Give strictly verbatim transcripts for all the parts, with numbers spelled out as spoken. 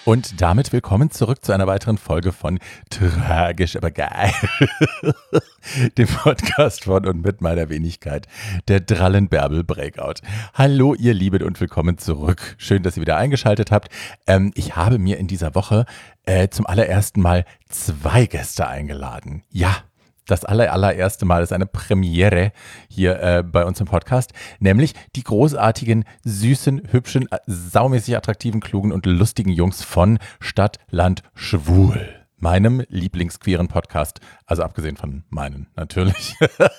Und damit willkommen zurück zu einer weiteren Folge von Tragisch, aber geil, dem Podcast von und mit meiner Wenigkeit, der Drallenbärbel Breakout. Hallo ihr Lieben und willkommen zurück. Schön, dass ihr wieder eingeschaltet habt. Ähm, ich habe mir in dieser Woche äh, zum allerersten Mal zwei Gäste eingeladen. Ja. Das aller, allererste Mal ist eine Premiere hier äh, bei uns im Podcast, nämlich die großartigen, süßen, hübschen, saumäßig attraktiven, klugen und lustigen Jungs von Stadt, Land, Schwul, meinem Lieblingsqueeren Podcast, also abgesehen von meinen natürlich.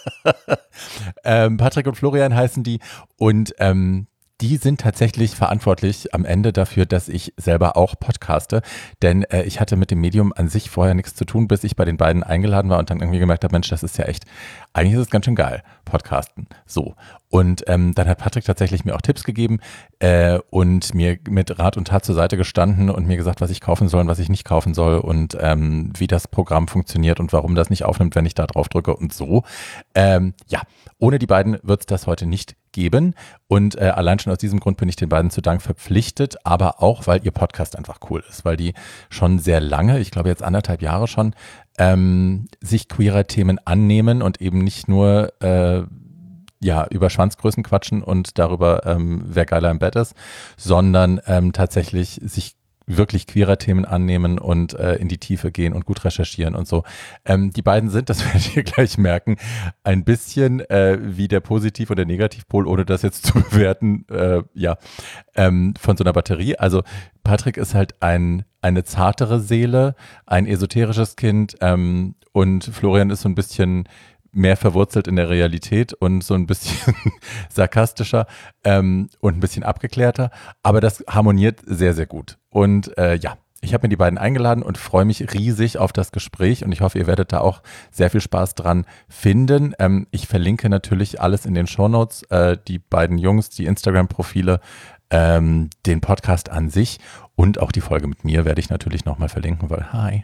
ähm, Patrick und Florian heißen die und ähm, die sind tatsächlich verantwortlich am Ende dafür, dass ich selber auch podcaste, denn äh, ich hatte mit dem Medium an sich vorher nichts zu tun, bis ich bei den beiden eingeladen war und dann irgendwie gemerkt habe, Mensch, das ist ja echt, eigentlich ist es ganz schön geil, Podcasten, so. Und ähm, dann hat Patrick tatsächlich mir auch Tipps gegeben äh, und mir mit Rat und Tat zur Seite gestanden und mir gesagt, was ich kaufen soll und was ich nicht kaufen soll und ähm, wie das Programm funktioniert und warum das nicht aufnimmt, wenn ich da drauf drücke und so. Ähm, ja, ohne die beiden wird es das heute nicht geben und äh, allein schon aus diesem Grund bin ich den beiden zu Dank verpflichtet, aber auch, weil ihr Podcast einfach cool ist, weil die schon sehr lange, ich glaube jetzt anderthalb Jahre schon, ähm, sich queerer Themen annehmen und eben nicht nur äh, ja, über Schwanzgrößen quatschen und darüber, ähm, wer geiler im Bett ist, sondern ähm, tatsächlich sich wirklich queerer Themen annehmen und äh, in die Tiefe gehen und gut recherchieren und so. Ähm, die beiden sind, das werdet ihr gleich merken, ein bisschen äh, wie der Positiv- und der Negativpol, ohne das jetzt zu bewerten, äh, ja, ähm, von so einer Batterie. Also Patrick ist halt ein eine zartere Seele, ein esoterisches Kind ähm, und Florian ist so ein bisschen mehr verwurzelt in der Realität und so ein bisschen sarkastischer ähm, und ein bisschen abgeklärter. Aber das harmoniert sehr, sehr gut. Und äh, ja, ich habe mir die beiden eingeladen und freue mich riesig auf das Gespräch und ich hoffe, ihr werdet da auch sehr viel Spaß dran finden. Ähm, ich verlinke natürlich alles in den Shownotes, äh, die beiden Jungs, die Instagram-Profile, ähm, den Podcast an sich und auch die Folge mit mir werde ich natürlich nochmal verlinken, weil hi,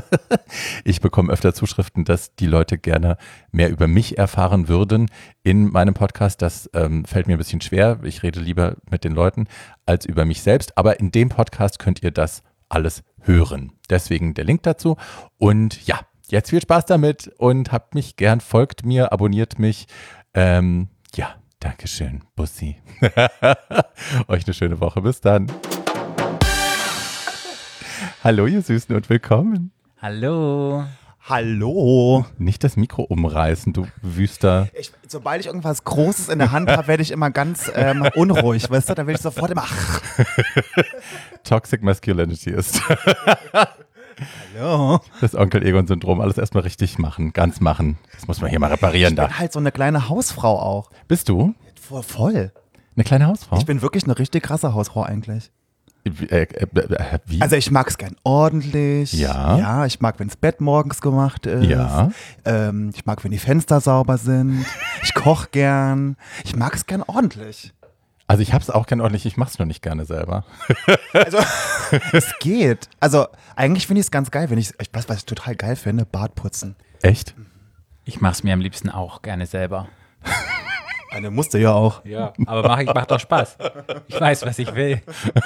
ich bekomme öfter Zuschriften, dass die Leute gerne mehr über mich erfahren würden in meinem Podcast. Das ähm, fällt mir ein bisschen schwer. Ich rede lieber mit den Leuten als über mich selbst, aber in dem Podcast könnt ihr das alles hören. Deswegen der Link dazu und ja, jetzt viel Spaß damit und habt mich gern, folgt mir, abonniert mich, ähm, ja. Dankeschön, Bussi. Euch eine schöne Woche. Bis dann. Hallo, ihr Süßen und willkommen. Hallo. Hallo. Nicht das Mikro umreißen, du Wüster. Ich, sobald ich irgendwas Großes in der Hand habe, werde ich immer ganz ähm, unruhig, weißt du? Dann werde ich sofort immer ach. Toxic Masculinity ist. Hallo. Das Onkel-Egon-Syndrom. Alles erstmal richtig machen, ganz machen. Das muss man hier mal reparieren ich da. Ich bin halt so eine kleine Hausfrau auch. Bist du? Voll. voll. Eine kleine Hausfrau? Ich bin wirklich eine richtig krasse Hausfrau eigentlich. Äh, äh, äh, wie? Also ich mag es gern ordentlich. Ja. Ja, ich mag, wenn das Bett morgens gemacht ist. Ja. Ähm, ich mag, wenn die Fenster sauber sind. Ich koche gern. Ich mag es gern ordentlich. Also ich hab's auch gern ordentlich, ich mach's nur nicht gerne selber. Also es geht. Also eigentlich finde ich es ganz geil, wenn ich, was, was ich total geil finde, Bart putzen. Echt? Ich mache es mir am liebsten auch gerne selber. Eine musste ja auch. Ja, aber mach, ich macht doch Spaß. Ich weiß, was ich will.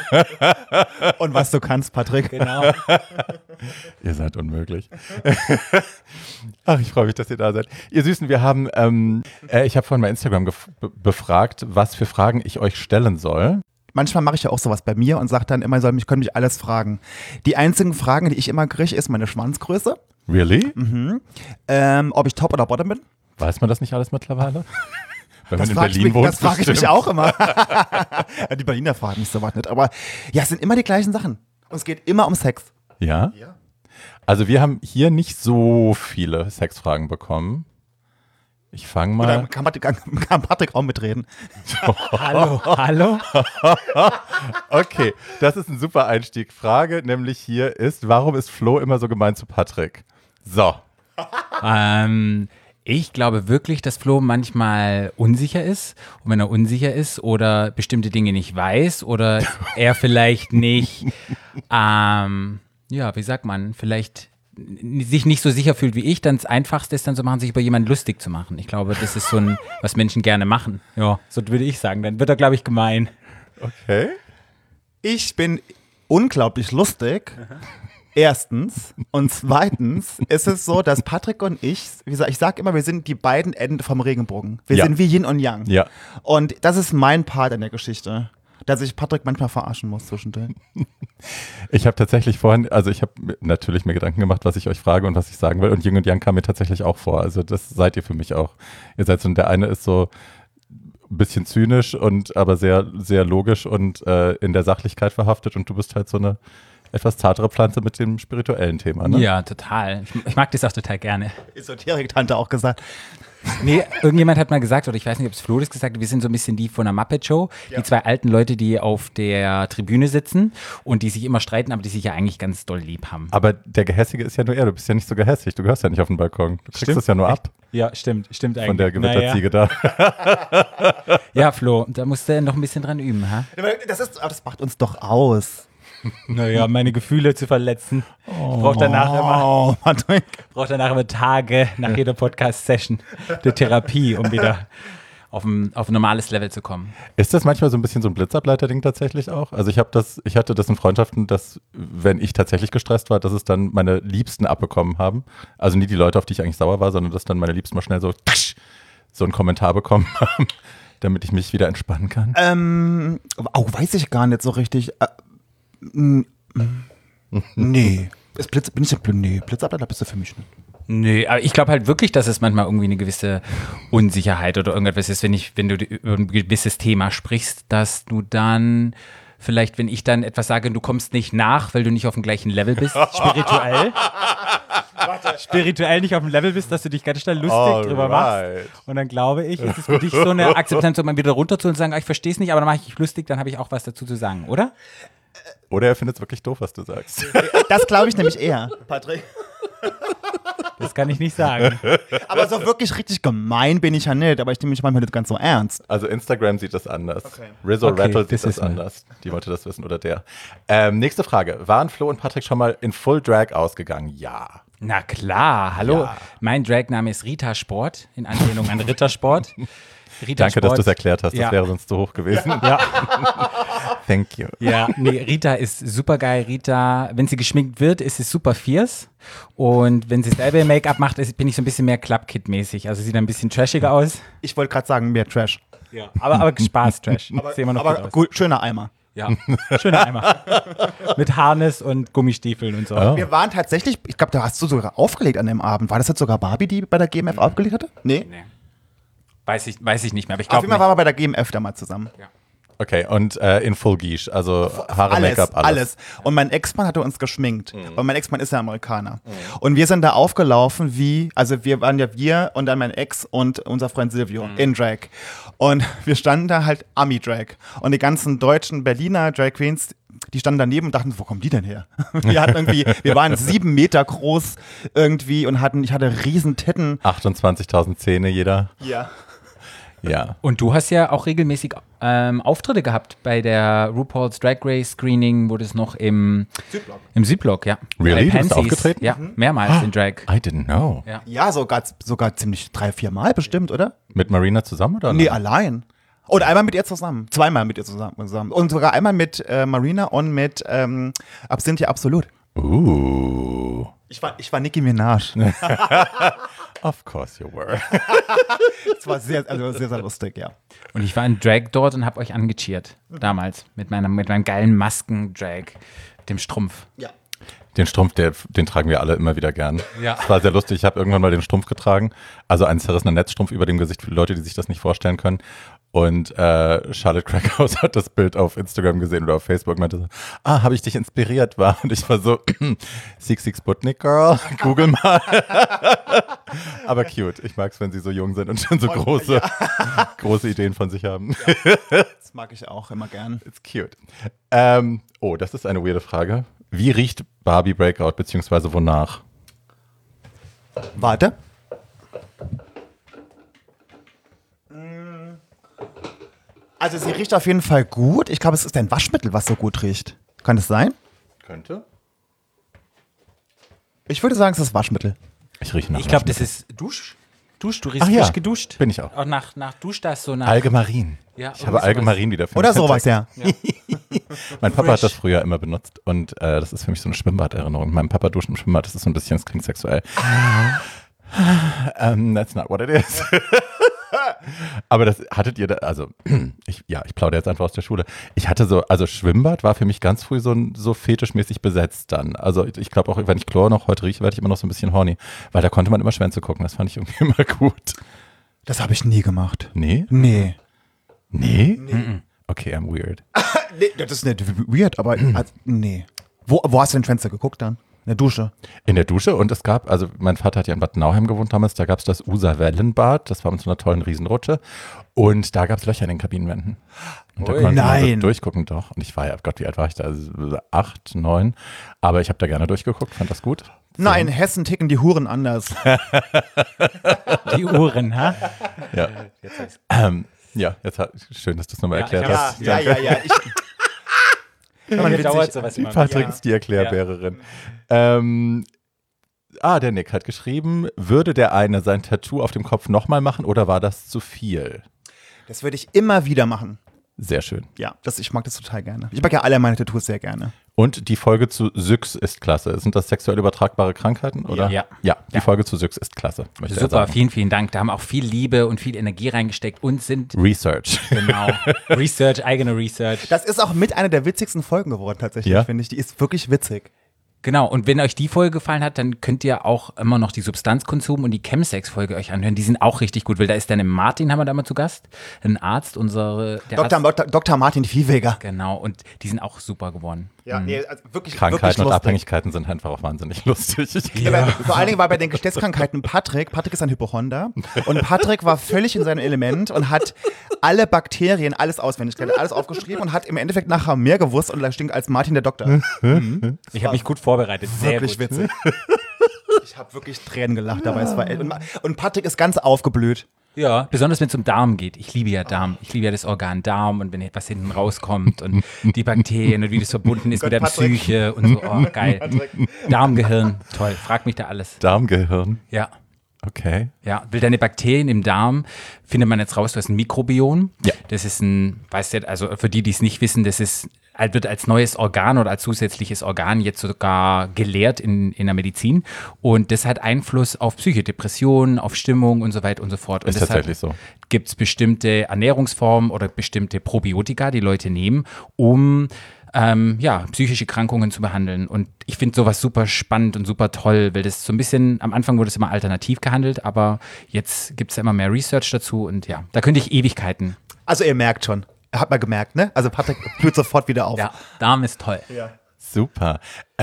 Und was du kannst, Patrick. Genau. Ihr seid unmöglich. Ach, ich freue mich, dass ihr da seid. Ihr Süßen, wir haben, ähm, äh, ich habe vorhin bei Instagram gef- be- befragt, was für Fragen ich euch stellen soll. Manchmal mache ich ja auch sowas bei mir und sage dann immer, soll mich, können mich alles fragen. Die einzigen Fragen, die ich immer kriege, ist meine Schwanzgröße. Really? Mhm. Ähm, ob ich Top oder Bottom bin. Weiß man das nicht alles mittlerweile? Wenn Das man in frage ich, Berlin mich- wohnt, das frag ich mich bestimmt. auch immer. Ja, die Berliner fragen mich sowas nicht. Aber ja, es sind immer die gleichen Sachen. Und es geht immer um Sex. Ja? Ja. Also wir haben hier nicht so viele Sexfragen bekommen. Ich fange Oder mal. kann Patrick, kann Patrick auch mitreden? Hallo, hallo. Okay, das ist ein super Einstieg. Frage nämlich hier ist, warum ist Flo immer so gemein zu Patrick? So. ähm, ich glaube wirklich, dass Flo manchmal unsicher ist. Und wenn er unsicher ist oder bestimmte Dinge nicht weiß oder er vielleicht nicht, ähm, ja, wie sagt man, vielleicht sich nicht so sicher fühlt wie ich, dann das Einfachste ist dann so machen, sich über jemanden lustig zu machen. Ich glaube, das ist so ein, was Menschen gerne machen. Ja, so würde ich sagen. Dann wird er, glaube ich, gemein. Okay. Ich bin unglaublich lustig. Erstens. Und zweitens ist es so, dass Patrick und ich, wie gesagt, ich sage immer, wir sind die beiden Enden vom Regenbogen. Wir Ja. sind wie Yin und Yang. Ja. Und das ist mein Part in der Geschichte, dass ich Patrick manchmal verarschen muss zwischendurch. Ich habe tatsächlich vorhin, also ich habe natürlich mir Gedanken gemacht, was ich euch frage und was ich sagen will. Und Yin und Yang kam mir tatsächlich auch vor. Also das seid ihr für mich auch. Ihr seid so, der eine ist so ein bisschen zynisch und aber sehr, sehr logisch und äh, in der Sachlichkeit verhaftet. Und du bist halt so eine etwas zartere Pflanze mit dem spirituellen Thema, ne? Ja, total. Ich, ich mag das auch total gerne. Esoterik-Tante auch gesagt. Nee, irgendjemand hat mal gesagt, oder ich weiß nicht, ob es Flo das gesagt hat, wir sind so ein bisschen die von der Muppet Show, Ja. die zwei alten Leute, die auf der Tribüne sitzen und die sich immer streiten, aber die sich ja eigentlich ganz doll lieb haben. Aber der Gehässige ist ja nur er. Du bist ja nicht so gehässig. Du gehörst ja nicht auf den Balkon. Du kriegst es ja nur ab Ja, stimmt, stimmt eigentlich. von der Gewitterziege da. Ja, Flo, da musst du noch ein bisschen dran üben, ha? Das, ist, aber das macht uns doch aus. Naja, meine Gefühle zu verletzen. Ich brauche danach immer, Oh, Patrick. brauch danach immer Tage nach jeder Podcast-Session der Therapie, um wieder auf ein, auf ein normales Level zu kommen. Ist das manchmal so ein bisschen so ein Blitzableiter-Ding tatsächlich auch? Also ich habe das, ich hatte das in Freundschaften, dass wenn ich tatsächlich gestresst war, dass es dann meine Liebsten abbekommen haben. Also nie die Leute, auf die ich eigentlich sauer war, sondern dass dann meine Liebsten mal schnell so so einen Kommentar bekommen haben, damit ich mich wieder entspannen kann. Ähm, oh, weiß ich gar nicht so richtig. Äh, m- m- nee. Ist Blitz, bin ich der Blitz? Nee, Blitzableiter bist du für mich nicht. Nee, aber ich glaube halt wirklich, dass es manchmal irgendwie eine gewisse Unsicherheit oder irgendetwas ist, wenn ich, wenn du über ein gewisses Thema sprichst, dass du dann vielleicht, wenn ich dann etwas sage, du kommst nicht nach, weil du nicht auf dem gleichen Level bist, spirituell, spirituell nicht auf dem Level bist, dass du dich ganz schnell lustig drüber machst. Alright. Und dann glaube ich, ist es für dich so eine Akzeptanz, um mal wieder runterzuholen und zu sagen, ah, ich verstehe es nicht, aber dann mache ich mich lustig, dann habe ich auch was dazu zu sagen, oder? Oder er findet es wirklich doof, was du sagst. Das glaube ich nämlich eher, Patrick. Das kann ich nicht sagen. Aber so wirklich richtig gemein bin ich ja nicht, aber ich nehme mich manchmal nicht ganz so ernst. Also Instagram sieht das anders. Okay. Rizzo Okay, Rattle das sieht das ist mal. anders. Die wollte das wissen oder der. Ähm, nächste Frage. Waren Flo und Patrick schon mal in Full Drag ausgegangen? Ja. Na klar, hallo. Ja. Mein Dragname ist Rita Sport, in Anlehnung an Rittersport. Rita Danke, Sport. dass du es erklärt hast. Das Ja. wäre sonst zu hoch gewesen. Ja, Thank you. ja, nee, Rita ist super geil. Rita, wenn sie geschminkt wird, ist sie super fierce. Und wenn sie selber Make-up macht, ist, bin ich so ein bisschen mehr Club-Kid-mäßig. Also sieht ein bisschen trashiger aus. Ich wollte gerade sagen, mehr Trash. Ja. Aber, aber Spaß-Trash. Sieht immer noch gut Aber aus. gut, schöner Eimer. Ja, schöner Eimer. Mit Harness und Gummistiefeln und so. Oh. Wir waren tatsächlich, ich glaube, da hast du sogar aufgelegt an dem Abend. War das jetzt sogar Barbie, die bei der G M F aufgelegt hatte? Nee. Nee. Weiß ich, weiß ich nicht mehr, aber ich Auf glaube jeden Fall nicht. waren wir bei der G M F da mal zusammen. Okay, und äh, in Full Guiche, also Haare, Alles, Make-up, alles, alles. Und mein Ex-Mann hatte uns geschminkt. Und mein Ex-Mann ist ja Amerikaner. Und wir sind da aufgelaufen wie, also wir waren ja wir und dann mein Ex und unser Freund Silvio in Drag. Und wir standen da halt Ami-Drag. Und die ganzen deutschen Berliner Drag Queens, die standen daneben und dachten, wo kommen die denn her? Wir hatten irgendwie, wir waren sieben Meter groß irgendwie und hatten, ich hatte riesen Titten. achtundzwanzigtausend Zähne jeder. Ja. Ja. Und du hast ja auch regelmäßig ähm, Auftritte gehabt bei der RuPaul's Drag Race Screening, wo das noch im Südblock. Im Südblock, ja. Really? Bei Du bist Pansies. aufgetreten? Ja, mehrmals in Drag. I didn't know. Ja. Ja, sogar, sogar ziemlich drei, vier Mal bestimmt, oder? Mit Marina zusammen oder? Nee, nicht? allein. Oder einmal mit ihr zusammen. Zweimal mit ihr zusammen. zusammen. Und sogar einmal mit äh, Marina und mit ähm, Absinthia Absolut. Uh. Ich war, ich war Nicki Minaj. Of course you were. Das war sehr, also sehr, sehr lustig, ja. Und ich war in Drag dort und habe euch angecheert. Damals. Mit, meiner, mit meinem geilen Masken-Drag. Dem Strumpf. Ja. Den Strumpf, der, den tragen wir alle immer wieder gern. Ja. Es war sehr lustig. Ich habe irgendwann mal den Strumpf getragen. Also einen zerrissenen Netzstrumpf über dem Gesicht für die Leute, die sich das nicht vorstellen können. Und äh, Charlotte Crackhouse hat das Bild auf Instagram gesehen oder auf Facebook und meinte so, ah, habe ich dich inspiriert, war? Und ich war so, Six Six Sputnik Girl, google mal. Aber cute. Ich mag es, wenn sie so jung sind und schon so große, große Ideen von sich haben. Das mag ich auch immer gern. It's cute. Ähm, oh, das ist eine weirde Frage. Wie riecht Barbie Breakout, beziehungsweise wonach? Warte. Also sie riecht auf jeden Fall gut. Ich glaube, es ist ein Waschmittel, was so gut riecht. Kann das sein? Könnte. Ich würde sagen, es ist Waschmittel. Ich rieche nach Ich glaube, das Waschmittel. ist Dusch. Dusch, du riechst Ach ja, frisch geduscht. bin ich auch. Auch nach, nach Dusch, das so nach. Algemarin. Ja, ich habe irgendwie Algemarin wieder. Oder sowas, ja. Mein Papa hat das früher immer benutzt und äh, das ist für mich so eine Schwimmbaderinnerung. Mein Papa duscht im Schwimmbad, das ist so ein bisschen, das klingt sexuell. um, that's not what it is. Aber das hattet ihr da, also ich, ja, ich plaudere jetzt einfach aus der Schule. Ich hatte so, also Schwimmbad war für mich ganz früh so, so fetischmäßig besetzt dann. Also ich glaube auch, wenn ich Chlor noch heute rieche, werde ich immer noch so ein bisschen horny, weil da konnte man immer Schwänze gucken. Das fand ich irgendwie immer gut. Das habe ich nie gemacht. Nee? Nee. Nee? nee. Okay, I'm weird. Nee, das ist nicht weird, aber also, nee. Wo, wo hast du denn Fenster geguckt dann? In der Dusche? In der Dusche und es gab, also mein Vater hat ja in Bad Nauheim gewohnt damals, da gab es das User-Wellenbad, das war mit so einer tollen Riesenrutsche und da gab es Löcher in den Kabinenwänden. Und da Ui, konnte man nein. so durchgucken doch. Und ich war ja, Gott, wie alt war ich da? Also acht, neun. Aber ich habe da gerne durchgeguckt, fand das gut. Nein, in Hessen ticken die Huren anders. Die Uhren, ha? Ja, ähm, ja jetzt hat, schön, dass du es nochmal Ja, erklärt ich hast. ja, ja, ja. Ich, Mir witzig. dauert sowas immer. Patrick Ja. ist die Erklärbärerin. Ähm, ah, der Nick hat geschrieben, würde der eine sein Tattoo auf dem Kopf nochmal machen oder war das zu viel? das würde ich immer wieder machen. Sehr schön. Ja, das, ich mag das total gerne. Ich mag ja alle meine Tattoos sehr gerne. Und die Folge zu Syx ist klasse. Sind das sexuell übertragbare Krankheiten, oder? Ja. Ja, die Ja. Folge zu Syx ist klasse. möchte er Super, sagen. vielen, vielen Dank. Da haben auch viel Liebe und viel Energie reingesteckt und sind, Research. genau, Research, eigene Research. Das ist auch mit einer der witzigsten Folgen geworden, tatsächlich, Ja? finde ich. Die ist wirklich witzig. Genau, und wenn euch die Folge gefallen hat, dann könnt ihr auch immer noch die Substanzkonsum und die Chemsex-Folge euch anhören. Die sind auch richtig gut, weil da ist dann im Martin, haben wir da mal zu Gast, ein Arzt, unsere der Doktor Arzt, Doktor Doktor Martin Viehweger. genau, und die sind auch super geworden. Ja, nee, also wirklich, Krankheiten wirklich und lustig. Abhängigkeiten sind einfach auch wahnsinnig lustig. Ich Ja. Aber vor allen Dingen war bei den Geschlechtskrankheiten Patrick, Patrick ist ein Hypochonder und Patrick war völlig in seinem Element und hat alle Bakterien, alles auswendig gelernt, alles aufgeschrieben und hat im Endeffekt nachher mehr gewusst und da stinkt als Martin der Doktor. Ich habe mich gut vorbereitet, sehr Wirklich gut. witzig. Ich habe wirklich Tränen gelacht dabei. Es war, und, und Patrick ist ganz aufgeblüht. Ja, besonders wenn es um Darm geht. Ich liebe ja Darm. Ich liebe ja das Organ Darm und wenn etwas hinten rauskommt und die Bakterien und wie das verbunden ist Gott, mit der Patrick. Psyche und so. Oh, geil. Darmgehirn, toll. Frag mich da alles. Darmgehirn. Ja. Okay. Ja, will deine Bakterien im Darm, findet man jetzt raus, du hast ein Mikrobiom. Ja. Das ist ein, weißt du, also für die, die es nicht wissen, das ist, wird als neues Organ oder als zusätzliches Organ jetzt sogar gelehrt in, in der Medizin. Und das hat Einfluss auf Psyche, Depressionen, auf Stimmung und so weiter und so fort. Und Ist tatsächlich so. Gibt es bestimmte Ernährungsformen oder bestimmte Probiotika, die Leute nehmen, um Ähm, ja, psychische Krankungen zu behandeln. Und ich finde sowas super spannend und super toll, weil das so ein bisschen, am Anfang wurde es immer alternativ gehandelt, aber jetzt gibt es ja immer mehr Research dazu und ja, da könnte ich Ewigkeiten. Also ihr merkt schon, hat mal gemerkt, ne? Also Patrick blüht sofort wieder auf. Ja, Darm ist toll. Super.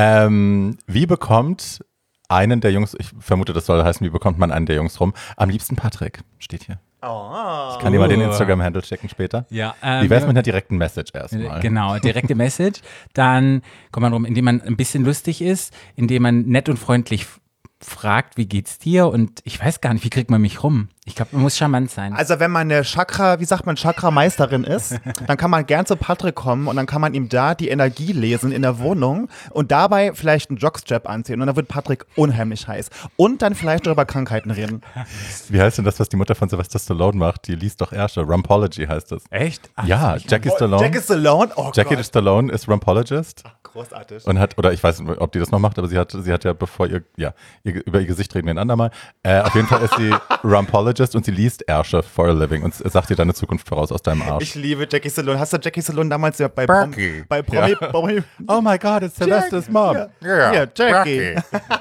Ähm, wie bekommt einen der Jungs, ich vermute, das soll heißen, wie bekommt man einen der Jungs rum? Am liebsten Patrick, steht hier. Oh. Ich kann dir mal den Instagram-Handle checken später. Ja, ähm, Wie wär's mit einer direkten Message erstmal? Genau, direkte Message. Dann kommt man rum, indem man ein bisschen lustig ist, indem man nett und freundlich f- fragt, wie geht's dir? Und ich weiß gar nicht, wie kriegt man mich rum? Ich glaube, man muss charmant sein. Also wenn man eine Chakra, wie sagt man, Chakra-Meisterin ist, dann kann man gern zu Patrick kommen und dann kann man ihm da die Energie lesen in der Wohnung und dabei vielleicht einen Jockstrap anziehen und dann wird Patrick unheimlich heiß. Und dann vielleicht noch über Krankheiten reden. Wie heißt denn das, was die Mutter von Sylvester Stallone macht? Die liest doch Ärsche. Rumpology heißt das. Echt? Ach, Ja, Jackie Stallone. Jackie Stallone? Oh Jackie Gott. Stallone ist Rumpologist Großartig. und hat, oder ich weiß nicht, ob die das noch macht, aber sie hat, sie hat ja, bevor ihr, ja, ihr, über ihr Gesicht reden wir ein andermal. Äh, auf jeden Fall ist sie Rumpologist und sie liest Ärsche for a living und sagt dir deine Zukunft voraus aus deinem Arsch. Ich liebe Jackie Stallone. Hast du Jackie Stallone damals ja bei Prom, Berkey. bei Promi, Ja. Promi Oh my God, it's Sylvester's mom. Ja, ja, Jackie.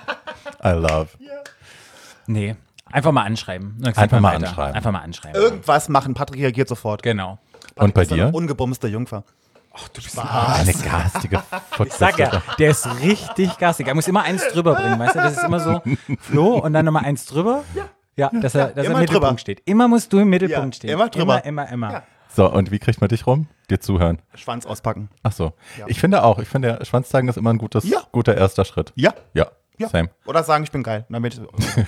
I love. Nee, einfach mal anschreiben. Dann sieht Einfach man mal weiter. anschreiben. Einfach mal anschreiben. Irgendwas machen. Patrick reagiert sofort. Genau. Und bei Ist eine dir? ungebumste Jungfer. Eine garstige Ich sag ja, der ist richtig gassig. Er muss immer eins drüber bringen, weißt du? Das ist immer so Flo und dann nochmal eins drüber. Ja. Ja, dass er, dass er im immer Mittelpunkt drüber. steht. Immer musst du im Mittelpunkt Ja, stehen. immer drüber. Immer, immer, immer. Ja. So, und wie kriegt man dich rum? Dir zuhören. Schwanz auspacken. Ach so. Ich finde auch, ich finde, Schwanz zeigen ist immer ein gutes, Ja. guter erster Schritt. Ja. Ja, Ja. same. Oder sagen, ich bin geil. Damit,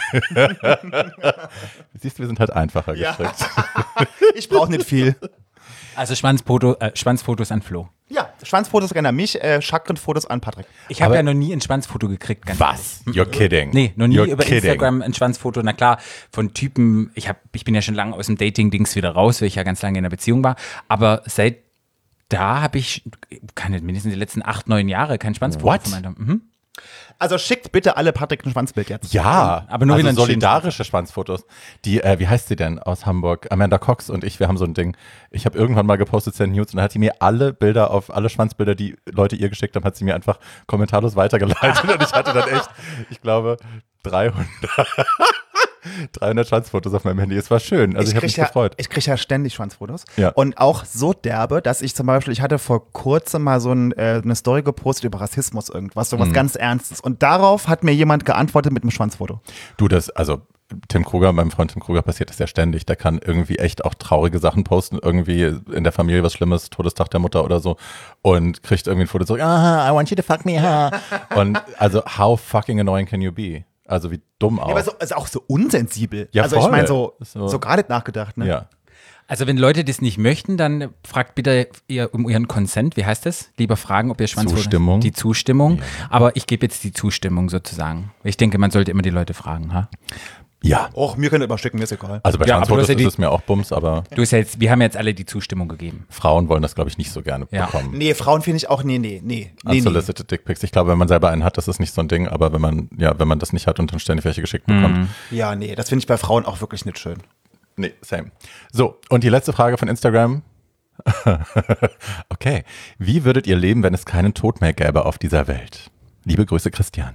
Siehst du, wir sind halt einfacher Ja. gestrickt. ich brauche nicht viel. Also Schwanzfoto, äh, Schwanzfotos an Flo. Ja, Schwanzfotos gerne an mich, äh, Chakrenfotos an Patrick. Ich habe Aber- ja noch nie ein Schwanzfoto gekriegt. Ganz Was? You're kidding. Nee, noch nie You're über kidding. Instagram ein Schwanzfoto. Na klar, von Typen, ich, hab, ich bin ja schon lange aus dem Dating-Dings wieder raus, weil ich ja ganz lange in einer Beziehung war. Aber seit da habe ich, keine, mindestens die letzten acht, neun Jahre kein Schwanzfoto What? von meinem. Mhm. Also schickt bitte alle Patrick ein Schwanzbild jetzt. Ja, aber nur also wenn er ein solidarische Schwanzfotos. Die, äh, wie heißt sie denn aus Hamburg? Amanda Cox und ich, wir haben so ein Ding. Ich habe irgendwann mal gepostet, Send News, und dann hat sie mir alle Bilder auf, alle Schwanzbilder, die Leute ihr geschickt haben, hat sie mir einfach kommentarlos weitergeleitet. Und ich hatte dann echt, ich glaube, dreihundert, dreihundert Schwanzfotos auf meinem Handy. Es war schön, also ich, ich habe mich ja, gefreut. Ich kriege ja ständig Schwanzfotos. Ja. Und auch so derbe, dass ich zum Beispiel, ich hatte vor kurzem mal so ein, äh, eine Story gepostet über Rassismus irgendwas, so was Mhm. ganz Ernstes. Und darauf hat mir jemand geantwortet mit einem Schwanzfoto. Du, das, also Tim Kruger, meinem Freund Tim Kruger, passiert das ja ständig. Der kann irgendwie echt auch traurige Sachen posten, irgendwie in der Familie was Schlimmes, Todestag der Mutter oder so, und kriegt irgendwie ein Foto zurück, ah, I want you to fuck me, ha. Und also, how fucking annoying can you be? Also wie dumm auch. Ja, aber so, also auch so unsensibel. Ja, also voll. ich meine, so, So- so gar nicht nachgedacht. Ne? Ja. Also wenn Leute das nicht möchten, dann fragt bitte ihr um ihren Consent. Wie heißt das? Lieber fragen, ob ihr Schwanzfoto... Zustimmung. Die Zustimmung. Aber ich gebe jetzt die Zustimmung sozusagen. Ich denke, man sollte immer die Leute fragen. Ha? Ja. Och, mir könnt ihr überschicken, mir ist egal. Also bei Ja, aber du Schwanzfotos hast ja die- ist es mir auch Bums, aber Du hast ja jetzt, wir haben jetzt alle die Zustimmung gegeben. Frauen wollen das, glaube ich, nicht so gerne Ja. bekommen. Nee, Frauen finde ich auch, nee, nee, nee. nee, nee. Unsolicited Dickpics. Ich glaube, wenn man selber einen hat, das ist nicht so ein Ding, aber wenn man, ja, wenn man das nicht hat und dann ständig welche geschickt bekommt. Ja, nee, das finde ich bei Frauen auch wirklich nicht schön. Nee, same. So, und die letzte Frage von Instagram. Okay. Wie würdet ihr leben, wenn es keinen Tod mehr gäbe auf dieser Welt? Liebe Grüße, Christian.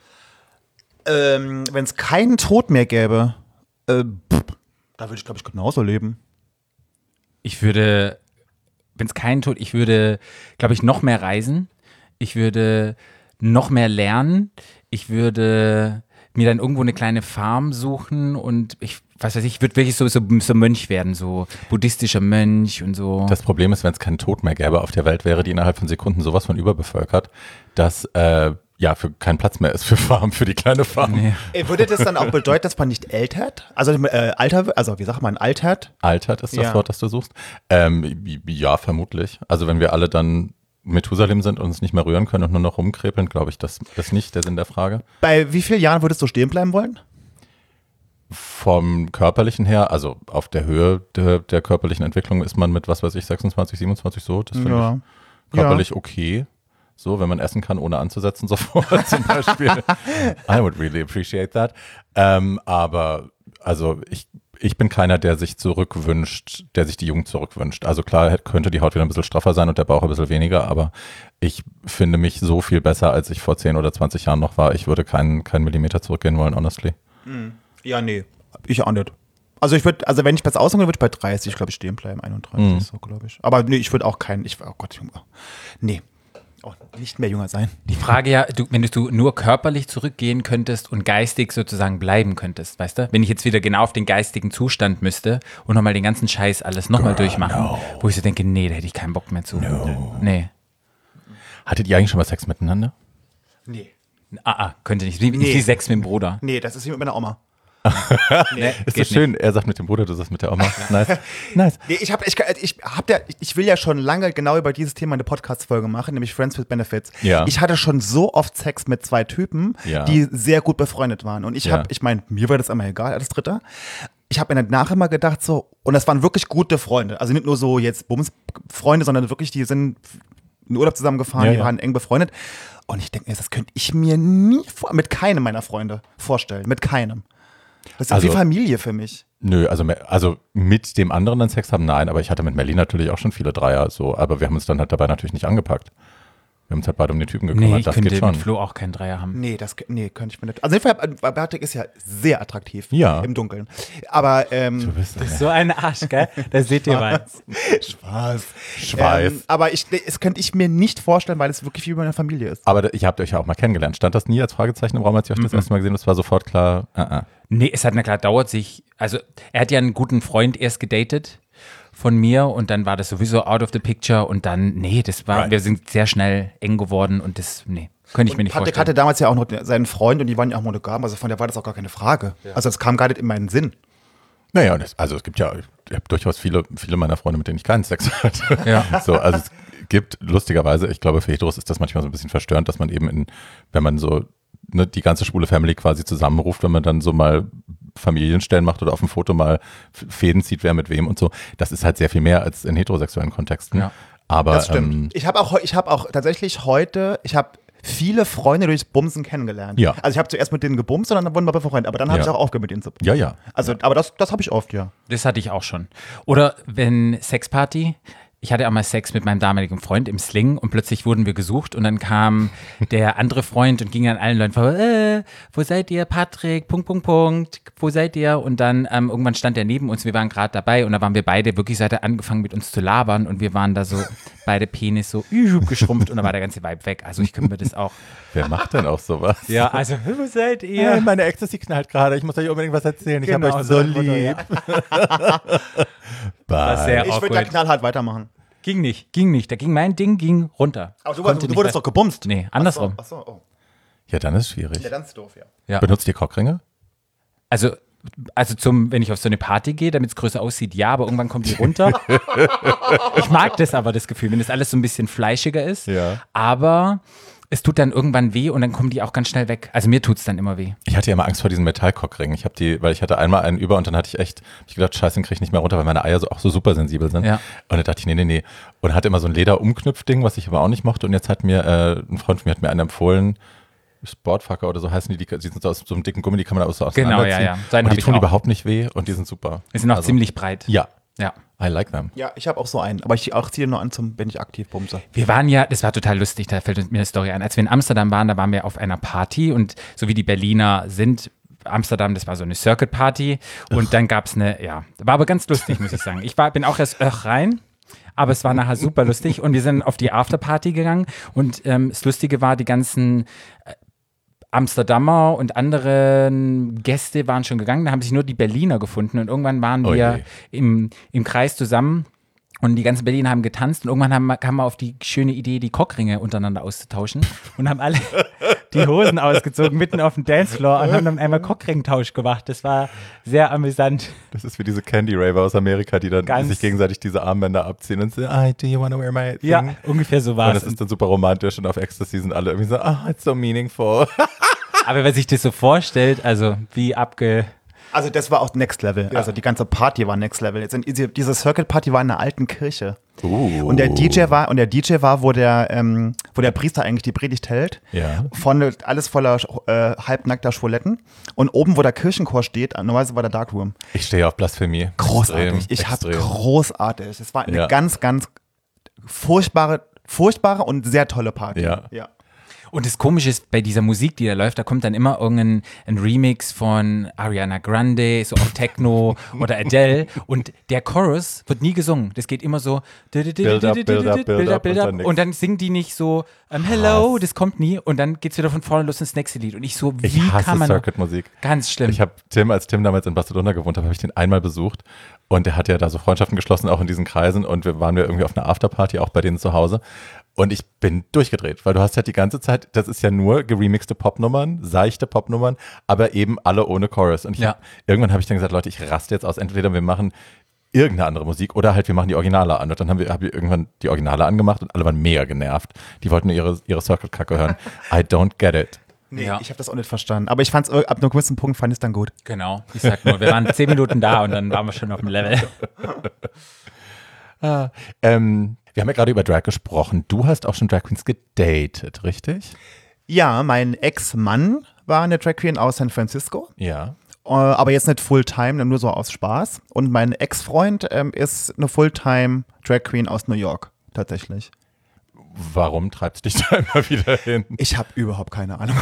Ähm, wenn es keinen Tod mehr gäbe, äh, pff, da würde ich, glaube ich, genauso leben. Ich würde, wenn es keinen Tod, ich würde, glaube ich, noch mehr reisen. Ich würde noch mehr lernen. Ich würde mir dann irgendwo eine kleine Farm suchen und ich, was weiß ich, ich würde wirklich so, so, so Mönch werden, so buddhistischer Mönch und so. Das Problem ist, wenn es keinen Tod mehr gäbe auf der Welt, wäre die innerhalb von Sekunden sowas von überbevölkert, dass äh, ja für kein Platz mehr ist für Farm, für die kleine Farm. Nee. Ey, würde das dann auch bedeuten, dass man nicht altert? Also, äh, alter, also wie sagt man, altert? Altert ist das Ja. Wort, das du suchst. Ähm, ja, vermutlich. Also wenn wir alle dann Methusalem sind und uns nicht mehr rühren können und nur noch rumkrepeln, glaube ich, das ist nicht der Sinn der Frage. Bei wie vielen Jahren würdest du stehen bleiben wollen? Vom körperlichen her, also auf der Höhe der, der körperlichen Entwicklung ist man mit, was weiß ich, sechsundzwanzig, siebenundzwanzig so. Das finde Ja. ich körperlich okay. So, wenn man essen kann, ohne anzusetzen sofort zum Beispiel. I would really appreciate that. Ähm, aber also ich, ich bin keiner, der sich zurückwünscht, der sich die Jugend zurückwünscht. Also klar hätte- könnte die Haut wieder ein bisschen straffer sein und der Bauch ein bisschen weniger, aber ich finde mich so viel besser, als ich vor zehn oder zwanzig Jahren noch war. Ich würde keinen, keinen Millimeter zurückgehen wollen, honestly. Ja, nee. Ich auch nicht. Also ich würde, also wenn ich besser aussuchen würde, würde ich bei dreißig, glaube ich, stehen bleiben, einunddreißig, Mhm. so glaube ich. Aber nee, ich würde auch keinen, ich, oh Gott, Junge. Nee. Oh, nicht mehr jünger sein. Die Frage ja, du, wenn du nur körperlich zurückgehen könntest und geistig sozusagen bleiben könntest, weißt du? Wenn ich jetzt wieder genau auf den geistigen Zustand müsste und nochmal den ganzen Scheiß alles nochmal durchmachen, no. wo ich so denke, nee, da hätte ich keinen Bock mehr zu. No. Nee. Hattet ihr eigentlich schon mal Sex miteinander? Nee. Ah, ah, könnte nicht. Wie, Nee. nicht wie Sex mit dem Bruder. Nee, das ist wie mit meiner Oma. Nee, Ist geht das schön? Er sagt mit dem Bruder, du sagst mit der Oma. Nice. Nice. Nee, ich, hab, ich, ich, hab ja, ich will ja schon lange genau über dieses Thema eine Podcast-Folge machen, nämlich Friends with Benefits. Ja. Ich hatte schon so oft Sex mit zwei Typen, Ja. die sehr gut befreundet waren. Und ich Ja. habe, ich meine, mir war das immer egal als Dritter. Ich habe mir danach immer gedacht so, und das waren wirklich gute Freunde. Also nicht nur so jetzt Bums-Freunde, sondern wirklich, die sind in Urlaub zusammengefahren, Ja, die ja. waren eng befreundet. Und ich denke mir, das könnte ich mir nie vor, mit keinem meiner Freunde vorstellen. Mit keinem. Das ist Also- wie Familie für mich. Nö, also, me- also mit dem anderen dann Sex haben, nein, aber ich hatte mit Melly natürlich auch schon viele Dreier, so, aber wir haben uns dann halt dabei natürlich nicht angepackt. Wir haben uns halt beide um den Typen gekümmert, Nee, ich das könnte geht schon. mit Flo auch keinen Dreier haben. Nee, das nee, könnte ich mir nicht. Also auf jeden Fall, Patrick ist ja sehr attraktiv Ja. im Dunkeln. Aber ähm, Du bist ja. So ein Arsch, gell? Da seht ihr was. Spaß. Schweiß. Ähm, aber ich, das könnte ich mir nicht vorstellen, weil es wirklich wie bei einer Familie ist. Aber ich habt euch ja auch mal kennengelernt. Stand das nie als Fragezeichen im Raum, als ihr euch das erste Mal gesehen habt? Das war sofort klar. Uh -uh. Nee, es hat, na klar, dauert sich. Also, er hat ja einen guten Freund erst gedatet von mir und dann war das sowieso out of the picture und dann, nee, das war, Right. wir sind sehr schnell eng geworden und das, nee, könnte ich mir nicht Patrick vorstellen. hatte damals ja auch noch seinen Freund und die waren ja auch monogam, also von der war das auch gar keine Frage. Also das kam gar nicht in meinen Sinn. Naja, das, also es gibt ja, ich habe durchaus viele, viele meiner Freunde, mit denen ich keinen Sex hatte. Ja. So, also es gibt lustigerweise, ich glaube, für Heteros ist das manchmal so ein bisschen verstörend, dass man eben in, wenn man so ne, die ganze schwule Family quasi zusammenruft, wenn man dann so mal Familienstellen macht oder auf dem Foto mal Fäden zieht, wer mit wem und so. Das ist halt sehr viel mehr als in heterosexuellen Kontexten. Ja. Aber Das stimmt. ähm, ich habe auch, heu- ich hab auch tatsächlich heute, ich habe viele Freunde durchs Bumsen kennengelernt. Ja. Also ich habe zuerst mit denen gebumst und dann wurden wir befreundet. Aber dann habe Ja. ich auch aufgehört, mit denen zu bumsen. ja, ja. Also, aber das, das habe ich oft, ja. Das hatte ich auch schon. Oder wenn Sexparty, ich hatte auch mal Sex mit meinem damaligen Freund im Sling und plötzlich wurden wir gesucht und dann kam der andere Freund und ging an allen Leuten vor, äh, wo seid ihr, Patrick, Punkt, Punkt, Punkt, wo seid ihr? Und dann ähm, irgendwann stand er neben uns, wir waren gerade dabei und da waren wir beide, wirklich seit er angefangen mit uns zu labern und wir waren da so, beide Penis so geschrumpft und dann war der ganze Vibe weg. Also ich könnte mir das auch. Wer macht denn auch sowas? Ja, also, wo seid Hey, ihr? meine Ecstasy knallt gerade, ich muss euch unbedingt was erzählen. Ich Genau, habe euch so so lieb. War sehr Ich würde da awkward. knallhart weitermachen. Ging nicht, ging nicht. Da ging mein Ding ging runter. Aber du, Konnte du nicht wurdest weiter- doch gebumst. Nee, andersrum. Ach so, ach so, oh. Ja, dann ist schwierig. Ja, dann ist doof, ja. Ja. Benutzt ihr Cockringe? Also, also zum, wenn ich auf so eine Party gehe, damit es größer aussieht, ja, aber irgendwann kommt die runter. Ich mag das aber, das Gefühl, wenn das alles so ein bisschen fleischiger ist. Ja. Aber es tut dann irgendwann weh und dann kommen die auch ganz schnell weg. Also mir tut es dann immer weh. Ich hatte ja immer Angst vor diesen Metallcockringen. Ich habe die, weil ich hatte einmal einen über und dann hatte ich echt, hab ich gedacht, scheiße, den krieg ich nicht mehr runter, weil meine Eier so, auch so super sensibel sind. Ja. Und dann dachte ich, nee, nee, nee. Und hatte immer so ein Lederumknüpfding, was ich aber auch nicht mochte. Und jetzt hat mir, äh, ein Freund von mir hat mir einen empfohlen, Sportfucker oder so heißen die, die, die sind so aus so einem dicken Gummi, die kann man auch so Genau, auseinanderziehen. ja, ja. Seinen Und hab die ich tun auch. überhaupt nicht weh und die sind super. Die sind auch Also, ziemlich breit. Ja, Ja. I like them. Ja, ich habe auch so einen. Aber ich auch ziehe nur an, zum, wenn ich aktiv bumse. Wir waren ja, das war total lustig, da fällt mir eine Story ein. Als wir in Amsterdam waren, da waren wir auf einer Party und so wie die Berliner sind, Amsterdam, das war so eine Circuit-Party und dann gab es eine, ja, war aber ganz lustig, muss ich sagen. Ich war, bin auch erst öch rein, aber es war nachher super lustig und wir sind auf die Afterparty gegangen und ähm, das Lustige war, die ganzen äh, Amsterdamer und anderen Gäste waren schon gegangen, da haben sich nur die Berliner gefunden und irgendwann waren Oh wir je. im, im Kreis zusammen und die ganzen Berliner haben getanzt und irgendwann haben, wir- kamen wir auf die schöne Idee, die Cockringe untereinander auszutauschen und haben alle die Hosen ausgezogen mitten auf dem Dancefloor und haben dann einmal Cockringtausch gemacht. Das war sehr amüsant. Das ist wie diese Candy Raver aus Amerika, die dann Ganz- sich gegenseitig diese Armbänder abziehen und so, ah, do you want to wear my thing? Ja, ungefähr so war Und es. das ist dann super romantisch und auf Ecstasy sind alle irgendwie so, ah, it's so meaningful. Aber wer sich das so vorstellt, also wie abge... Also das war auch Next Level. Also die ganze Party war Next Level. Jetzt in, diese, diese Circuit Party war in einer alten Kirche. Uh. Und der D J war, und der D J war, wo der, ähm, wo der Priester eigentlich die Predigt hält. Ja. Vorne alles voller äh, halbnackter Schwuletten. Und oben, wo der Kirchenchor steht, normalerweise war der Darkroom. Ich stehe auf Blasphemie. Großartig. Extrem, ich habe extrem. großartig. Es war eine Ja. ganz, ganz furchtbare, furchtbare und sehr tolle Party. Ja. ja. Und das Komische ist, bei dieser Musik, die da läuft, da kommt dann immer irgendein ein Remix von Ariana Grande, so auf Techno oder Adele und der Chorus wird nie gesungen. Das geht immer so Build up, build up, build up und dann nix. und dann singen die nicht so um, Hello, das kommt nie und dann geht's wieder von vorne los ins nächste Lied und ich so, wie Ich hasse kann man Circuit-Musik. ganz schlimm. Ich habe Tim, als Tim damals in Barcelona gewohnt hat, habe ich den einmal besucht und der hat ja da so Freundschaften geschlossen, auch in diesen Kreisen und wir waren wir irgendwie auf einer Afterparty, auch bei denen zu Hause und ich bin durchgedreht, weil du hast halt die ganze Zeit, das ist ja nur geremixte Popnummern, seichte Popnummern, aber eben alle ohne Chorus und ich Ja. hab, irgendwann habe ich dann gesagt, Leute, ich raste jetzt aus, entweder wir machen irgendeine andere Musik oder halt wir machen die Originale an und dann haben wir, hab ich irgendwann die Originale angemacht und alle waren mega genervt, die wollten nur ihre, ihre Circle-Kacke hören. I don't get it. Nee, Ja. ich habe das auch nicht verstanden. Aber ich fand es ab einem gewissen Punkt fand ich es dann gut. Genau, ich sag nur, wir waren zehn Minuten da und dann waren wir schon auf dem Level. Ah, ähm, wir haben ja gerade über Drag gesprochen. Du hast auch schon Drag Queens gedatet, richtig? Ja, mein Ex-Mann war eine Drag Queen aus San Francisco. Ja. Äh, aber jetzt nicht Fulltime, nur so aus Spaß. Und mein Ex-Freund ähm, ist eine Fulltime Drag Queen aus New York, tatsächlich. Warum treibst du dich da immer wieder hin? Ich habe überhaupt keine Ahnung.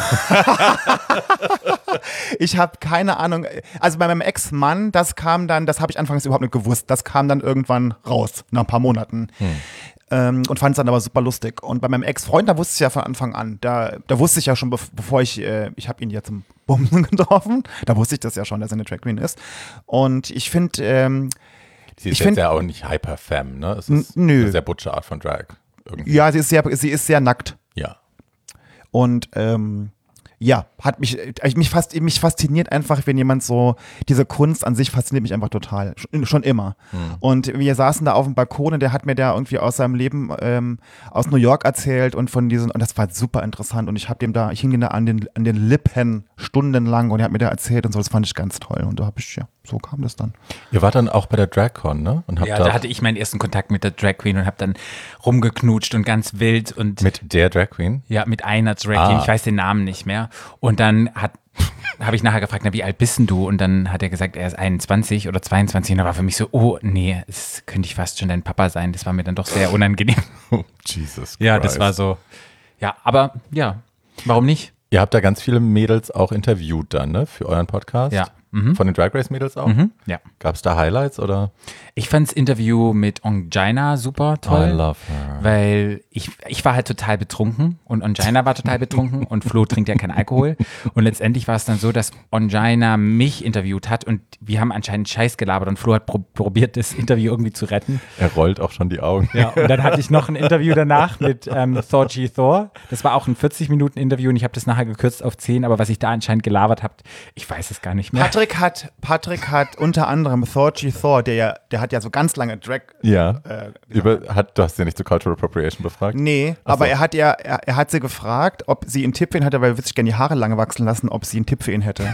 Ich habe keine Ahnung. Also bei meinem Ex-Mann, das kam dann, das habe ich anfangs überhaupt nicht gewusst. Das kam dann irgendwann raus, nach ein paar Monaten. Hm. Ähm, und fand es dann aber super lustig. Und bei meinem Ex-Freund, da wusste ich ja von Anfang an, da, da wusste ich ja schon, bev- bevor ich, äh, ich habe ihn ja zum Bumsen getroffen, da wusste ich das ja schon, dass er eine Drag Queen ist. Und ich finde, ähm, Sie ist Ich jetzt find- ja auch nicht Hyper-Femme, ne? Es N- ist nö. eine sehr butche Art von Drag. Irgendwie. ja, sie ist sehr, sie ist sehr nackt. Ja. Und ähm, ja, hat mich, äh, mich, fast, mich fasziniert einfach, wenn jemand so, diese Kunst an sich fasziniert mich einfach total, schon, schon immer. Hm. Und wir saßen da auf dem Balkon und der hat mir da irgendwie aus seinem Leben ähm, aus New York erzählt und von diesen, und das war super interessant und ich habe dem da, ich hing ihm da an den, an den Lippen stundenlang und er hat mir da erzählt und so, das fand ich ganz toll und da habe ich, ja, so kam das dann. Ihr wart dann auch bei der DragCon, ne? Und habt Ja, da hatte ich meinen ersten Kontakt mit der Drag Queen und habe dann rumgeknutscht und ganz wild und mit der Drag Queen? ja, mit einer Drag Queen, Ah. ich weiß den Namen nicht mehr. Und dann hat habe ich nachher gefragt, na, wie alt bist denn du? Und dann hat er gesagt, er ist einundzwanzig oder zweiundzwanzig. Und da war für mich so, oh nee, das könnte ich fast schon dein Papa sein. Das war mir dann doch sehr unangenehm. Oh, Jesus Ja, Christ. das war so. Ja, aber ja, warum nicht? Ihr habt da ganz viele Mädels auch interviewt dann, ne? Für euren Podcast? Ja. Mhm. Von den Drag Race Mädels auch? Mhm. Ja. Gab es da Highlights oder? Ich fand das Interview mit Ongina super toll. I love her. Weil ich, ich war halt total betrunken und Ongina war total betrunken und Flo trinkt ja keinen Alkohol. Und letztendlich war es dann so, dass Ongina mich interviewt hat und wir haben anscheinend Scheiß gelabert und Flo hat pro- probiert, das Interview irgendwie zu retten. Er rollt auch schon die Augen. Ja, und dann hatte ich noch ein Interview danach mit ähm, Thor G. Thor. Das war auch ein vierzig Minuten Interview und ich habe das nachher gekürzt auf zehn, aber was ich da anscheinend gelabert habe, ich weiß es gar nicht mehr. Patrick hat, Patrick hat unter anderem Thor G. Thor, der ja, der hat ja so ganz lange Drag. Ja. Äh, Über, hat, du hast sie nicht zu Cultural Appropriation befragt? Nee, Ach aber so. er hat ja, er, er hat sie gefragt, ob sie einen Tipp für ihn hatte, weil er würde sich gerne die Haare lange wachsen lassen, ob sie einen Tipp für ihn hätte.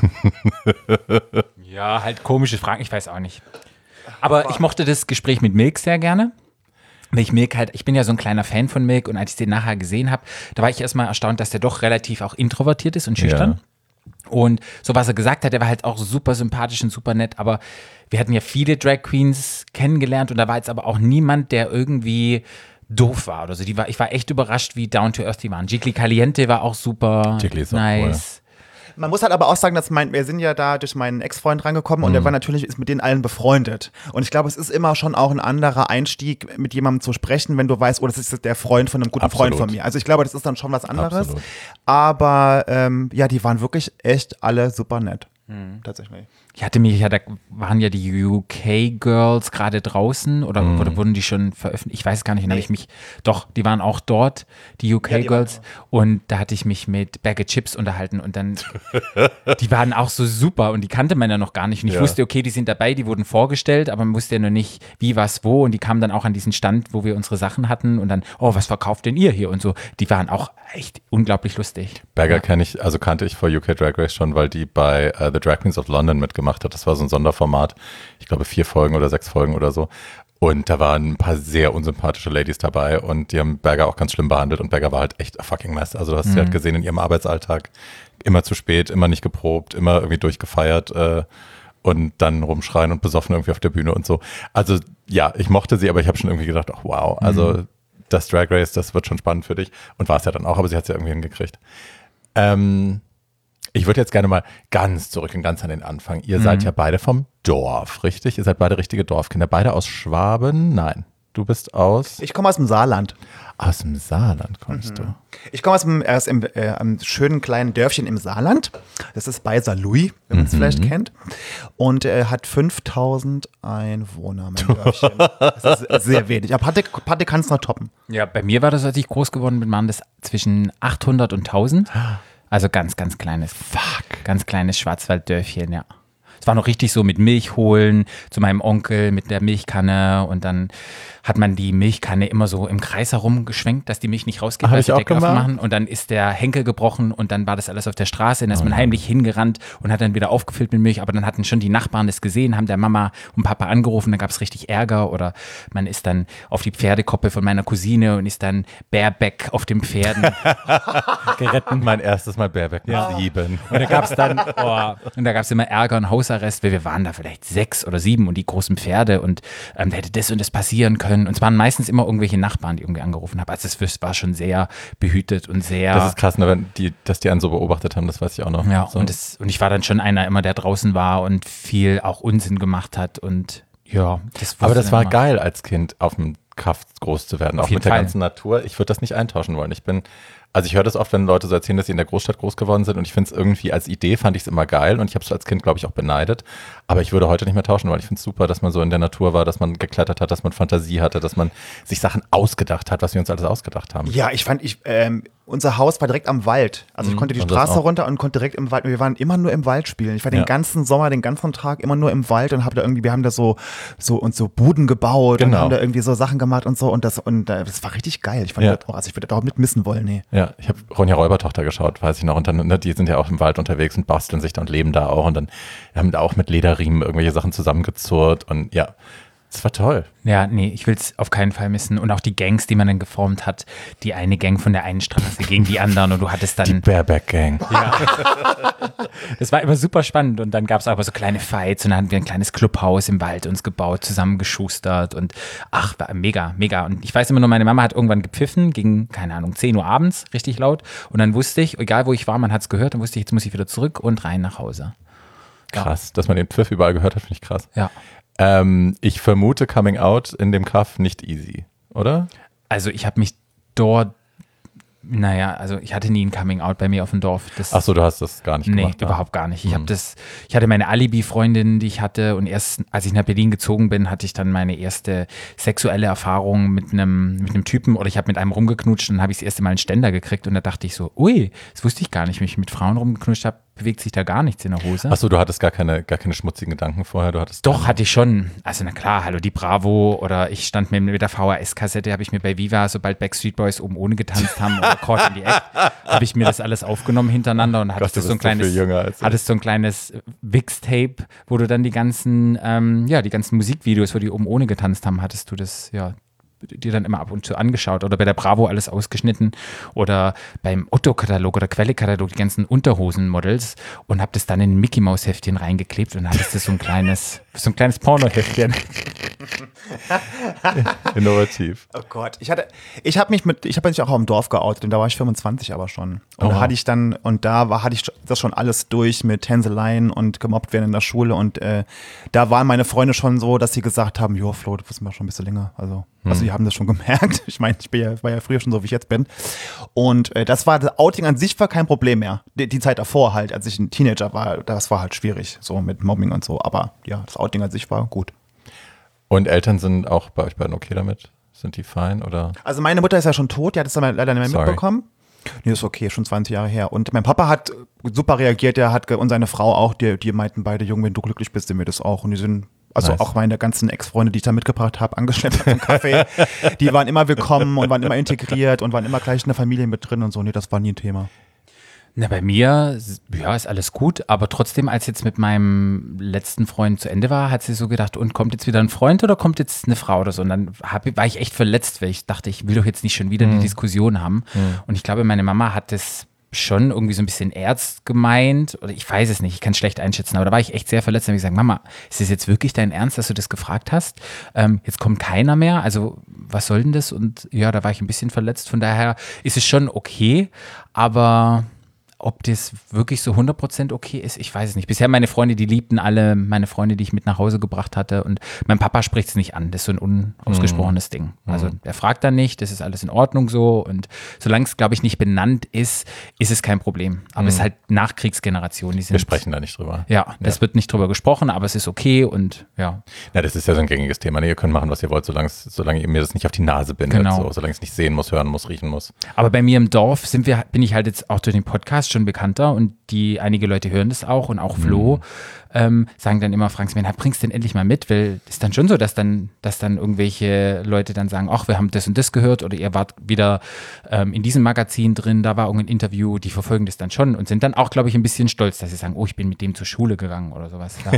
Ja, halt komische Fragen, ich weiß auch nicht. Aber ich mochte das Gespräch mit Milk sehr gerne. Weil ich Milk halt, ich bin ja so ein kleiner Fan von Milk und als ich den nachher gesehen habe, da war ich erstmal erstaunt, dass der doch relativ auch introvertiert ist und schüchtern. Ja. Und so was er gesagt hat, der war halt auch super sympathisch und super nett, aber wir hatten ja viele Drag Queens kennengelernt und da war jetzt aber auch niemand, der irgendwie doof war oder so. Die war, ich war echt überrascht, wie down to earth die waren. Gigli Caliente war auch super Gigli ist auch nice. Man muss halt aber auch sagen, dass mein, wir sind ja da durch meinen Ex-Freund rangekommen und der war natürlich, ist mit denen allen befreundet. Und ich glaube, es ist immer schon auch ein anderer Einstieg, mit jemandem zu sprechen, wenn du weißt, oh, das ist der Freund von einem guten Absolut. Freund von mir. Also ich glaube, das ist dann schon was anderes. Absolut. Aber ähm, ja, die waren wirklich echt alle super nett. Tatsächlich. Ich hatte mich, ja, da waren ja die U K-Girls gerade draußen oder, Mhm. oder wurden die schon veröffentlicht? Ich weiß gar nicht, dann habe ich mich, doch, die waren auch dort, die U K-Girls. Und da hatte ich mich mit Bag of Chips unterhalten und dann, die waren auch so super und die kannte man ja noch gar nicht. Und ich Ja. wusste, okay, die sind dabei, die wurden vorgestellt, aber man wusste ja noch nicht, wie, was, wo. Und die kamen dann auch an diesen Stand, wo wir unsere Sachen hatten und dann, oh, was verkauft denn ihr hier und so. Die waren auch echt unglaublich lustig. Bagger kenne ich, also kannte ich vor U K Drag Race schon, weil die bei uh, The Drag Queens of London mitgemacht hat. Das war so ein Sonderformat. Ich glaube vier Folgen oder sechs Folgen oder so. Und da waren ein paar sehr unsympathische Ladies dabei und die haben Bagger auch ganz schlimm behandelt und Bagger war halt echt a fucking mess. Also du hast sie halt gesehen in ihrem Arbeitsalltag. Immer zu spät, immer nicht geprobt, immer irgendwie durchgefeiert äh, und dann rumschreien und besoffen irgendwie auf der Bühne und so. Also ja, ich mochte sie, aber ich habe schon irgendwie gedacht, ach wow, also das Drag Race, das wird schon spannend für dich. Und war es ja dann auch, aber sie hat es ja irgendwie hingekriegt. Ähm, ich würde jetzt gerne mal ganz zurück und ganz an den Anfang. Ihr seid ja beide vom Dorf, richtig? Ihr seid beide richtige Dorfkinder. Beide aus Schwaben? Nein. Du bist aus? Ich komme aus dem Saarland. Aus dem Saarland kommst du. Ich komme aus dem, aus dem äh, einem schönen kleinen Dörfchen im Saarland. Das ist bei Saarlouis, wenn man es vielleicht kennt. Und er äh, hat fünftausend Einwohner, mein Dörfchen. Das ist sehr wenig. Aber Patte, Patte kann es noch toppen. Ja, bei mir war das, als ich groß geworden bin, waren das zwischen achthundert und tausend. Also ganz, ganz kleines, fuck, ganz kleines Schwarzwalddörfchen, ja. Es war noch richtig so mit Milch holen zu meinem Onkel mit der Milchkanne und dann hat man die Milchkanne immer so im Kreis herumgeschwenkt, dass die Milch nicht rausgeht, Hab weil ich sie auch Deckel gemacht. aufmachen und dann ist der Henkel gebrochen und dann war das alles auf der Straße und dann ist man heimlich hingerannt und hat dann wieder aufgefüllt mit Milch, aber dann hatten schon die Nachbarn das gesehen, haben der Mama und Papa angerufen, dann gab es richtig Ärger oder man ist dann auf die Pferdekoppel von meiner Cousine und ist dann bareback auf den Pferden geritten. Mein erstes Mal Baerbeck mit sieben. Und da gab es dann, oh, und da gab es immer Ärger und Hausarrest, weil wir waren da vielleicht sechs oder sieben und die großen Pferde und ähm, da hätte das und das passieren können. Und es waren meistens immer irgendwelche Nachbarn, die irgendwie angerufen haben. Also es war schon sehr behütet und sehr. Das ist krass, ne, wenn die, dass die einen so beobachtet haben, das weiß ich auch noch. Ja, so. und, das, und ich war dann schon einer immer, der draußen war und viel auch Unsinn gemacht hat und ja. Das Aber das wusste war immer. geil, als Kind auf dem Kaff groß zu werden, Auf auch jeden mit der Fall. ganzen Natur. Ich würde das nicht eintauschen wollen. Ich bin, also ich höre das oft, wenn Leute so erzählen, dass sie in der Großstadt groß geworden sind und ich finde es irgendwie als Idee, fand ich es immer geil und ich habe es als Kind, glaube ich, auch beneidet. Aber ich würde heute nicht mehr tauschen wollen. Ich finde es super, dass man so in der Natur war, dass man geklettert hat, dass man Fantasie hatte, dass man sich Sachen ausgedacht hat, was wir uns alles ausgedacht haben. Ja, ich fand, ich, ähm, unser Haus war direkt am Wald. Also ich konnte die und das Straße auch. runter und konnte direkt im Wald. Wir waren immer nur im Wald spielen. Ich war Ja. den ganzen Sommer, den ganzen Tag immer nur im Wald und habe da irgendwie, wir haben da so, so uns so Buden gebaut Genau. und haben da irgendwie so Sachen gemacht und so und das und äh, das war richtig geil. Ich fand Ja. das auch, also ich würde das auch mit missen wollen, nee. Ja, ich habe Ronja Räubertochter geschaut, weiß ich noch. Und dann, ne, die sind ja auch im Wald unterwegs und basteln sich da und leben da auch. Und dann haben da auch mit Lederriemen irgendwelche Sachen zusammengezurrt. Und ja, es war toll. Ja, nee, ich will es auf keinen Fall missen. Und auch die Gangs, die man dann geformt hat. Die eine Gang von der einen Straße gegen die anderen und du hattest Die dann, Bareback Gang. das war immer super spannend und dann gab es aber so kleine Fights und dann hatten wir ein kleines Clubhaus im Wald uns gebaut, zusammengeschustert und ach, war mega, mega. Und ich weiß immer nur, meine Mama hat irgendwann gepfiffen, gegen, keine Ahnung, zehn Uhr abends, richtig laut. Und dann wusste ich, egal wo ich war, man hat es gehört, dann wusste ich, jetzt muss ich wieder zurück und rein nach Hause. Krass, dass man den Pfiff überall gehört hat, finde ich krass. Ja. Ähm, ich vermute Coming Out in dem Kaff nicht easy, oder? Also ich habe mich dort, naja, also ich hatte nie ein Coming Out bei mir auf dem Dorf. Das, Ach so, du hast das gar nicht nee, gemacht. überhaupt gar nicht. Ich Hm. habe das, ich hatte meine Alibi-Freundin, die ich hatte und erst als ich nach Berlin gezogen bin, hatte ich dann meine erste sexuelle Erfahrung mit einem mit einem Typen oder ich habe mit einem rumgeknutscht und dann habe ich das erste Mal einen Ständer gekriegt und da dachte ich so, ui, das wusste ich gar nicht, wenn ich mit Frauen rumgeknutscht habe, bewegt sich da gar nichts in der Hose. Ach so, du hattest gar keine, gar keine schmutzigen Gedanken vorher. Du hattest Doch, hatte ich schon. Also na klar, hallo die Bravo oder ich stand mir mit der V H S-Kassette, habe ich mir bei Viva, sobald Backstreet Boys oben ohne getanzt haben oder Caught in the Act, habe ich mir das alles aufgenommen hintereinander und hattest du so ein bist so viel kleines, jünger als ich. hattest so ein kleines Wix-Tape, wo du dann die ganzen, ähm, ja, die ganzen Musikvideos, wo die oben ohne getanzt haben, hattest du das, ja, dir dann immer ab und zu angeschaut oder bei der Bravo alles ausgeschnitten oder beim Otto-Katalog oder Quelle-Katalog die ganzen Unterhosen-Models und hab das dann in ein Mickey-Maus-Heftchen reingeklebt und hattest das so ein kleines, so ein kleines Porno-Heftchen. innovativ. Oh Gott, ich hatte, ich habe mich mit, ich habe mich auch im Dorf geoutet und da war ich fünfundzwanzig aber schon. Und Oh, da wow. hatte ich dann, und da war, hatte ich das schon alles durch mit Hänseleien und gemobbt werden in der Schule und äh, da waren meine Freunde schon so, dass sie gesagt haben, jo Flo, du bist mir schon ein bisschen länger, also, Hm. also die haben das schon gemerkt. Ich meine, ich bin ja, war ja früher schon so, wie ich jetzt bin. Und äh, das war, das Outing an sich war kein Problem mehr. Die, die Zeit davor halt, als ich ein Teenager war, das war halt schwierig, so mit Mobbing und so, aber ja, das Outing an sich war gut. Und Eltern sind auch bei euch beiden okay damit? Sind die fein oder? Also meine Mutter ist ja schon tot, die hat es dann leider nicht mehr Sorry. mitbekommen. Nee, ist okay, schon zwanzig Jahre her. Und mein Papa hat super reagiert, der hat ge- und seine Frau auch, die, die meinten beide, Junge, wenn du glücklich bist, sind wir das auch. Und die sind, also Nice. auch meine ganzen Ex-Freunde, die ich da mitgebracht habe, angeschleppt habe zum Kaffee, die waren immer willkommen und waren immer integriert und waren immer gleich in der Familie mit drin und so. Nee, das war nie ein Thema. Na, bei mir, ja, ist alles gut, aber trotzdem, als jetzt mit meinem letzten Freund zu Ende war, hat sie so gedacht, und kommt jetzt wieder ein Freund oder kommt jetzt eine Frau oder so? Und dann hab, war ich echt verletzt, weil ich dachte, ich will doch jetzt nicht schon wieder die Diskussion haben. Und ich glaube, meine Mama hat das schon irgendwie so ein bisschen ernst gemeint oder ich weiß es nicht, ich kann es schlecht einschätzen, aber da war ich echt sehr verletzt, da habe ich gesagt, Mama, ist das jetzt wirklich dein Ernst, dass du das gefragt hast? Ähm, jetzt kommt keiner mehr, also was soll denn das? Und ja, da war ich ein bisschen verletzt, von daher ist es schon okay, aber ob das wirklich so hundert Prozent okay ist, ich weiß es nicht. Bisher meine Freunde, die liebten alle meine Freunde, die ich mit nach Hause gebracht hatte und mein Papa spricht es nicht an. Das ist so ein unausgesprochenes Mhm. Ding. Also er fragt dann nicht, das ist alles in Ordnung so und solange es, glaube ich, nicht benannt ist, ist es kein Problem. Aber es ist halt Nachkriegsgeneration. Die sind, Wir sprechen da nicht drüber. Ja, es wird nicht drüber gesprochen, aber es ist okay und ja. Ja, das ist ja so ein gängiges Thema. Ne? Ihr könnt machen, was ihr wollt, solange, es, solange ihr mir das nicht auf die Nase bindet. Genau. So, solange ich es nicht sehen muss, hören muss, riechen muss. Aber bei mir im Dorf sind wir, bin ich halt jetzt auch durch den Podcast schon bekannter und die einige Leute hören das auch und auch Flo Mhm. ähm, sagen dann immer, Frank, na, bringst du denn endlich mal mit? Weil es ist dann schon so, dass dann, dass dann irgendwelche Leute dann sagen, ach, wir haben das und das gehört oder ihr wart wieder ähm, in diesem Magazin drin, da war irgendein Interview, die verfolgen das dann schon und sind dann auch, glaube ich, ein bisschen stolz, dass sie sagen, oh, ich bin mit dem zur Schule gegangen oder sowas. Ja.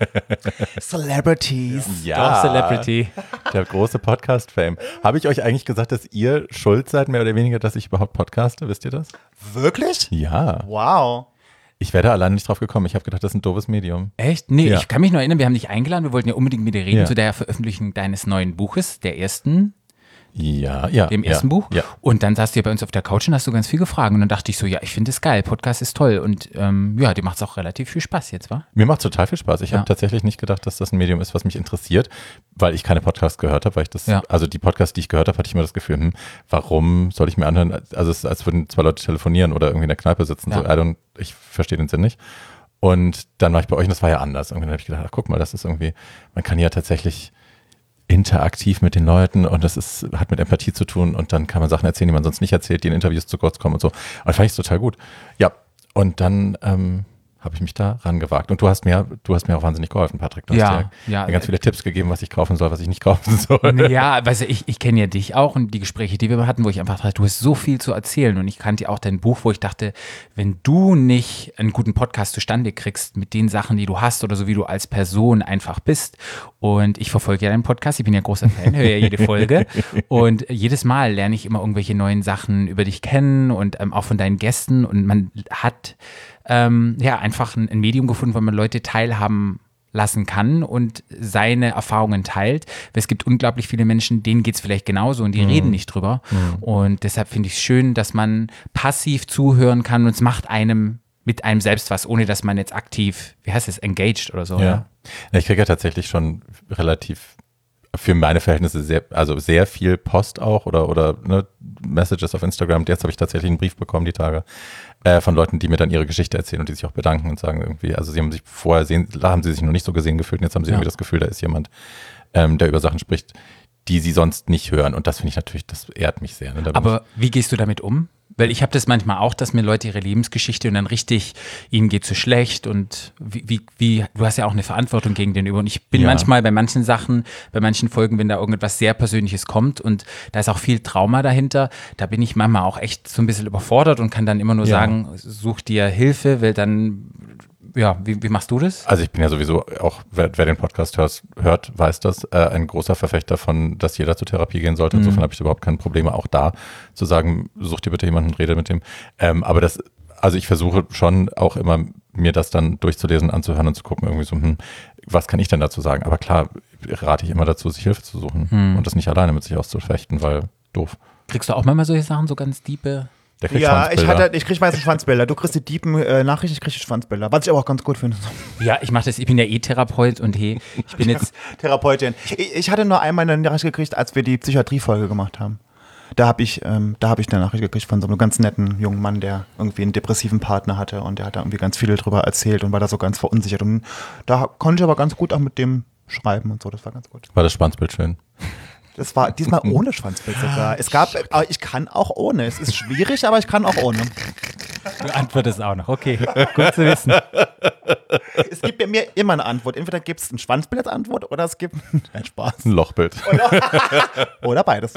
Celebrities. Doch, Celebrity. Der große Podcast-Fame. Habe ich euch eigentlich gesagt, dass ihr schuld seid, mehr oder weniger, dass ich überhaupt podcaste? Wisst ihr das? Wirklich? Ja. Wow. Ich wäre da alleine nicht drauf gekommen. Ich habe gedacht, das ist ein doofes Medium. Echt? Nee, Ja. ich kann mich noch erinnern, wir haben dich eingeladen, wir wollten ja unbedingt mit dir reden Ja. zu der Veröffentlichung deines neuen Buches, der ersten, Ja, ja. dem ja, ersten Buch. Ja. Und dann saßt du ja bei uns auf der Couch und hast du ganz viel gefragt. Und dann dachte ich so, ja, ich finde es geil, Podcast ist toll. Und ähm, ja, dir macht es auch relativ viel Spaß jetzt, wa? Mir macht total viel Spaß. Ich Ja. habe tatsächlich nicht gedacht, dass das ein Medium ist, was mich interessiert, weil ich keine Podcasts gehört habe, weil ich das, Ja. also die Podcasts, die ich gehört habe, hatte ich immer das Gefühl, hm, warum soll ich mir anhören, also es ist, als würden zwei Leute telefonieren oder irgendwie in der Kneipe sitzen. Ja. So, I don't, ich verstehe den Sinn nicht. Und dann war ich bei euch und das war ja anders. Und dann habe ich gedacht, ach, guck mal, das ist irgendwie, man kann ja tatsächlich interaktiv mit den Leuten und das ist, hat mit Empathie zu tun und dann kann man Sachen erzählen, die man sonst nicht erzählt, die in Interviews zu kurz kommen und so. Und das fand ich total gut. Ja, und dann ähm, habe ich mich da rangewagt. Und du hast mir, du hast mir auch wahnsinnig geholfen, Patrick. Du Ja, hast dir ja. mir ganz viele Tipps gegeben, was ich kaufen soll, was ich nicht kaufen soll. Ja, weißt du, ich, ich kenne ja dich auch und die Gespräche, die wir hatten, wo ich einfach dachte, du hast so viel zu erzählen und ich kannte auch dein Buch, wo ich dachte, wenn du nicht einen guten Podcast zustande kriegst mit den Sachen, die du hast oder so wie du als Person einfach bist und ich verfolge ja deinen Podcast, ich bin ja großer Fan, höre ja jede Folge und jedes Mal lerne ich immer irgendwelche neuen Sachen über dich kennen und ähm, auch von deinen Gästen und man hat ähm, ja einfach ein, ein Medium gefunden, wo man Leute teilhaben lassen kann und seine Erfahrungen teilt. Weil es gibt unglaublich viele Menschen, denen geht es vielleicht genauso und die mhm. reden nicht drüber. Mhm. Und deshalb finde ich es schön, dass man passiv zuhören kann und es macht einem mit einem selbst was, ohne dass man jetzt aktiv, wie heißt es, engaged oder so. Ja. Ja? Ja, ich kriege ja tatsächlich schon relativ für meine Verhältnisse sehr, also sehr viel Post auch oder, oder ne, Messages auf Instagram. Jetzt habe ich tatsächlich einen Brief bekommen, die Tage, äh, von Leuten, die mir dann ihre Geschichte erzählen und die sich auch bedanken und sagen irgendwie, also sie haben sich vorher sehen, da haben sie sich noch nicht so gesehen gefühlt und jetzt haben sie ja. irgendwie das Gefühl, da ist jemand, ähm, der über Sachen spricht, die sie sonst nicht hören. Und das finde ich natürlich, das ehrt mich sehr. Ne? Da bin Aber wie gehst du damit um? Weil ich habe das manchmal auch, dass mir Leute ihre Lebensgeschichte und dann richtig, ihnen geht so schlecht und wie, wie, wie, du hast ja auch eine Verantwortung gegen den über. Und ich bin Ja. manchmal bei manchen Sachen, bei manchen Folgen, wenn da irgendetwas sehr Persönliches kommt und da ist auch viel Trauma dahinter, da bin ich manchmal auch echt so ein bisschen überfordert und kann dann immer nur Ja. sagen, such dir Hilfe, weil dann, ja, wie, wie machst du das? Also ich bin ja sowieso auch, wer, wer den Podcast hört, hört, weiß das, äh, ein großer Verfechter von, dass jeder zur Therapie gehen sollte. Insofern mhm. habe ich überhaupt keine Probleme, auch da zu sagen, such dir bitte jemanden, rede mit dem. Ähm, aber das, also ich versuche schon auch immer, mir das dann durchzulesen, anzuhören und zu gucken, irgendwie so, hm, was kann ich denn dazu sagen? Aber klar, rate ich immer dazu, sich Hilfe zu suchen mhm. und das nicht alleine mit sich auszufechten, weil doof. Kriegst du auch manchmal solche Sachen, so ganz diepe? Der kriegt Ja, ich, Schwanzbilder. hatte, ich kriege meistens Schwanzbilder. Du kriegst die Diepen äh, Nachrichten, ich kriege die Schwanzbilder. Was ich aber auch ganz gut finde. Ja, ich mache das, ich bin ja eh Therapeut und hey, ich bin jetzt Therapeutin. Ich, ich hatte nur einmal eine Nachricht gekriegt, als wir die Psychiatrie-Folge gemacht haben. Da habe ich, ähm, da hab ich eine Nachricht gekriegt von so einem ganz netten jungen Mann, der irgendwie einen depressiven Partner hatte und der hat da irgendwie ganz viel drüber erzählt und war da so ganz verunsichert. Und da konnte ich aber ganz gut auch mit dem schreiben und so, das war ganz gut. War das Schwanzbild schön? Das war diesmal ohne Schwanzbild sogar. Es gab, aber ich kann auch ohne. Es ist schwierig, aber ich kann auch ohne. Du antwortest auch noch. Okay, gut zu wissen. Es gibt bei mir immer eine Antwort. Entweder gibt es ein Schwanzbild als Antwort oder es gibt ein Spaß. Ein Lochbild. Oder beides.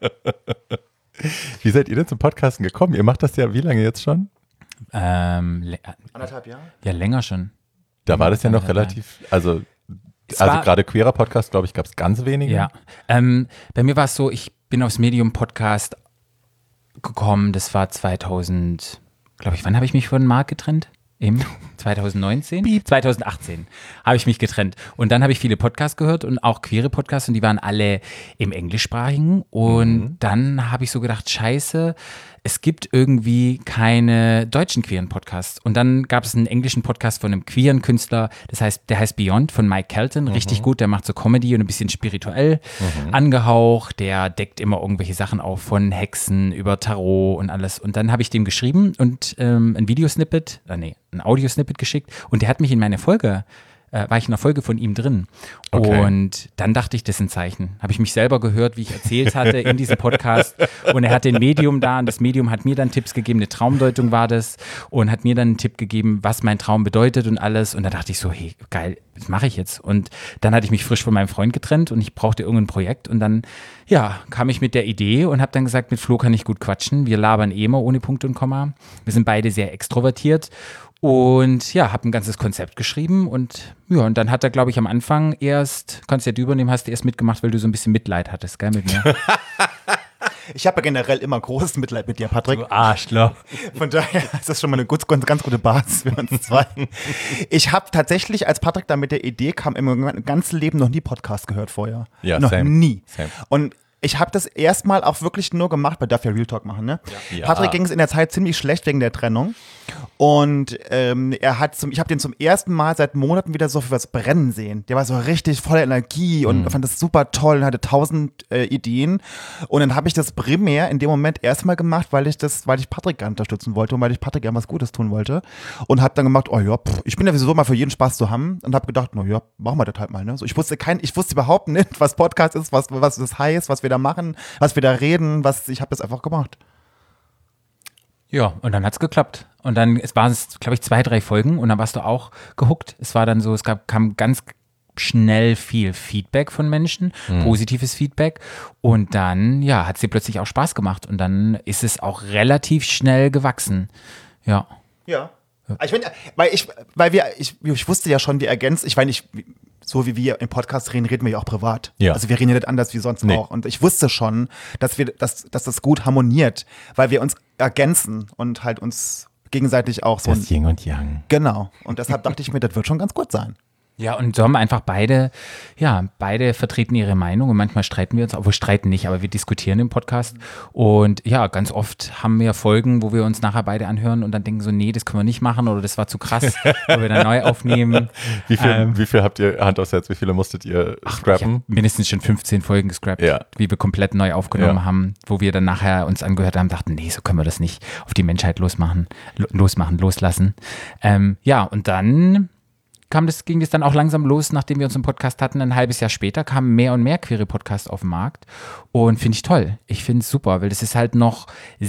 Wie seid ihr denn zum Podcasten gekommen? Ihr macht das ja wie lange jetzt schon? Ähm, le- Anderthalb Jahre? ja, länger schon. Da war das ja noch relativ, also, Es also war- gerade queerer Podcast, glaube ich, gab es ganz wenige. Ja. Ähm, bei mir war es so, ich bin aufs Medium-Podcast gekommen, das war zweitausend, glaube ich, wann habe ich mich von Marc getrennt? Im zwanzig neunzehn? zwanzig achtzehn habe ich mich getrennt. Und dann habe ich viele Podcasts gehört und auch queere Podcasts und die waren alle im Englischsprachigen. Und mhm. dann habe ich so gedacht, scheiße, es gibt irgendwie keine deutschen queeren Podcasts. Und dann gab es einen englischen Podcast von einem queeren Künstler, das heißt, der heißt Beyond von Mike Kelton, mhm. richtig gut, der macht so Comedy und ein bisschen spirituell mhm. angehaucht, der deckt immer irgendwelche Sachen auf von Hexen über Tarot und alles. Und dann habe ich dem geschrieben und ähm, ein Videosnippet, äh, nee, ein Audiosnippet geschickt und der hat mich in meine Folge Äh, war ich in einer Folge von ihm drin. Okay. Und dann dachte ich, das ist ein Zeichen. Habe ich mich selber gehört, wie ich erzählt hatte in diesem Podcast. Und er hatte ein Medium da und das Medium hat mir dann Tipps gegeben, eine Traumdeutung war das und hat mir dann einen Tipp gegeben, was mein Traum bedeutet und alles. Und da dachte ich so, hey, geil, das mache ich jetzt. Und dann hatte ich mich frisch von meinem Freund getrennt und ich brauchte irgendein Projekt. Und dann, ja, kam ich mit der Idee und habe dann gesagt, mit Flo kann ich gut quatschen. Wir labern eh immer ohne Punkt und Komma. Wir sind beide sehr extrovertiert. Und ja, habe ein ganzes Konzept geschrieben und ja, und dann hat er, glaube ich, am Anfang erst, kannst du ja übernehmen, hast du erst mitgemacht, weil du so ein bisschen Mitleid hattest, gell, mit mir. Ich habe ja generell immer großes Mitleid mit dir, Patrick. Du Arschloch. Von daher ist das schon mal eine gut, ganz, ganz gute Basis für uns zwei. Ich habe tatsächlich, als Patrick da mit der Idee kam, im ganzen Leben noch nie Podcast gehört vorher. Ja, noch same. nie. Same. Und ich habe das erstmal auch wirklich nur gemacht, man darf ja Real Talk machen, ne? Ja. Patrick ging es in der Zeit ziemlich schlecht wegen der Trennung. Und ähm, er hat zum, ich habe den zum ersten Mal seit Monaten wieder so für was brennen sehen. Der war so richtig voller Energie und mhm. fand das super toll und hatte tausend äh, Ideen. Und dann habe ich das primär in dem Moment erstmal gemacht, weil ich das, weil ich Patrick gerne unterstützen wollte und weil ich Patrick gerne was Gutes tun wollte. Und habe dann gemacht, oh ja, pff, ich bin ja sowieso mal für jeden Spaß zu haben und habe gedacht, na ja, machen wir das halt mal. Ne? So, ich wusste kein, ich wusste überhaupt nicht, was Podcast ist, was, was das heißt, was wir da machen, was wir da reden, was, ich habe das einfach gemacht. Ja, und dann hat's geklappt. Und dann, es waren, glaube ich, zwei, drei Folgen und dann warst du auch gehuckt. Es war dann so, es gab, kam ganz schnell viel Feedback von Menschen, mhm. positives Feedback. Und dann, ja, hat es dir plötzlich auch Spaß gemacht. Und dann ist es auch relativ schnell gewachsen. Ja. Ja. Ich meine, weil ich, weil wir, ich, ich wusste ja schon, wir ergänzen, ich meine, ich, so wie wir im Podcast reden, reden wir ja auch privat. Ja. Also wir reden ja nicht anders wie sonst nee. auch. Und ich wusste schon, dass wir, dass, dass das gut harmoniert, weil wir uns ergänzen und halt uns gegenseitig auch so. Das Yin und Yang. Genau. Und deshalb dachte ich mir, das wird schon ganz gut sein. Ja, und so haben wir einfach beide, ja, beide vertreten ihre Meinung und manchmal streiten wir uns, obwohl streiten nicht, aber wir diskutieren im Podcast und ja, ganz oft haben wir Folgen, wo wir uns nachher beide anhören und dann denken so, nee, das können wir nicht machen oder das war zu krass, wo wir dann neu aufnehmen. Wie viel, ähm, wie viel habt ihr, Hand aufs Herz, wie viele musstet ihr scrappen? Ach, mindestens schon fünfzehn Folgen gescrappt, ja. wie wir komplett neu aufgenommen ja. haben, wo wir dann nachher uns angehört haben, dachten, nee, so können wir das nicht auf die Menschheit losmachen, losmachen, loslassen. Ähm, ja, und dann kam das, ging das dann auch langsam los, nachdem wir uns im Podcast hatten. Ein halbes Jahr später kamen mehr und mehr queere Podcasts auf den Markt. Und finde ich toll. Ich finde es super, weil das ist halt noch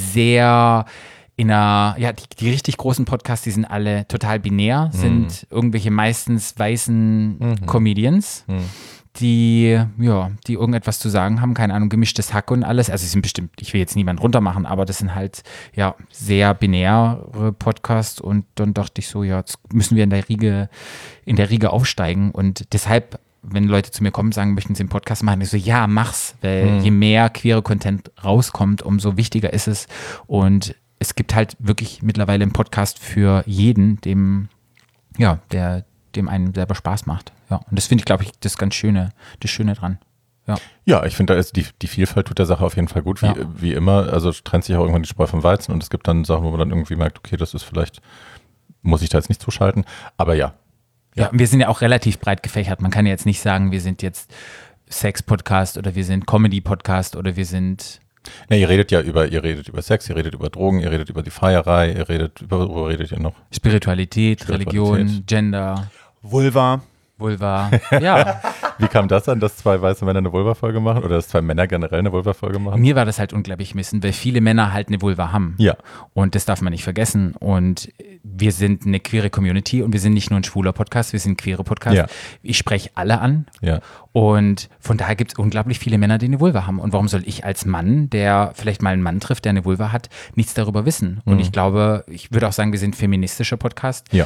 sehr in einer, ja, die, die richtig großen Podcasts, die sind alle total binär, mhm. sind irgendwelche meistens weißen mhm. Comedians. Mhm. die, ja, die irgendetwas zu sagen haben, keine Ahnung, gemischtes Hack und alles. Also sie sind bestimmt, ich will jetzt niemand runtermachen, aber das sind halt, ja, sehr binäre Podcasts und dann dachte ich so, ja, jetzt müssen wir in der Riege, in der Riege aufsteigen und deshalb, wenn Leute zu mir kommen und sagen, möchten sie einen Podcast machen, ich so, ja, mach's, weil mhm. je mehr queere Content rauskommt, umso wichtiger ist es und es gibt halt wirklich mittlerweile einen Podcast für jeden, dem, ja, der, dem einen selber Spaß macht. Ja, und das finde ich, glaube ich, das ganz Schöne, das Schöne dran. Ja, ja, ich finde, da ist die, die Vielfalt tut der Sache auf jeden Fall gut, wie, ja. wie immer. Also trennt sich auch irgendwann die Spreu vom Weizen und es gibt dann Sachen, wo man dann irgendwie merkt, okay, das ist vielleicht, muss ich da jetzt nicht zuschalten. Aber ja. Ja, ja wir sind ja auch relativ breit gefächert. Man kann ja jetzt nicht sagen, wir sind jetzt Sex-Podcast oder wir sind Comedy-Podcast oder wir sind... Ja, ihr redet ja über, ihr redet über Sex, ihr redet über Drogen, ihr redet über die Feierei, ihr redet, über, worüber redet ihr noch? Spiritualität, Spiritualität. Religion, Gender. Vulva. Vulva, ja. Wie kam das an, dass zwei weiße Männer eine Vulva-Folge machen oder dass zwei Männer generell eine Vulva-Folge machen? Mir war das halt unglaublich missend, weil viele Männer halt eine Vulva haben. Ja. Und das darf man nicht vergessen. Und wir sind eine queere Community und wir sind nicht nur ein schwuler Podcast, wir sind ein queere Podcast. Ja. Ich spreche alle an. Ja. Und von daher gibt es unglaublich viele Männer, die eine Vulva haben. Und warum soll ich als Mann, der vielleicht mal einen Mann trifft, der eine Vulva hat, nichts darüber wissen? Und mhm. ich glaube, ich würde auch sagen, wir sind ein feministischer Podcast. Ja.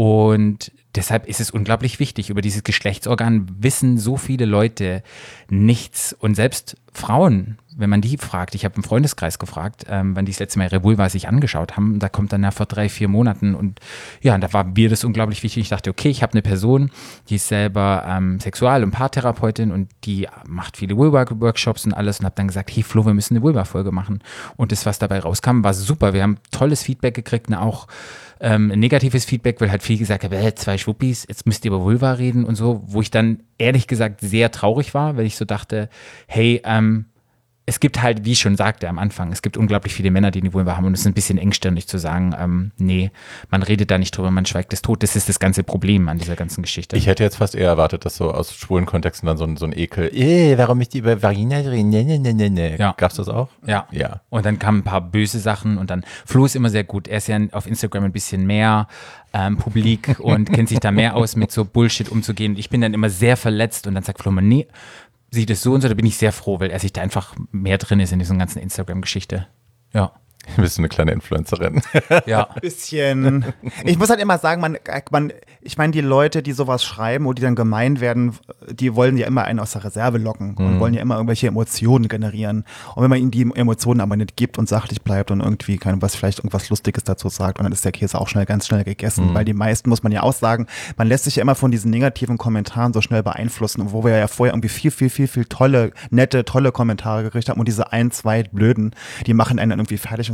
Und deshalb ist es unglaublich wichtig. Über dieses Geschlechtsorgan wissen so viele Leute nichts. Und selbst Frauen, wenn man die fragt, ich habe im Freundeskreis gefragt, ähm, wann die das letzte Mal ihre Vulva sich angeschaut haben, da kommt dann nach vor drei, vier Monaten. Und ja, und da war mir das unglaublich wichtig. Ich dachte, okay, ich habe eine Person, die ist selber ähm, Sexual- und Paartherapeutin und die macht viele Vulva-Workshops und alles und habe dann gesagt, hey Flo, wir müssen eine Vulva-Folge machen. Und das, was dabei rauskam, war super. Wir haben tolles Feedback gekriegt und auch Ähm, negatives Feedback, weil halt viel gesagt habe, äh, zwei Schwuppis, jetzt müsst ihr über Vulva reden und so, wo ich dann ehrlich gesagt sehr traurig war, weil ich so dachte, hey, ähm, es gibt halt, wie ich schon sagte am Anfang, es gibt unglaublich viele Männer, die eine Vulva haben und es ist ein bisschen engstirnig zu sagen, ähm, nee, man redet da nicht drüber, man schweigt es tot. Das ist das ganze Problem an dieser ganzen Geschichte. Ich hätte jetzt fast eher erwartet, dass so aus schwulen Kontexten dann so ein, so ein Ekel, eh, warum ich die über Vagina reden, ne, ne, ne, ne, ne. Ja. Gab's das auch? Ja. Ja. Und dann kamen ein paar böse Sachen und dann, Flo ist immer sehr gut, er ist ja auf Instagram ein bisschen mehr ähm, publik und kennt sich da mehr aus, mit so Bullshit umzugehen. Ich bin dann immer sehr verletzt und dann sagt Flo mal, nee, sieht es so und so, da bin ich sehr froh, weil er sich da einfach mehr drin ist in dieser ganzen Instagram-Geschichte. Ja. Bist du eine kleine Influencerin? Ja. Bisschen. Ich muss halt immer sagen, man, man, ich meine, die Leute, die sowas schreiben oder die dann gemein werden, die wollen ja immer einen aus der Reserve locken und mhm. wollen ja immer irgendwelche Emotionen generieren. Und wenn man ihnen die Emotionen aber nicht gibt und sachlich bleibt und irgendwie kann, was vielleicht irgendwas Lustiges dazu sagt, und dann ist der Käse auch schnell, ganz schnell gegessen. Mhm. Weil die meisten, muss man ja auch sagen, man lässt sich ja immer von diesen negativen Kommentaren so schnell beeinflussen, wo wir ja vorher irgendwie viel, viel, viel, viel tolle, nette, tolle Kommentare gekriegt haben und diese ein, zwei Blöden, die machen einen dann irgendwie fertig und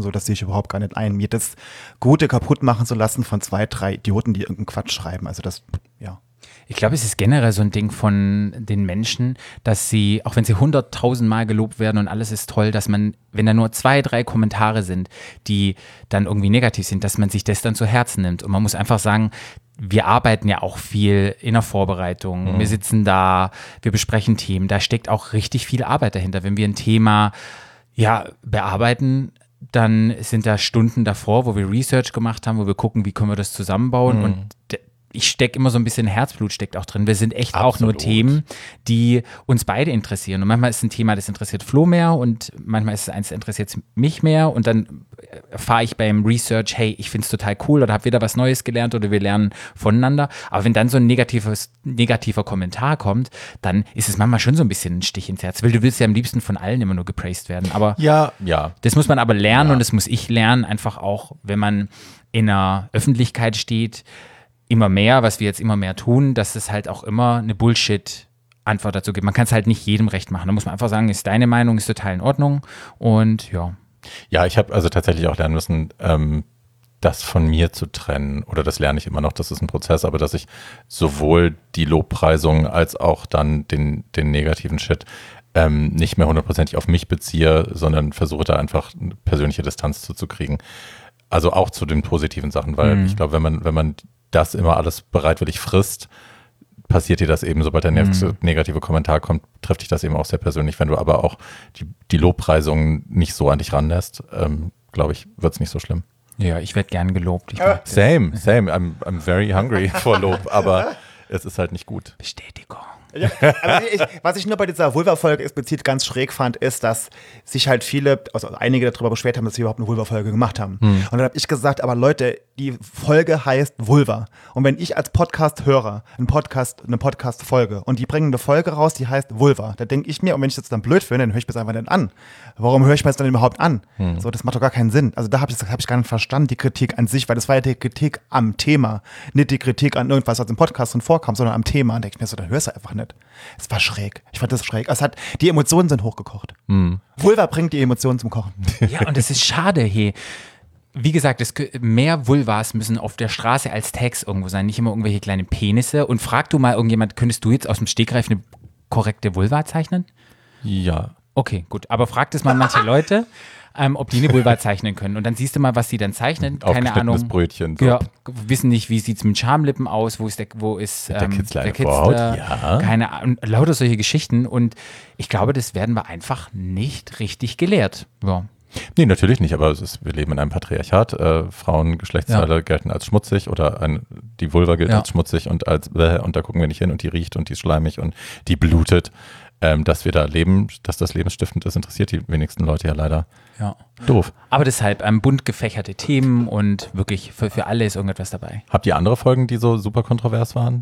so, das sehe ich überhaupt gar nicht ein, mir das Gute kaputt machen zu lassen von zwei, drei Idioten, die irgendeinen Quatsch schreiben. Also das, ja. Ich glaube, es ist generell so ein Ding von den Menschen, dass sie, auch wenn sie hunderttausend Mal gelobt werden und alles ist toll, dass man, wenn da nur zwei, drei Kommentare sind, die dann irgendwie negativ sind, dass man sich das dann zu Herzen nimmt. Und man muss einfach sagen, wir arbeiten ja auch viel in der Vorbereitung. Mhm. Wir sitzen da, wir besprechen Themen. Da steckt auch richtig viel Arbeit dahinter. Wenn wir ein Thema ja, bearbeiten, dann sind da Stunden davor, wo wir Research gemacht haben, wo wir gucken, wie können wir das zusammenbauen. Mhm. Und d- ich stecke immer so ein bisschen Herzblut steckt auch drin. Wir sind echt Absolut. Auch nur Themen, die uns beide interessieren. Und manchmal ist ein Thema, das interessiert Flo mehr und manchmal ist es eins, das interessiert mich mehr. Und dann erfahre ich beim Research, hey, ich finde es total cool oder habe wieder was Neues gelernt oder wir lernen voneinander. Aber wenn dann so ein negatives, negativer Kommentar kommt, dann ist es manchmal schon so ein bisschen ein Stich ins Herz. Weil du willst ja am liebsten von allen immer nur gepraised werden. Aber ja, ja. Das muss man aber lernen ja. und das muss ich lernen, einfach auch, wenn man in einer Öffentlichkeit steht, immer mehr, was wir jetzt immer mehr tun, dass es halt auch immer eine Bullshit-Antwort dazu gibt. Man kann es halt nicht jedem recht machen. Da muss man einfach sagen, ist deine Meinung, ist total in Ordnung und ja. Ja, ich habe also tatsächlich auch lernen müssen, ähm, das von mir zu trennen oder das lerne ich immer noch, das ist ein Prozess, aber dass ich sowohl die Lobpreisung als auch dann den, den negativen Shit ähm, nicht mehr hundertprozentig auf mich beziehe, sondern versuche da einfach eine persönliche Distanz zuzukriegen. Also auch zu den positiven Sachen, weil mhm. ich glaube, wenn man, wenn man das immer alles bereitwillig frisst, passiert dir das eben, sobald der mhm. negative Kommentar kommt, trifft dich das eben auch sehr persönlich. Wenn du aber auch die, die Lobpreisung nicht so an dich ranlässt, ähm, glaube ich, wird es nicht so schlimm. Ja, ich werde gern gelobt. Ich äh, same, same. I'm, I'm very hungry for Lob, aber es ist halt nicht gut. Bestätigung. Ja, also ich, was ich nur bei dieser Vulva-Folge explizit ganz schräg fand, ist, dass sich halt viele, also einige darüber beschwert haben, dass sie überhaupt eine Vulva-Folge gemacht haben. Hm. Und dann habe ich gesagt, aber Leute, die Folge heißt Vulva. Und wenn ich als Podcast-Hörer einen Podcast, eine Podcast-Folge und die bringen eine Folge raus, die heißt Vulva, da denke ich mir, und wenn ich das dann blöd finde, dann höre ich mir das einfach nicht an. Warum höre ich mir das dann überhaupt an? Hm. So, das macht doch gar keinen Sinn. Also da habe ich, hab ich gar nicht verstanden, die Kritik an sich, weil das war ja die Kritik am Thema, nicht die Kritik an irgendwas, was im Podcast drin vorkam, sondern am Thema. Und denke ich mir so, dann hörst du einfach nicht. Es war schräg. Ich fand das schräg. Es hat, die Emotionen sind hochgekocht. Hm. Vulva bringt die Emotionen zum Kochen. Ja, und es ist schade, hey. Wie gesagt, es, mehr Vulvas müssen auf der Straße als Tags irgendwo sein, nicht immer irgendwelche kleinen Penisse. Und frag du mal irgendjemand, könntest du jetzt aus dem Stegreif eine korrekte Vulva zeichnen? Ja. Okay, gut. Aber frag das mal manche Leute, ähm, ob die eine Vulva zeichnen können. Und dann siehst du mal, was die dann zeichnen. Keine Ahnung. Brötchen. So. Ja, wissen nicht, wie sieht es mit Schamlippen aus, wo ist der, wo ist ähm, der Kitzler, der Kitzler, ja. Keine Ahnung, lauter solche Geschichten. Und ich glaube, das werden wir einfach nicht richtig gelehrt. Ja. Nee, natürlich nicht, aber es ist, wir leben in einem Patriarchat. Äh, Frauen, Geschlechtsteile ja. gelten als schmutzig oder ein, die Vulva gilt ja. als schmutzig und als bäh, und da gucken wir nicht hin und die riecht und die ist schleimig und die blutet. Ähm, dass wir da leben, dass das lebensstiftend ist, interessiert die wenigsten Leute ja leider. Ja. Doof. Aber deshalb ähm, bunt gefächerte Themen und wirklich für, für alle ist irgendetwas dabei. Habt ihr andere Folgen, die so super kontrovers waren?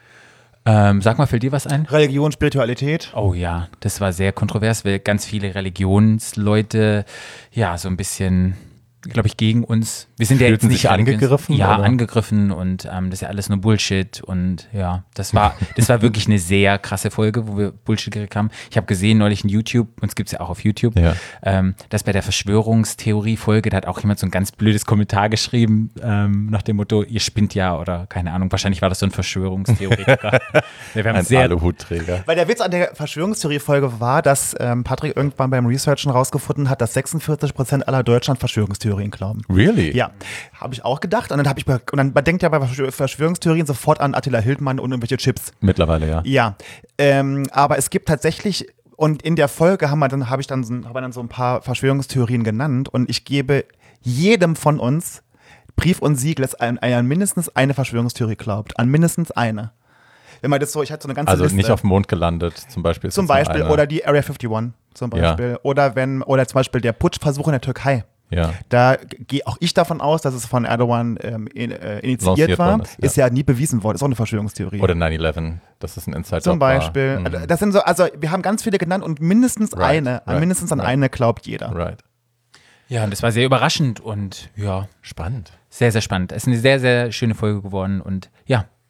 Ähm, sag mal, fällt dir was ein? Religion, Spiritualität. Oh ja, das war sehr kontrovers, weil ganz viele Religionsleute ja so ein bisschen, glaube ich, gegen uns. Wir sind ja jetzt nicht sich angegriffen. Ja, oder? angegriffen und ähm, das ist ja alles nur Bullshit und ja, das war, das war wirklich eine sehr krasse Folge, wo wir Bullshit gekriegt haben. Ich habe gesehen neulich in YouTube, uns gibt es ja auch auf YouTube, ja. ähm, dass bei der Verschwörungstheorie-Folge, da hat auch jemand so ein ganz blödes Kommentar geschrieben, ähm, nach dem Motto, ihr spinnt ja oder keine Ahnung, wahrscheinlich war das so ein Verschwörungstheoretiker. Wir haben ein sehr Aluhutträger. Weil der Witz an der Verschwörungstheorie-Folge war, dass ähm, Patrick irgendwann beim Researchen rausgefunden hat, dass sechsundvierzig Prozent aller Deutschland Verschwörungstheorien glauben. Really? Ja, habe ich auch gedacht. Und dann habe ich, und dann man denkt ja bei Verschwörungstheorien sofort an Attila Hildmann und irgendwelche Chips. Mittlerweile, ja. Ja, ähm, aber es gibt tatsächlich, und in der Folge haben wir dann, habe ich dann, so, hab dann so ein paar Verschwörungstheorien genannt und ich gebe jedem von uns Brief und Siegel, dass an, an mindestens eine Verschwörungstheorie glaubt. An mindestens eine. Wenn man das so, ich hatte so eine ganze also Liste. nicht auf dem Mond gelandet, zum Beispiel. Zum Beispiel, oder die Area einundfünfzig zum Beispiel. Ja. Oder wenn, oder zum Beispiel der Putschversuch in der Türkei. Ja. Da gehe auch ich davon aus, dass es von Erdogan ähm, in, äh, initiiert war. Ist, ja. ist ja nie bewiesen worden. Ist auch eine Verschwörungstheorie. Oder nine eleven, das ist ein Insider. Zum Beispiel. Mhm. Das sind so, also wir haben ganz viele genannt und mindestens right. eine, right. mindestens an right. eine glaubt jeder. Right. Ja, und das war sehr überraschend und ja. Spannend. Sehr, sehr spannend. Es ist eine sehr, sehr schöne Folge geworden und ja,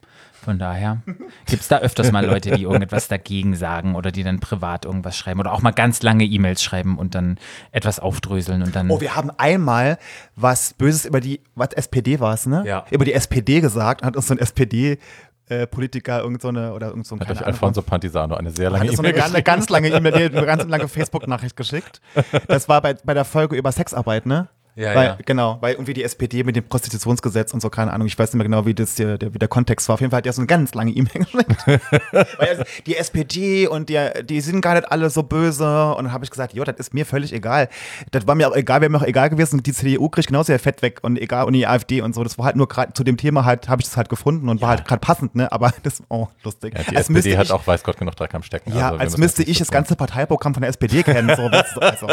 Von daher gibt es da öfters mal Leute, die irgendetwas dagegen sagen oder die dann privat irgendwas schreiben oder auch mal ganz lange E-Mails schreiben und dann etwas aufdröseln und dann. Oh, wir haben einmal was Böses über die, was S P D war es, ne? Ja. Über die S P D gesagt, hat uns so ein S P D äh, Politiker irgend so eine oder irgend so ein Hat euch Alfonso Pantisano eine sehr lange hat so E-Mail eine, eine ganz lange E-Mail, eine ganz lange Facebook-Nachricht geschickt. Das war bei, bei der Folge über Sexarbeit, ne? Ja, weil, ja. Genau, weil irgendwie die S P D mit dem Prostitutionsgesetz und so, keine Ahnung, ich weiß nicht mehr genau, wie, das der, der, wie der Kontext war. Auf jeden Fall hat er so eine ganz lange E-Mail geschickt. Weil also, die S P D und die, die sind gar nicht alle so böse. Und dann habe ich gesagt, jo, das ist mir völlig egal. Das war mir auch egal, wäre mir auch egal gewesen. Die C D U kriegt genauso ihr Fett weg und egal, und die AfD und so. Das war halt nur gerade zu dem Thema halt, habe ich das halt gefunden und ja. war halt gerade passend, ne? Aber das, oh, lustig. Ja, die als S P D hat ich, auch weiß Gott genug Dreck am Stecken. Ja, also, als müsste ich das ganze Parteiprogramm von der S P D kennen. So, also.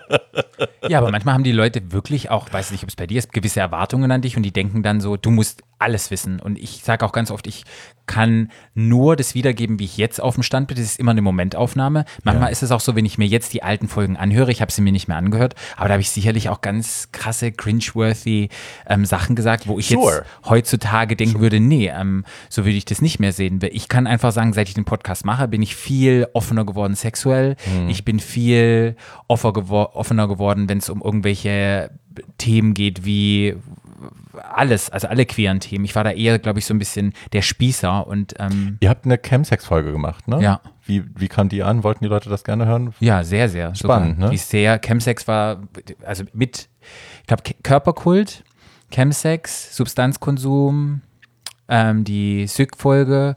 Ja, aber manchmal haben die Leute wirklich auch, weiß nicht, ob es bei dir ist, gewisse Erwartungen an dich und die denken dann so, du musst alles wissen. Und ich sage auch ganz oft, ich kann nur das wiedergeben, wie ich jetzt auf dem Stand bin. Das ist immer eine Momentaufnahme. Manchmal ja. ist es auch so, wenn ich mir jetzt die alten Folgen anhöre, ich habe sie mir nicht mehr angehört, aber da habe ich sicherlich auch ganz krasse, cringeworthy ähm, Sachen gesagt, wo ich sure. jetzt heutzutage denken sure. würde, nee, ähm, so würde ich das nicht mehr sehen. Ich kann einfach sagen, seit ich den Podcast mache, bin ich viel offener geworden sexuell. Mhm. Ich bin viel offer gewor- offener geworden, wenn es um irgendwelche Themen geht wie alles, also alle queeren Themen. Ich war da eher, glaube ich, so ein bisschen der Spießer und ähm, ihr habt eine Chemsex-Folge gemacht, ne? Ja. Wie, wie kam die an? Wollten die Leute das gerne hören? Ja, sehr, sehr. Spannend, sogar. ne? Die ist sehr, Chemsex war, also mit, ich glaube, Körperkult, Chemsex, Substanzkonsum, ähm, die S Y K-Folge,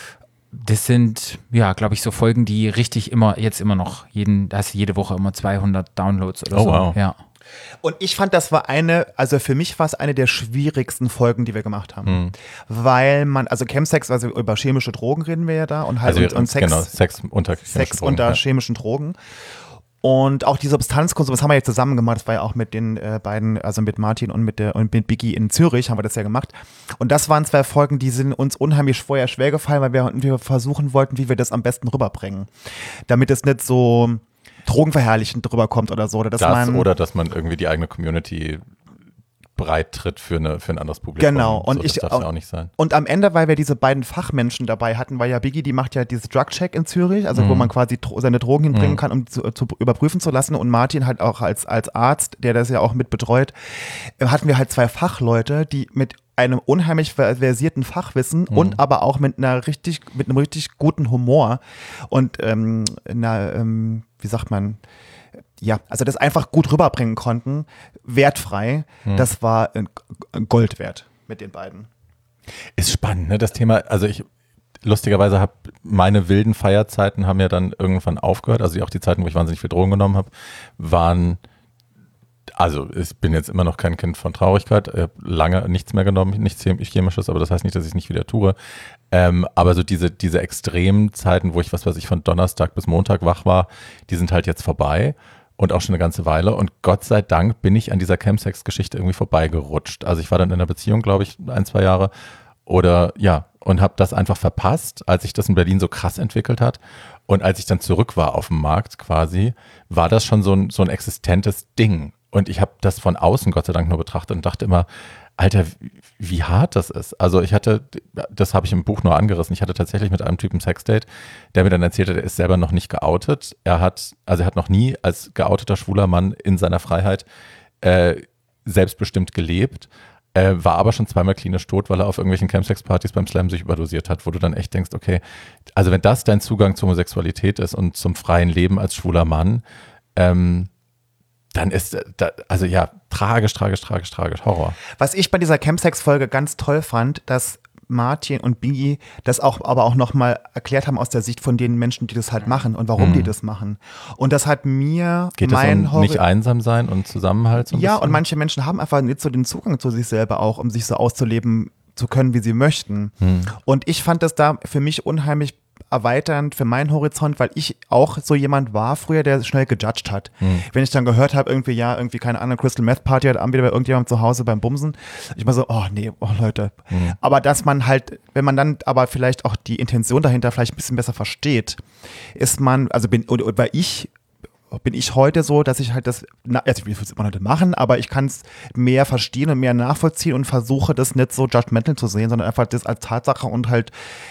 das sind, ja, glaube ich, so Folgen, die richtig immer, jetzt immer noch, jeden, da hast du jede Woche immer zweihundert Downloads oder oh, so. Wow. Ja. Und ich fand, das war eine, also für mich war es eine der schwierigsten Folgen, die wir gemacht haben. Mhm. Weil man, also Chemsex, also über chemische Drogen reden wir ja da und halt also und, und Sex, genau, Sex unter Sex chemischen Drogen, unter ja. chemischen Drogen. Und auch die Substanzkonsum, das haben wir jetzt zusammen gemacht, das war ja auch mit den äh, beiden, also mit Martin und mit, der, und mit Biggie in Zürich haben wir das ja gemacht. Und das waren zwei Folgen, die sind uns unheimlich vorher schwer gefallen, weil wir, wir versuchen wollten, wie wir das am besten rüberbringen. Damit es nicht so drogenverherrlichend drüber kommt oder so. Oder dass, das, man, oder dass man irgendwie die eigene Community breit tritt für, eine, für ein anderes Publikum. Genau. Und so, ich, das darf ja auch nicht sein. Und am Ende, weil wir diese beiden Fachmenschen dabei hatten, weil ja Biggie, die macht ja dieses Drug-Check in Zürich, also mhm. wo man quasi tro- seine Drogen hinbringen mhm. kann, um zu, zu überprüfen zu lassen. Und Martin halt auch als, als Arzt, der das ja auch mit betreut, hatten wir halt zwei Fachleute, die mit einem unheimlich versierten Fachwissen mhm. und aber auch mit einer richtig, mit einem richtig guten Humor und ähm, einer, ähm, wie sagt man, ja, also das einfach gut rüberbringen konnten, wertfrei. Mhm. Das war Gold wert mit den beiden. Ist spannend, ne? Das Thema, also ich lustigerweise habe meine wilden Feierzeiten haben ja dann irgendwann aufgehört, also auch die Zeiten, wo ich wahnsinnig viel Drogen genommen habe, waren, also ich bin jetzt immer noch kein Kind von Traurigkeit, ich habe lange nichts mehr genommen, nichts Chemisches, aber das heißt nicht, dass ich es nicht wieder tue. Ähm, aber so diese, diese extremen Zeiten, wo ich, was weiß ich, von Donnerstag bis Montag wach war, die sind halt jetzt vorbei. Und auch schon eine ganze Weile. Und Gott sei Dank bin ich an dieser Chemsex-Geschichte irgendwie vorbeigerutscht. Also ich war dann in einer Beziehung, glaube ich, ein, zwei Jahre. Oder ja, und habe das einfach verpasst, als sich das in Berlin so krass entwickelt hat. Und als ich dann zurück war auf dem Markt quasi, war das schon so ein, so ein existentes Ding. Und ich habe das von außen Gott sei Dank nur betrachtet und dachte immer, Alter, wie hart das ist. Also ich hatte, das habe ich im Buch nur angerissen, ich hatte tatsächlich mit einem Typen Sexdate, der mir dann erzählte, der ist selber noch nicht geoutet. Er hat, also er hat noch nie als geouteter schwuler Mann in seiner Freiheit äh, selbstbestimmt gelebt, äh, war aber schon zweimal klinisch tot, weil er auf irgendwelchen Chemsex-Partys beim Slam sich überdosiert hat, wo du dann echt denkst, okay, also wenn das dein Zugang zur Homosexualität ist und zum freien Leben als schwuler Mann, ähm, dann ist, da, also ja, tragisch, tragisch, tragisch, tragisch, Horror. Was ich bei dieser Chemsex-Folge ganz toll fand, dass Martin und Biggie das auch, aber auch nochmal erklärt haben aus der Sicht von den Menschen, die das halt machen und warum mhm. die das machen. Und das hat mir Geht mein das um nicht einsam sein und Zusammenhalt so ein Ja, bisschen? und manche Menschen haben einfach nicht so den Zugang zu sich selber auch, um sich so auszuleben zu können, wie sie möchten. Mhm. Und ich fand das da für mich unheimlich erweiternd für meinen Horizont, weil ich auch so jemand war früher, der schnell gejudged hat. Hm. Wenn ich dann gehört habe, irgendwie, ja, irgendwie keine Ahnung, Crystal Meth Party hat Abend bei irgendjemandem zu Hause beim Bumsen, ich war so, oh nee, oh Leute. Hm. Aber dass man halt, wenn man dann aber vielleicht auch die Intention dahinter vielleicht ein bisschen besser versteht, ist man, also bin, oder, oder ich bin ich heute so, dass ich halt das, na, also ich will es immer heute machen, aber ich kann es mehr verstehen und mehr nachvollziehen und versuche das nicht so judgmental zu sehen, sondern einfach das als Tatsache und halt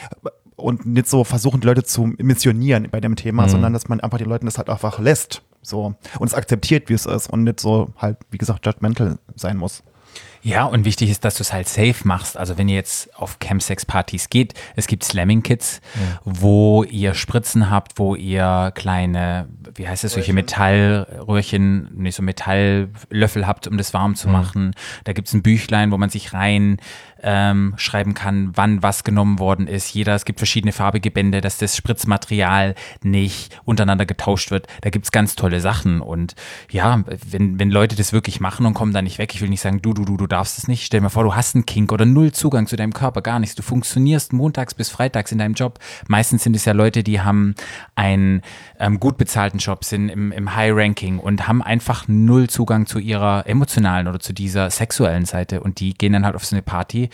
und nicht so versuchen, die Leute zu missionieren bei dem Thema, mhm. sondern dass man einfach den Leuten das halt einfach lässt, so, und es akzeptiert, wie es ist und nicht so halt, wie gesagt, judgmental sein muss. Ja, und wichtig ist, dass du es halt safe machst. Also wenn ihr jetzt auf Chemsex-Partys geht, es gibt Slamming-Kits, ja. wo ihr Spritzen habt, wo ihr kleine, wie heißt das, solche Metallröhrchen, nicht so Metalllöffel habt, um das warm zu mhm. machen. Da gibt es ein Büchlein, wo man sich rein ähm, schreiben kann, wann was genommen worden ist. Jeder, es gibt verschiedene farbige Bände, dass das Spritzmaterial nicht untereinander getauscht wird. Da gibt es ganz tolle Sachen. Und ja, wenn, wenn Leute das wirklich machen und kommen da nicht weg, ich will nicht sagen, du, du, du, du darfst es nicht. Stell dir mal vor, du hast einen Kink oder null Zugang zu deinem Körper, gar nichts. Du funktionierst montags bis freitags in deinem Job. Meistens sind es ja Leute, die haben einen ähm, gut bezahlten Job, sind im, im High-Ranking und haben einfach null Zugang zu ihrer emotionalen oder zu dieser sexuellen Seite. Und die gehen dann halt auf so eine Party,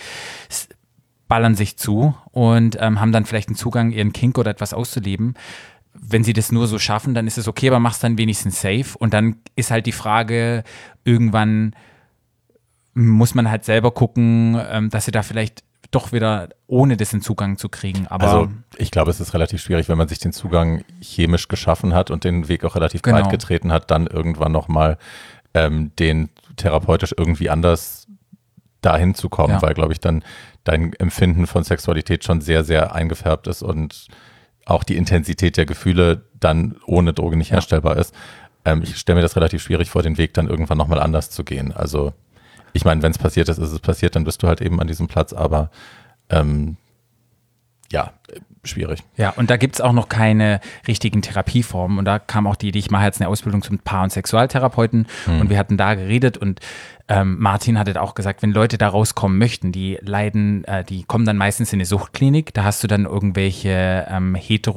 ballern sich zu und ähm, haben dann vielleicht einen Zugang, ihren Kink oder etwas auszuleben. Wenn sie das nur so schaffen, dann ist es okay, aber mach's dann wenigstens safe. Und dann ist halt die Frage, irgendwann muss man halt selber gucken, ähm, dass sie da vielleicht doch wieder ohne dessen Zugang zu kriegen. Aber also ich glaube, es ist relativ schwierig, wenn man sich den Zugang chemisch geschaffen hat und den Weg auch relativ genau. breit getreten hat, dann irgendwann nochmal ähm, den therapeutisch irgendwie anders dahin zu kommen, ja. weil, glaube ich, dann dein Empfinden von Sexualität schon sehr, sehr eingefärbt ist und auch die Intensität der Gefühle dann ohne Droge nicht ja. herstellbar ist. Ähm, ich stelle mir das relativ schwierig vor, den Weg dann irgendwann nochmal anders zu gehen. Also ich meine, wenn es passiert ist, ist es passiert, dann bist du halt eben an diesem Platz, aber ähm, ja, schwierig. Ja, und da gibt es auch noch keine richtigen Therapieformen und da kam auch die Idee, ich mache jetzt eine Ausbildung zum Paar- und Sexualtherapeuten hm. und wir hatten da geredet und ähm, Martin hatte auch gesagt, wenn Leute da rauskommen möchten, die leiden, äh, die kommen dann meistens in eine Suchtklinik, da hast du dann irgendwelche ähm,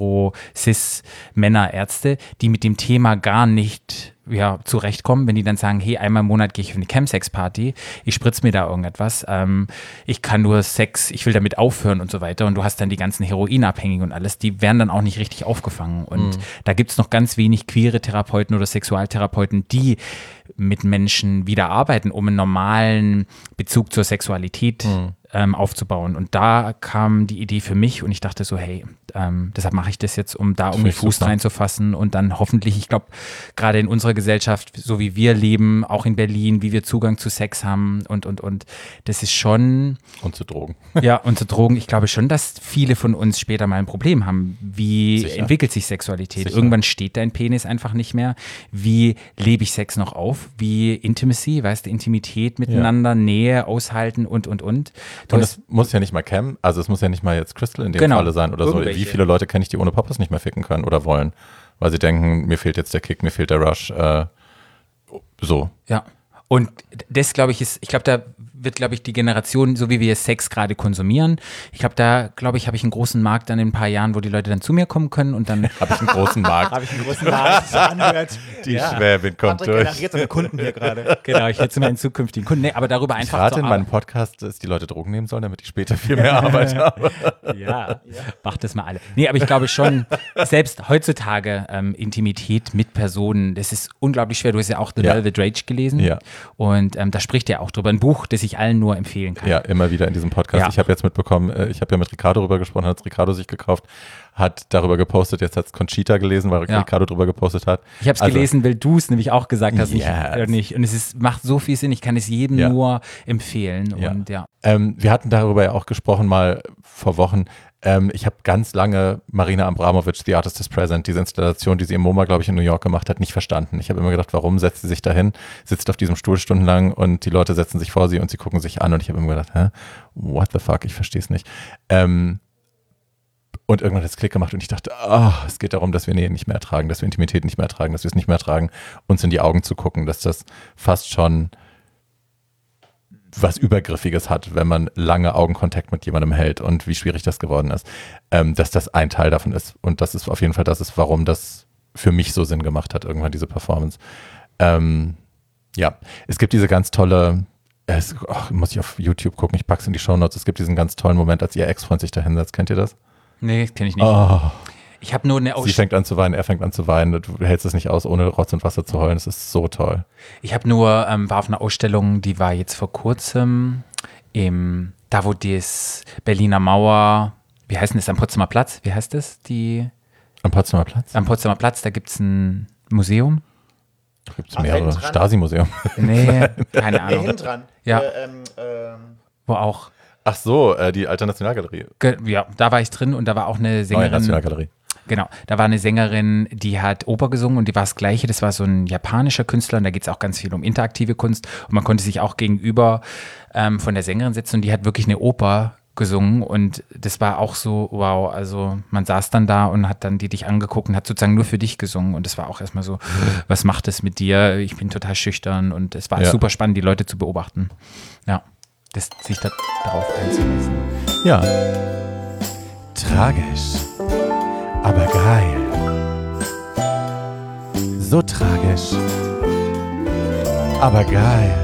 hetero-cis-Männer-Ärzte, die mit dem Thema gar nicht ja, zurechtkommen, wenn die dann sagen, hey, einmal im Monat gehe ich auf eine Chemsex-Party, ich spritze mir da irgendetwas, ähm, ich kann nur Sex, ich will damit aufhören und so weiter und du hast dann die ganzen Heroinabhängigen und alles, die werden dann auch nicht richtig aufgefangen und mhm. da gibt es noch ganz wenig queere Therapeuten oder Sexualtherapeuten, die mit Menschen wieder arbeiten, um einen normalen Bezug zur Sexualität mhm. ähm, aufzubauen. Und da kam die Idee für mich und ich dachte so, hey, ähm, deshalb mache ich das jetzt, um da irgendwie Fuß super. reinzufassen und dann hoffentlich, ich glaube, gerade in unserer Gesellschaft, so wie wir leben, auch in Berlin, wie wir Zugang zu Sex haben und, und, und, das ist schon... Und zu Drogen. Ja, und zu Drogen. Ich glaube schon, dass viele von uns später mal ein Problem haben. Wie Sicher. entwickelt sich Sexualität? Sicher. Irgendwann steht dein Penis einfach nicht mehr. Wie lebe ich Sex noch auf? Wie Intimacy, weißt du, Intimität miteinander, ja. Nähe aushalten und, und, und. Du und es muss ja nicht mal Cam, also es muss ja nicht mal jetzt Crystal in dem genau. Falle sein oder so. Wie viele Leute kenne ich, die ohne Poppers nicht mehr ficken können oder wollen? Weil sie denken, mir fehlt jetzt der Kick, mir fehlt der Rush. Äh, so. Ja. Und das, glaube ich, ist, ich glaube, da wird, glaube ich, die Generation, so wie wir Sex gerade konsumieren, ich glaube, da, glaube ich, habe ich einen großen Markt dann in ein paar Jahren, wo die Leute dann zu mir kommen können und dann habe ich einen großen Markt. habe ich einen großen Markt, anhört. Die ja. Schwäbin kommt Patrick durch. generiert seine Kunden hier gerade. Genau, ich hätte meinen zukünftigen Kunden, nee, aber darüber einfach ich rate in meinem Podcast, dass die Leute Drogen nehmen sollen, damit ich später viel mehr Arbeit habe. Ja, macht das mal alle. Nee, aber ich glaube schon, selbst heutzutage ähm, Intimität mit Personen, das ist unglaublich schwer. Du hast ja auch The ja. Velvet Rage gelesen ja. und ähm, da spricht er auch drüber. Ein Buch, das ich allen nur empfehlen kann. Ja, immer wieder in diesem Podcast. Ja. Ich habe jetzt mitbekommen, ich habe ja mit Ricardo darüber gesprochen, hat Ricardo sich gekauft, hat darüber gepostet, jetzt hat es Conchita gelesen, weil ja. Ricardo darüber gepostet hat. Ich habe es also, gelesen, weil du es nämlich auch gesagt hast. Yes. Ich, nicht. Und es ist, macht so viel Sinn, ich kann es jedem ja. nur empfehlen. Ja. Und, ja. Ähm, wir hatten darüber ja auch gesprochen mal vor Wochen. Ähm, ich habe ganz lange Marina Abramovic, The Artist is Present, diese Installation, die sie im MoMA, glaube ich, in New York gemacht hat, nicht verstanden. Ich habe immer gedacht, warum setzt sie sich dahin, sitzt auf diesem Stuhl stundenlang und die Leute setzen sich vor sie und sie gucken sich an und ich habe immer gedacht, hä, what the fuck, ich verstehe es nicht. Ähm, und irgendwann hat es Klick gemacht und ich dachte, oh, es geht darum, dass wir Nähe nicht mehr ertragen, dass wir Intimität nicht mehr ertragen, dass wir es nicht mehr ertragen, uns in die Augen zu gucken, dass das fast schon was Übergriffiges hat, wenn man lange Augenkontakt mit jemandem hält und wie schwierig das geworden ist, ähm, dass das ein Teil davon ist. Und das ist auf jeden Fall das ist, warum das für mich so Sinn gemacht hat, irgendwann diese Performance. Ähm, ja, es gibt diese ganz tolle, es, ach, muss ich auf YouTube gucken, ich pack's in die Shownotes, es gibt diesen ganz tollen Moment, als ihr Ex-Freund sich da hinsetzt. Kennt ihr das? Nee, kenne ich nicht. Oh. Ich habe nur eine Sie Ausstellung. fängt an zu weinen, er fängt an zu weinen. Du hältst es nicht aus, ohne Rotz und Wasser zu heulen. Es ist so toll. Ich habe nur, ähm, war auf einer Ausstellung, die war jetzt vor kurzem im, da wo das Berliner Mauer, wie heißt denn das, am Potsdamer Platz? Wie heißt das? Die, Am Potsdamer Platz? am Potsdamer Platz, da gibt es ein Museum. Da gibt es Ach, mehrere. hinten dran? Stasi-Museum. Nee, keine Nee, Ahnung. hinten dran. Ja. Äh, ähm, ähm, Wo auch, Ach so, äh, die Alte Nationalgalerie. ge- ja, da war ich drin und da war auch eine Neue Sängerin. Nationalgalerie. Genau, da war eine Sängerin, die hat Oper gesungen und die war das Gleiche. Das war so ein japanischer Künstler und da geht es auch ganz viel um interaktive Kunst. Und man konnte sich auch gegenüber ähm, von der Sängerin sitzen und die hat wirklich eine Oper gesungen und das war auch so, wow, also man saß dann da und hat dann die dich angeguckt und hat sozusagen nur für dich gesungen und das war auch erstmal so, was macht es mit dir? Ich bin total schüchtern und es war Ja. super spannend, die Leute zu beobachten. Ja, das, sich da, darauf einzulassen. Ja. Tragisch. Aber geil. So tragisch. Aber geil.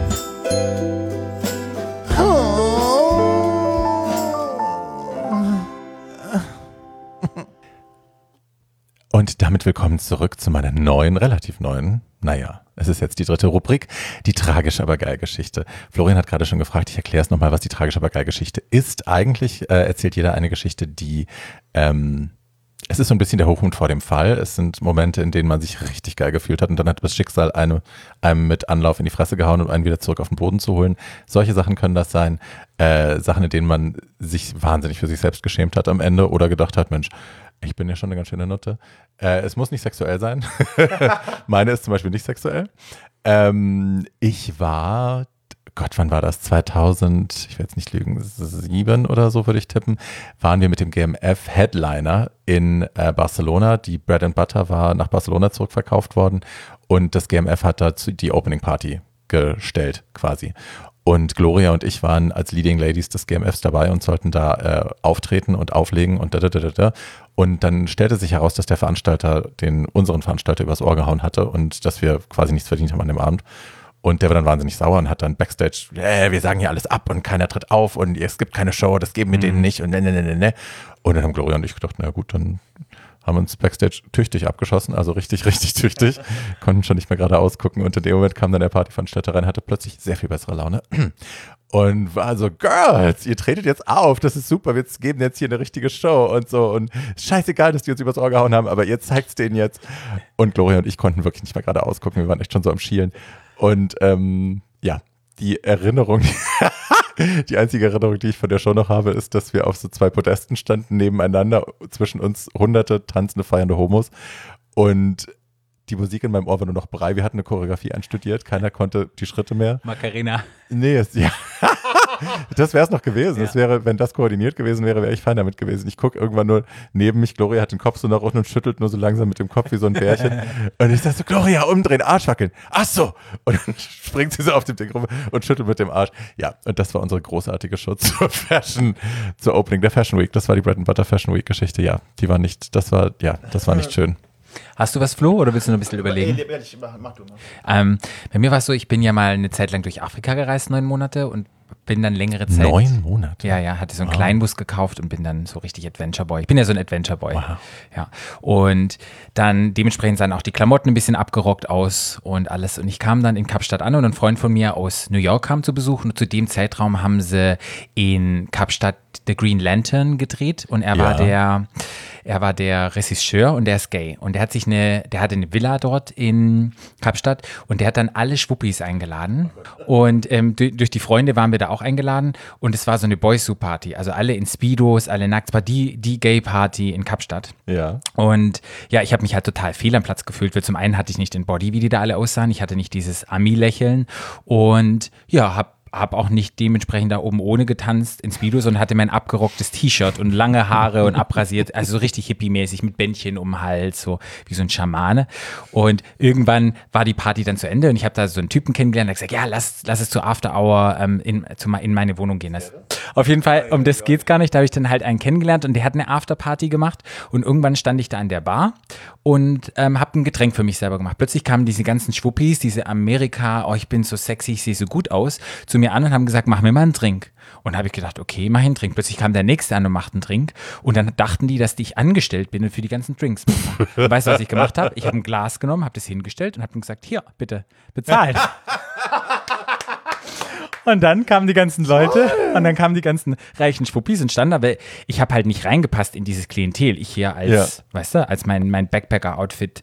Und damit willkommen zurück zu meiner neuen, relativ neuen, naja, es ist jetzt die dritte Rubrik, die tragische aber geil Geschichte. Florian hat gerade schon gefragt, ich erkläre es nochmal, was die tragische aber geil Geschichte ist. Eigentlich äh, erzählt jeder eine Geschichte, die, ähm, es ist so ein bisschen der Hochmut vor dem Fall. Es sind Momente, in denen man sich richtig geil gefühlt hat und dann hat das Schicksal eine, einem mit Anlauf in die Fresse gehauen, um einen wieder zurück auf den Boden zu holen. Solche Sachen können das sein. Äh, Sachen, in denen man sich wahnsinnig für sich selbst geschämt hat am Ende oder gedacht hat, Mensch, ich bin ja schon eine ganz schöne Nutte. Äh, es muss nicht sexuell sein. Meine ist zum Beispiel nicht sexuell. Ähm, ich war, Gott, wann war das? zweitausend, ich will jetzt nicht lügen, sieben oder so würde ich tippen, waren wir mit dem G M F Headliner in äh, Barcelona. Die Bread and Butter war nach Barcelona zurückverkauft worden und das G M F hat dazu die Opening Party gestellt quasi. Und Gloria und ich waren als Leading Ladies des G M Fs dabei und sollten da äh, auftreten und auflegen und da, da, da, da, da. Und dann stellte sich heraus, dass der Veranstalter den unseren Veranstalter übers Ohr gehauen hatte und dass wir quasi nichts verdient haben an dem Abend. Und der war dann wahnsinnig sauer und hat dann Backstage, äh, wir sagen hier alles ab und keiner tritt auf und es gibt keine Show, das geben wir denen nicht und ne, ne, ne, ne, ne. Und dann haben Gloria und ich gedacht, na gut, dann haben uns Backstage tüchtig abgeschossen, also richtig, richtig tüchtig, konnten schon nicht mehr geradeaus gucken und in dem Moment kam dann der Partyveranstalter rein, hatte plötzlich sehr viel bessere Laune und war so, Girls, ihr tretet jetzt auf, das ist super, wir geben jetzt hier eine richtige Show und so und scheißegal, dass die uns übers Ohr gehauen haben, aber ihr zeigt's denen jetzt. Und Gloria und ich konnten wirklich nicht mehr geradeaus gucken, wir waren echt schon so am Schielen und ähm, ja, die Erinnerung, die einzige Erinnerung, die ich von der Show noch habe, ist, dass wir auf so zwei Podesten standen, nebeneinander, zwischen uns hunderte tanzende, feiernde Homos und die Musik in meinem Ohr war nur noch Brei. Wir hatten eine Choreografie einstudiert, keiner konnte die Schritte mehr. Macarena. Nee, es, ja. Das wäre es noch gewesen. Ja. Das wäre, wenn das koordiniert gewesen wäre, wäre ich fein damit gewesen. Ich gucke irgendwann nur neben mich, Gloria hat den Kopf so nach unten und schüttelt nur so langsam mit dem Kopf wie so ein Bärchen. Und ich sag so, Gloria, umdrehen, Arsch wackeln. Ach so. Und dann springt sie so auf dem Ding rum und schüttelt mit dem Arsch. Ja, und das war unsere großartige Show zur Fashion, zur Opening der Fashion Week. Das war die Bread and Butter Fashion Week Geschichte. Ja, die war nicht, das war, ja, das war nicht schön. Hast du was, Flo, oder willst du noch ein bisschen überlegen? Nee, ehrlich, mach, mach du mal. Ähm, bei mir war es so, ich bin ja mal eine Zeit lang durch Afrika gereist, neun Monate, und bin dann längere Zeit. Neun Monate? Ja, ja, hatte so einen Wow. Kleinbus gekauft und bin dann so richtig Adventure Boy. Ich bin ja so ein Adventure Boy. Wow. Ja. Und dann dementsprechend sahen auch die Klamotten ein bisschen abgerockt aus und alles. Und ich kam dann in Kapstadt an und ein Freund von mir aus New York kam zu Besuch. Und zu dem Zeitraum haben sie in Kapstadt The Green Lantern gedreht und er Ja. war der. Er war der Regisseur und der ist gay. Und der hat sich eine, der hatte eine Villa dort in Kapstadt und der hat dann alle Schwuppis eingeladen. Und ähm, durch, durch die Freunde waren wir da auch eingeladen und es war so eine Boys-Party. Also alle in Speedos, alle nackt. Es war die, die Gay-Party in Kapstadt. Ja. Und ja, ich habe mich halt total fehl am Platz gefühlt, weil zum einen hatte ich nicht den Body, wie die da alle aussahen. Ich hatte nicht dieses Ami-Lächeln und ja, habe habe auch nicht dementsprechend da oben ohne getanzt in Speedo, sondern hatte mein abgerocktes T-Shirt und lange Haare und abrasiert, also so richtig hippie-mäßig mit Bändchen um den Hals, so wie so ein Schamane. Und irgendwann war die Party dann zu Ende und ich habe da so einen Typen kennengelernt, der hat gesagt, ja, lass, lass es zur After Hour ähm, in, zu, in meine Wohnung gehen. Das, auf jeden Fall, um das geht's gar nicht, da habe ich dann halt einen kennengelernt und der hat eine Afterparty gemacht und irgendwann stand ich da an der Bar und ähm, habe ein Getränk für mich selber gemacht. Plötzlich kamen diese ganzen Schwuppis, diese Amerika, oh, ich bin so sexy, ich sehe so gut aus, zu zu mir an und haben gesagt, mach mir mal einen Drink. Und habe ich gedacht, okay, mach ich einen Drink. Plötzlich kam der Nächste an und macht einen Drink. Und dann dachten die, dass ich angestellt bin und für die ganzen Drinks mache. Und weißt du, was ich gemacht habe? Ich habe ein Glas genommen, habe das hingestellt und habe ihm gesagt, hier, bitte, bezahlt. Und dann kamen die ganzen Leute und dann kamen die ganzen reichen Schwuppis und standen, aber ich habe halt nicht reingepasst in dieses Klientel. Ich hier als, ja. weißt du, als mein, mein Backpacker-Outfit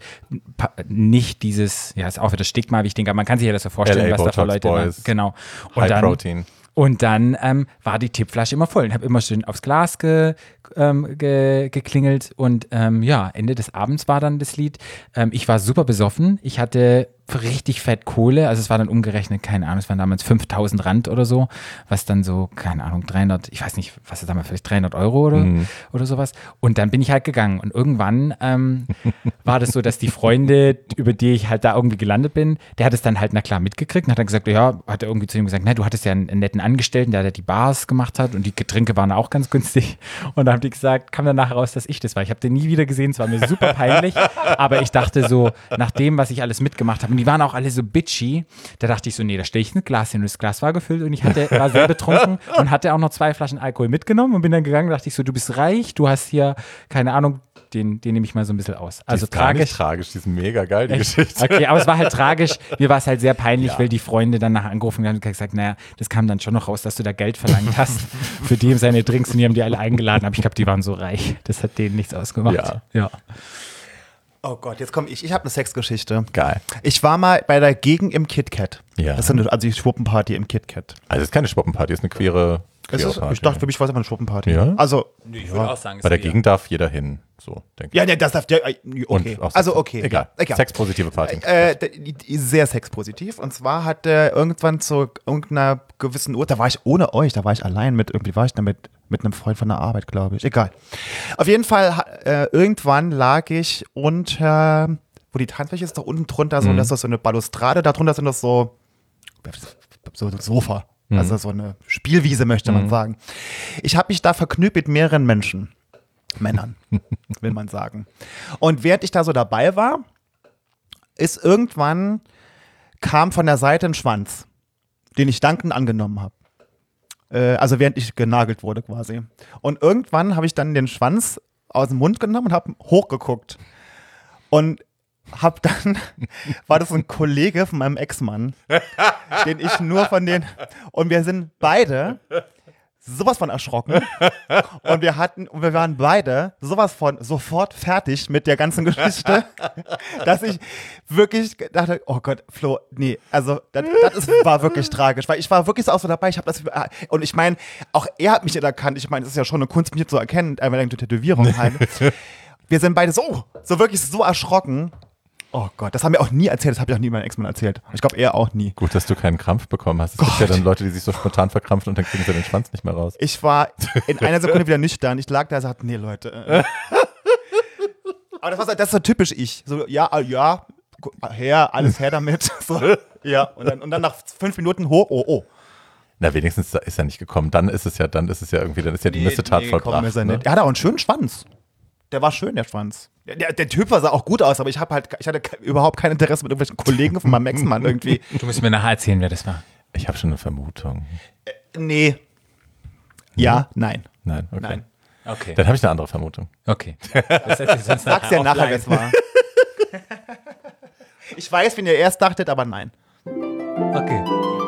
nicht dieses, ja, ist auch wieder Stigma, wie ich denke, aber man kann sich ja das so vorstellen, L A was da für Botox Leute Boys. waren. Genau. Und High dann, Protein. Und dann ähm, war die Tippflasche immer voll. Ich habe immer schön aufs Glas ge, ähm, ge, geklingelt und ähm, ja, Ende des Abends war dann das Lied. Ähm, ich war super besoffen. Ich hatte richtig fett Kohle, also es war dann umgerechnet, keine Ahnung, es waren damals fünftausend Rand oder so, was dann so, keine Ahnung, dreihundert, ich weiß nicht, was ist damals, vielleicht dreihundert Euro oder, mhm. oder sowas. Und dann bin ich halt gegangen und irgendwann ähm, war das so, dass die Freunde, über die ich halt da irgendwie gelandet bin, der hat es dann halt, na klar, mitgekriegt und hat dann gesagt, ja, hat er irgendwie zu ihm gesagt, na, du hattest ja einen, einen netten Angestellten, der, der die Bars gemacht hat und die Getränke waren auch ganz günstig. Und dann haben die gesagt, kam dann nachher raus, dass ich das war. Ich habe den nie wieder gesehen, es war mir super peinlich, aber ich dachte so, nach dem, was ich alles mitgemacht habe, und die waren auch alle so bitchy. Da dachte ich so, nee, da stelle ich ein Glas hin und das Glas war gefüllt und ich hatte, war sehr betrunken und hatte auch noch zwei Flaschen Alkohol mitgenommen und bin dann gegangen, dachte ich so, du bist reich, du hast hier, keine Ahnung, den, den nehme ich mal so ein bisschen aus. Also die ist tragisch. Gar nicht tragisch, die ist mega geil, die Echt? Geschichte. Okay, aber es war halt tragisch. Mir war es halt sehr peinlich, Ja. weil die Freunde dann nachher angerufen haben und gesagt, naja, das kam dann schon noch raus, dass du da Geld verlangt hast für die seine Drinks und die haben die alle eingeladen, aber ich glaube, die waren so reich. Das hat denen nichts ausgemacht. Ja. ja. Oh Gott, jetzt komme ich. Ich habe eine Sexgeschichte. Geil. Ich war mal bei der Gegend im KitKat. Ja. Das ist eine, also die Schwuppenparty im KitKat. Also es ist keine Schwuppenparty, es ist eine queere, Es queere ist, Party. ich dachte, für mich war es einfach eine Schwuppenparty. Ja? Also, Ich würde auch sagen, Bei der Gegend darf jeder hin, so denke ich. ja, nee, das darf der. Okay. Und auch Also, Sex- okay. Egal. Egal. Sexpositive Party. Äh, d- d- sehr sexpositiv. Und zwar hat er irgendwann zu irgendeiner gewissen Uhr, da war ich ohne euch, da war ich allein mit, irgendwie war ich da mit, mit einem Freund von der Arbeit, glaube ich. Egal. Auf jeden Fall, äh, irgendwann lag ich unter, wo die Tanzfläche ist, da unten drunter, so, Mhm. das ist so eine Balustrade, darunter sind das so, so ein Sofa. Mhm. Also so eine Spielwiese, möchte man Mhm. sagen. Ich habe mich da vergnügt mit mehreren Menschen. Männern, will man sagen. Und während ich da so dabei war, ist irgendwann, kam von der Seite ein Schwanz, den ich dankend angenommen habe. Äh, also während ich genagelt wurde quasi. Und irgendwann habe ich dann den Schwanz aus dem Mund genommen und habe hochgeguckt. Und hab dann, war das ein Kollege von meinem Ex-Mann, den ich nur von den, und wir sind beide sowas von erschrocken und wir hatten, und wir waren beide sowas von sofort fertig mit der ganzen Geschichte, dass ich wirklich dachte, oh Gott, Flo, nee, also das, das ist, war wirklich tragisch, weil ich war wirklich so auch so dabei, ich habe das, und ich meine, auch er hat mich nicht erkannt, ich meine, es ist ja schon eine Kunst, mich zu erkennen, einmal eine Tätowierung halt. Wir sind beide so, so wirklich so erschrocken. Oh Gott, das haben wir auch nie erzählt, das habe ich auch nie meinem Ex-Mann erzählt. Ich glaube, er auch nie. Gut, dass du keinen Krampf bekommen hast. Es gibt ja dann Leute, die sich so spontan verkrampfen und dann kriegen sie den Schwanz nicht mehr raus. Ich war in einer Sekunde wieder nüchtern. Ich lag da und sagte, nee, Leute. Äh. Aber das, war so, das ist so typisch ich. So, ja, ah, ja, her, alles her damit. So, ja, und dann, und dann nach fünf Minuten, ho, oh, oh. Na, wenigstens ist er nicht gekommen. Dann ist es ja, dann ist es ja irgendwie, dann ist ja die Nee, Missetat nee, vollbracht. komm, ist er Ne? nicht. Er hatte auch einen schönen Schwanz. Der war schön, der Schwanz. Der, der, der Typ sah auch gut aus, aber ich, hab halt, ich hatte ke- überhaupt kein Interesse mit irgendwelchen Kollegen von meinem Ex-Mann irgendwie. Du musst mir nachher erzählen, wer das war. Ich habe schon eine Vermutung. Nee. Ja, nein. Nein, okay. Nein. Okay. Dann habe ich eine andere Vermutung. Okay. Das hätte ich sonst Sag's ja nachher, offline. wer es war. Ich weiß, wen ihr erst dachtet, aber nein. Okay.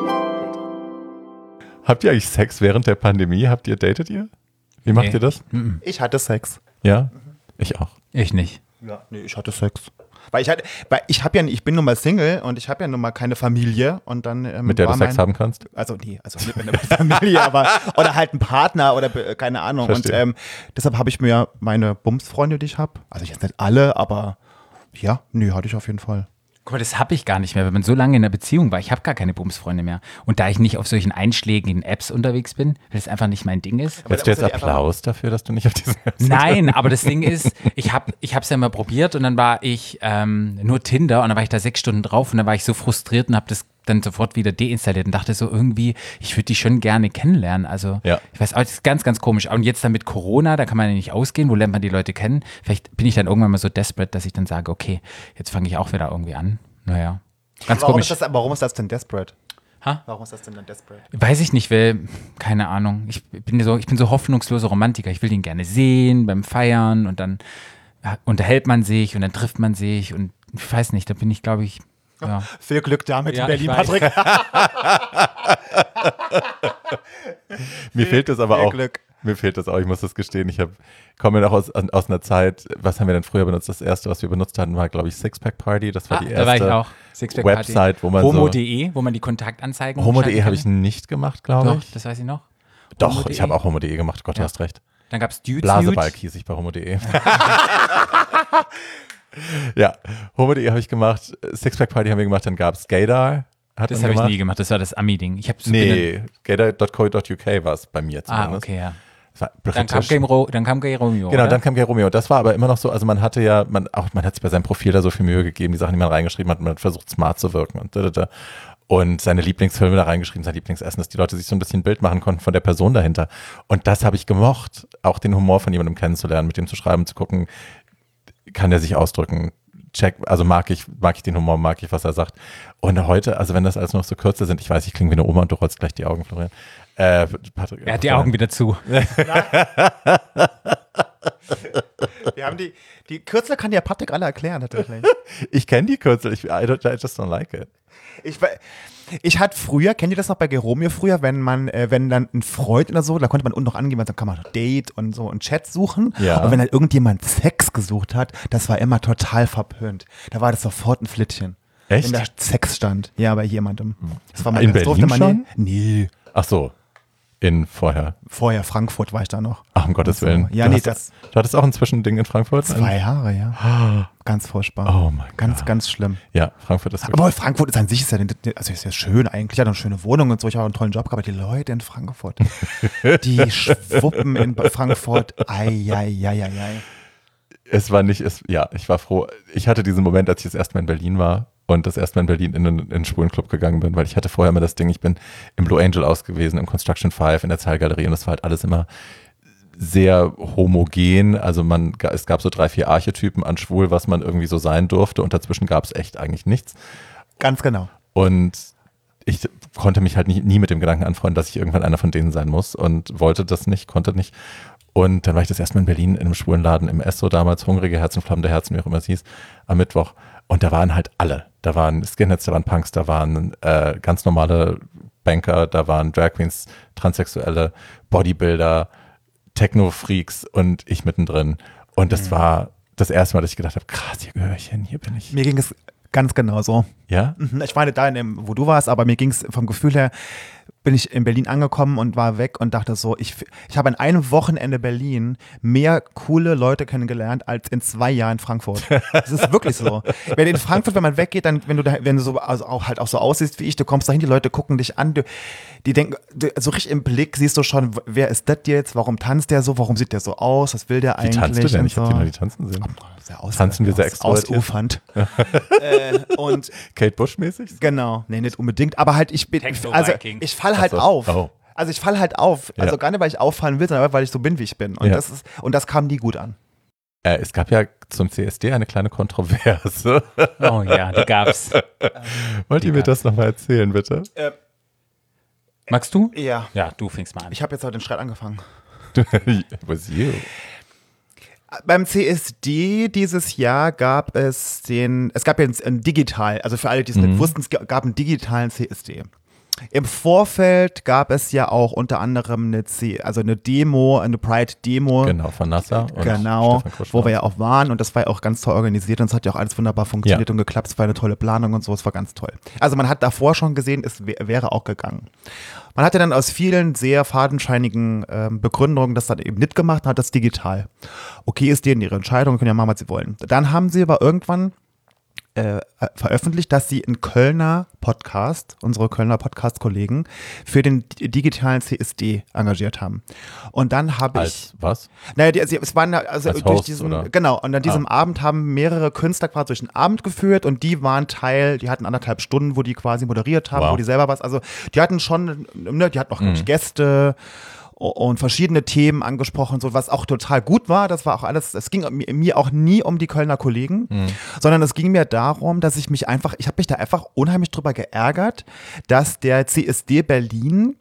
Habt ihr eigentlich Sex während der Pandemie? Habt ihr, datet ihr? Wie macht Nee. ihr das? Ich hatte Sex. Ja? Ich auch. Ich nicht. Ja, nee, ich hatte Sex. Weil ich hatte, weil ich habe ja, ich bin nun mal Single und ich habe ja nun mal keine Familie und dann ähm, Mit der du war Sex mein, haben kannst? Also nee, also nicht mit einer Familie, aber oder halt ein Partner oder be- keine Ahnung. Verstehe. Und ähm, deshalb habe ich mir meine Bumsfreunde, die ich habe, also jetzt nicht alle, aber ja, nee, hatte ich auf jeden Fall. Guck mal, das habe ich gar nicht mehr, wenn man so lange in einer Beziehung war. Ich habe gar keine Bumsfreunde mehr. Und da ich nicht auf solchen einschlägigen Apps unterwegs bin, weil das einfach nicht mein Ding ist. Willst du jetzt da muss er die Applaus dafür, dass du nicht auf diesen Nein, aber das Ding ist, ich habe ich es ja mal probiert und dann war ich ähm, nur Tinder und dann war ich da sechs Stunden drauf und dann war ich so frustriert und habe das dann sofort wieder deinstalliert und dachte so irgendwie, ich würde die schon gerne kennenlernen. Also Ja. ich weiß auch, das ist ganz, ganz komisch. Und jetzt dann mit Corona, da kann man ja nicht ausgehen, wo lernt man die Leute kennen? Vielleicht bin ich dann irgendwann mal so desperate, dass ich dann sage, okay, jetzt fange ich auch wieder irgendwie an. Naja, ganz Warum komisch. ist, das, warum ist das denn desperate? Ha? Warum ist das denn dann Desperate? Weiß ich nicht, weil, keine Ahnung. Ich bin so, ich bin so hoffnungsloser Romantiker. Ich will den gerne sehen beim Feiern und dann ja, unterhält man sich und dann trifft man sich und ich weiß nicht, da bin ich, glaube ich, ja. Viel Glück damit Ja, in Berlin, ich weiß. Patrick. Mir fehlt das aber Viel auch. Glück. Mir fehlt das auch, ich muss das gestehen. Ich hab, komme noch aus, aus einer Zeit, was haben wir denn früher benutzt? Das erste, was wir benutzt hatten, war, glaube ich, Sixpack Party. Das war Ah, die da war ich erste auch. Sixpack Party. Website, wo man Homo so. punkt de, wo man die Kontaktanzeigen Homo punkt de schalten habe ich kann. nicht gemacht, glaube Doch, ich. das weiß ich noch. Doch, Homo punkt ich de. habe auch Homo punkt de gemacht. Gott, du Ja. hast recht. Dann gab es Dudes Blasebalg hieß ich bei Homo punkt de. Ja, Homo punkt de habe ich gemacht. Sixpack Party haben wir gemacht. Dann gab es Gaydar. Hat Das man habe ich gemacht. nie gemacht, das war das Ami-Ding. Ich habe so Nee, gaydar punkt co punkt uk war es bei mir Ah, zumindest. okay, ja. Das war Dann kam, britisch. Game Ro dann kam Gay Romeo. Genau, oder? dann kam Gay Romeo. Das war aber immer noch so, also man hatte ja, man, auch, man hat sich bei seinem Profil da so viel Mühe gegeben, die Sachen, die man reingeschrieben hat, man hat versucht, smart zu wirken und da, da, da. Und seine Lieblingsfilme da reingeschrieben, sein Lieblingsessen, dass die Leute sich so ein bisschen ein Bild machen konnten von der Person dahinter. Und das habe ich gemocht, auch den Humor von jemandem kennenzulernen, mit dem zu schreiben, zu gucken, kann der sich ausdrücken, check, also mag ich, mag ich den Humor, mag ich, was er sagt. Und heute, also wenn das alles noch so kürzer sind, ich weiß, ich klinge wie eine Oma und du rollst gleich die Augen, Florian. Äh, Patrick, Er hat die Augen wieder zu. Wir haben die, die Kürzel kann ja Patrick alle erklären, tatsächlich. Ich kenne die Kürzel, ich, I, don't, I just don't like it. Ich, we- ich hatte früher, kennt ihr das noch bei Geromeo früher, wenn man, äh, wenn dann ein Freund oder so, da konnte man unten noch angeben, dann kann man Date und so und Chat suchen. Ja. Und wenn dann irgendjemand Sex gesucht hat, das war immer total verpönt. Da war das sofort ein Flittchen. Echt? Wenn da Sex stand. Ja, bei jemandem. Das war mal, In das durfte Berlin man schon? nie. Nee, Ach so, in vorher. vorher Frankfurt war ich da noch. Ach, um Gottes So. Willen. Ja, du nee, hast, das- Du hattest auch ein Zwischending in Frankfurt? Zwei Jahre, ja. Ganz furchtbar. Oh mein Ganz, Gott. ganz schlimm. Ja, Frankfurt ist wirklich. Aber Frankfurt ist an sich ist ja, also ist ja schön eigentlich, hat eine schöne Wohnung und so, ich habe auch einen tollen Job gehabt, aber die Leute in Frankfurt, die schwuppen in Frankfurt, ei, ei, ei, ei, ei. Es war nicht, es, ja, ich war froh. Ich hatte diesen Moment, als ich das erste Mal in Berlin war und das erste Mal in Berlin in einen, in einen schwulen Club gegangen bin, weil ich hatte vorher immer das Ding, ich bin im Blue Angel ausgewesen, im Construction Five, in der Zahlgalerie und das war halt alles immer sehr homogen. Also man, es gab so drei, vier Archetypen an schwul, was man irgendwie so sein durfte und dazwischen gab es echt eigentlich nichts. Ganz genau. Und ich konnte mich halt nie, nie mit dem Gedanken anfreunden, dass ich irgendwann einer von denen sein muss und wollte das nicht, konnte nicht. Und dann war ich das erste Mal in Berlin in einem schwulen Laden im Esso damals, Hungrige Herzen, flammende Herzen, wie auch immer es hieß, am Mittwoch. Und da waren halt alle. Da waren Skinheads, da waren Punks, da waren äh, ganz normale Banker, da waren Drag Queens, Transsexuelle, Bodybuilder, Techno-Freaks und ich mittendrin. Und das mhm. war das erste Mal, dass ich gedacht habe, krass, hier gehöre ich hin, hier bin ich. Mir ging es ganz genauso. Ja? Ich meine, da, in dem, wo du warst, aber mir ging es vom Gefühl her, bin ich in Berlin angekommen und war weg und dachte so, ich, ich habe an einem Wochenende Berlin mehr coole Leute kennengelernt als in zwei Jahren Frankfurt. Das ist wirklich so. Wenn in Frankfurt, wenn man weggeht, dann, wenn du da, wenn du so, also auch halt auch so aussiehst wie ich, du kommst dahin, die Leute gucken dich an, du, die denken, du, so richtig im Blick siehst du schon, wer ist das jetzt, warum tanzt der so, warum sieht der so aus, was will der Wie eigentlich? tanzt du denn? Ich so. habe die noch die tanzen sehen. Sehr aus, Tanzen wir sehr aus, extrovertiert? Ausufernd. äh, und Kate Bush-mäßig? Genau, nee, nicht unbedingt, aber halt ich bin, also Techno-Viking. ich fall halt Ach so. auf. Oh. Also ich fall halt auf. Ja. Also gar nicht, weil ich auffallen will, sondern weil ich so bin, wie ich bin. Und Ja. das ist, und das kam nie gut an. Äh, es gab ja zum C S D eine kleine Kontroverse. Oh ja, die gab's. Wollt ihr mir das nochmal erzählen, bitte? Äh, Magst du? ja. Ja, du fängst mal an. Ich habe jetzt heute den Streit angefangen. Was you? Beim C S D dieses Jahr gab es den, es gab jetzt ein digital, also für alle, die es nicht wussten, es gab einen digitalen C S D. Im Vorfeld gab es ja auch unter anderem eine, C, also eine Demo, eine Pride-Demo. Genau, von NASA. Und Genau, Stefan Kuschner. wo wir ja auch waren und das war ja auch ganz toll organisiert und es hat ja auch alles wunderbar funktioniert Ja. und geklappt, es war eine tolle Planung und so, es war ganz toll. Also man hat davor schon gesehen, es wär, wäre auch gegangen. Man hatte dann aus vielen sehr fadenscheinigen ähm, Begründungen das dann eben nicht gemacht und hat das digital. Okay, ist denen ihre Entscheidung, können ja machen, was sie wollen. Dann haben sie aber irgendwann Äh, veröffentlicht, dass sie einen Kölner Podcast, unsere Kölner Podcast-Kollegen, für den digitalen C S D engagiert haben. Und dann habe ich, Als was? naja, die, also, es waren also Als durch Host, diesen, oder? genau, und an diesem Ah. Abend haben mehrere Künstler quasi durch den Abend geführt und die waren Teil, die hatten anderthalb Stunden, wo die quasi moderiert haben, Wow. wo die selber was, also die hatten schon, ne, die hatten auch, glaub ich, Gäste. und verschiedene Themen angesprochen, so was auch total gut war. Das war auch alles, es ging mir auch nie um die Kölner Kollegen, mhm. sondern es ging mir darum, dass ich mich einfach, ich habe mich da einfach unheimlich drüber geärgert, dass der C S D Berlin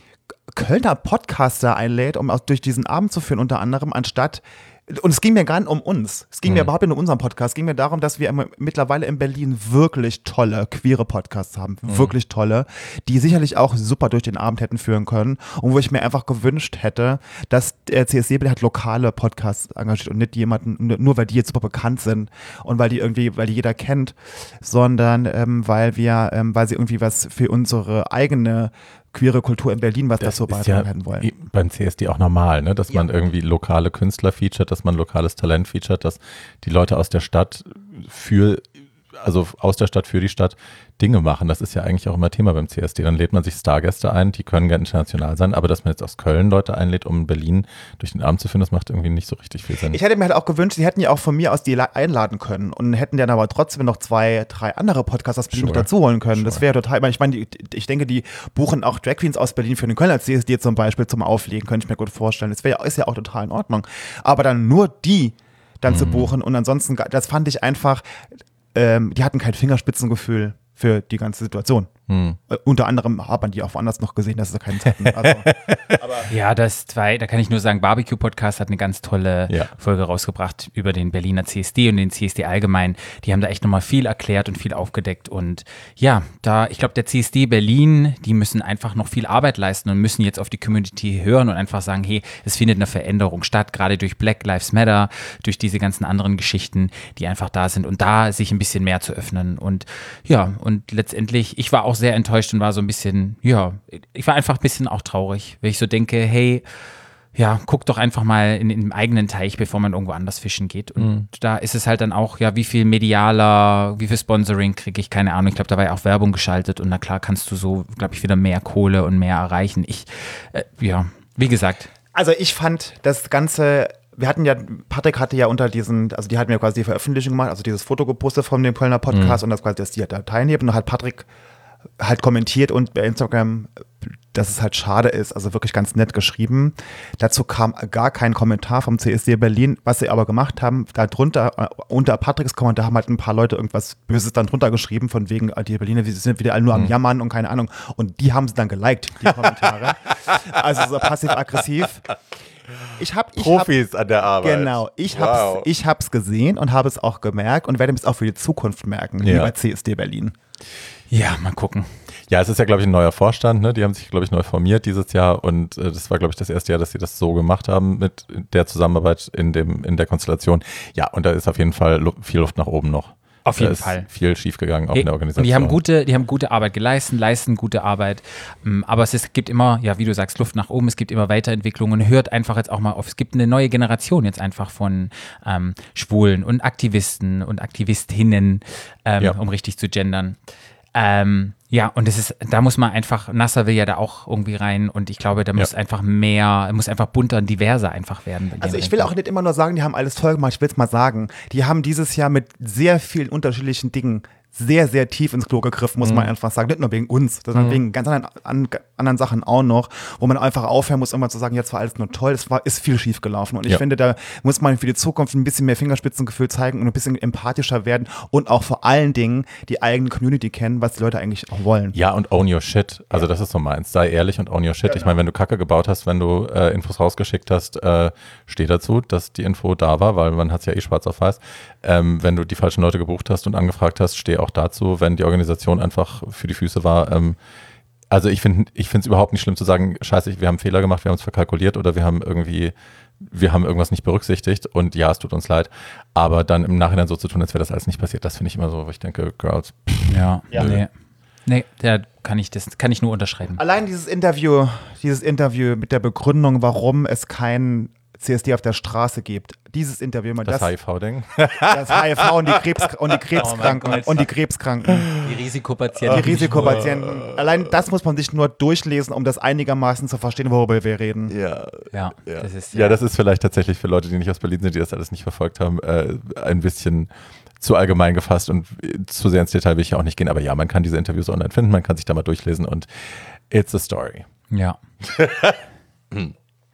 Kölner Podcaster einlädt, um auch durch diesen Abend zu führen, unter anderem, anstatt. Und es ging mir gar nicht um uns. Es ging mhm. mir überhaupt nicht um unseren Podcast. Es ging mir darum, dass wir mittlerweile in Berlin wirklich tolle, queere Podcasts haben. Mhm. Wirklich tolle, die sicherlich auch super durch den Abend hätten führen können. Und wo ich mir einfach gewünscht hätte, dass der C S D Berlin halt lokale Podcasts engagiert und nicht jemanden, nur weil die jetzt super bekannt sind und weil die irgendwie, weil die jeder kennt, sondern ähm, weil wir, ähm, weil sie irgendwie was für unsere eigene queere Kultur in Berlin, was das, das so beitragen ja wollen. Beim C S D auch normal, ne? Dass ja. man irgendwie lokale Künstler featuret, dass man lokales Talent featuret, dass die Leute aus der Stadt für, also aus der Stadt für die Stadt Dinge machen. Das ist ja eigentlich auch immer Thema beim C S D. Dann lädt man sich Stargäste ein, die können gerne international sein, aber dass man jetzt aus Köln Leute einlädt, um Berlin durch den Abend zu führen, das macht irgendwie nicht so richtig viel Sinn. Ich hätte mir halt auch gewünscht, sie hätten ja auch von mir aus die einladen können und hätten dann aber trotzdem noch zwei, drei andere Podcasts aus Berlin sure. dazu holen können. Sure. Das wäre total, ich meine, die, ich denke, die buchen auch Drag Queens aus Berlin für den Kölner C S D zum Beispiel zum Auflegen, könnte ich mir gut vorstellen. Das wäre, ist ja auch total in Ordnung. Aber dann nur die dann mhm. zu buchen und ansonsten, das fand ich einfach, ähm, die hatten kein Fingerspitzengefühl für die ganze Situation. Hm. Äh, unter anderem hat man die auch woanders noch gesehen, dass es da keinen Zeiten. Also, aber ja, das zwei, da kann ich nur sagen, Barbecue Podcast hat eine ganz tolle ja. Folge rausgebracht über den Berliner C S D und den C S D allgemein. Die haben da echt nochmal viel erklärt und viel aufgedeckt und ja, da, ich glaube, der C S D Berlin, die müssen einfach noch viel Arbeit leisten und müssen jetzt auf die Community hören und einfach sagen, hey, es findet eine Veränderung statt, gerade durch Black Lives Matter, durch diese ganzen anderen Geschichten, die einfach da sind und da sich ein bisschen mehr zu öffnen und ja, und letztendlich, ich war auch sehr enttäuscht und war so ein bisschen, ja, ich war einfach ein bisschen auch traurig, weil ich so denke, hey, ja, guck doch einfach mal in, in den eigenen Teich, bevor man irgendwo anders fischen geht. Und mhm. da ist es halt dann auch, ja, wie viel medialer, wie viel Sponsoring kriege ich, keine Ahnung. Ich glaube, da war ja auch Werbung geschaltet und na klar kannst du so, glaube ich, wieder mehr Kohle und mehr erreichen. Ich, äh, ja, wie gesagt. Also ich fand das Ganze... Wir hatten ja, Patrick hatte ja unter diesen, also die hatten ja quasi die Veröffentlichung gemacht, also dieses Foto gepostet von dem Kölner Podcast mhm. und das quasi, dass die da teilnehmen. Und dann hat Patrick halt kommentiert und bei Instagram, dass es halt schade ist, also wirklich ganz nett geschrieben. Dazu kam gar kein Kommentar vom C S D Berlin. Was sie aber gemacht haben, da drunter, unter Patricks Kommentar haben halt ein paar Leute irgendwas Böses dann drunter geschrieben, von wegen, die Berliner, wir sind wieder alle nur am mhm. Jammern und keine Ahnung. Und die haben sie dann geliked, die Kommentare. Also so passiv-aggressiv. Ich hab, ich Profis hab, an der Arbeit. Genau, ich wow. hab's, ich hab's gesehen und habe es auch gemerkt und werde es auch für die Zukunft merken, ja. wie bei C S D Berlin. Ja, mal gucken. Ja, es ist ja, glaube ich, ein neuer Vorstand, ne? Die haben sich, glaube ich, neu formiert dieses Jahr und äh, das war, glaube ich, das erste Jahr, dass sie das so gemacht haben mit der Zusammenarbeit in dem in der Konstellation. Ja, und da ist auf jeden Fall Lu- viel Luft nach oben noch. Auf jeden da ist Fall. Viel schiefgegangen, auch in der Organisation. Und die haben gute, die haben gute Arbeit geleistet, leisten gute Arbeit. Aber es ist, gibt immer, ja, wie du sagst, Luft nach oben, es gibt immer Weiterentwicklungen. Hört einfach jetzt auch mal auf. Es gibt eine neue Generation jetzt einfach von ähm, Schwulen und Aktivisten und Aktivistinnen, ähm, ja. um richtig zu gendern. Ähm, ja, und es ist, da muss man einfach, Nasser will ja da auch irgendwie rein und ich glaube, da muss ja. einfach mehr, muss einfach bunter und diverser einfach werden. Also ich will auch nicht immer nur sagen, die haben alles toll gemacht, ich will es mal sagen, die haben dieses Jahr mit sehr vielen unterschiedlichen Dingen sehr, sehr tief ins Klo gegriffen, muss mhm. man einfach sagen. Nicht nur wegen uns, sondern mhm. wegen ganz anderen, an, anderen Sachen auch noch, wo man einfach aufhören muss, immer zu sagen, jetzt war alles nur toll, es war, ist viel schief gelaufen. Und ich ja. finde, da muss man für die Zukunft ein bisschen mehr Fingerspitzengefühl zeigen und ein bisschen empathischer werden und auch vor allen Dingen die eigene Community kennen, was die Leute eigentlich auch wollen. Ja, und own your shit. Also ja. das ist so meins. Sei ehrlich und own your shit. Genau. Ich meine, wenn du Kacke gebaut hast, wenn du äh, Infos rausgeschickt hast, äh, steh dazu, dass die Info da war, weil man hat es ja eh schwarz auf weiß. Ähm, wenn du die falschen Leute gebucht hast und angefragt hast, steh auch dazu, wenn die Organisation einfach für die Füße war. Ähm, also ich finde ich finde es überhaupt nicht schlimm zu sagen, scheiße, wir haben Fehler gemacht, wir haben uns verkalkuliert oder wir haben irgendwie, wir haben irgendwas nicht berücksichtigt und ja, es tut uns leid. Aber dann im Nachhinein so zu tun, als wäre das alles nicht passiert, das finde ich immer so, wo ich denke, Girls, pff, ja, ja. nee. Nee, da kann ich das kann ich nur unterschreiben. Allein dieses Interview, dieses Interview mit der Begründung, warum es kein C S D auf der Straße gibt. Dieses Interview, man das, das H I V-Ding. Das H I V und die Krebs und die Krebskranken oh und die Krebskranken. Die Risikopatienten. Die Risikopatienten. Allein das muss man sich nur durchlesen, um das einigermaßen zu verstehen, worüber wir reden. Ja, ja, ja. Das ist, ja. ja, das ist vielleicht tatsächlich für Leute, die nicht aus Berlin sind, die das alles nicht verfolgt haben, äh, ein bisschen zu allgemein gefasst und zu sehr ins Detail will ich ja auch nicht gehen. Aber ja, man kann diese Interviews online finden, man kann sich da mal durchlesen und it's a story. Ja.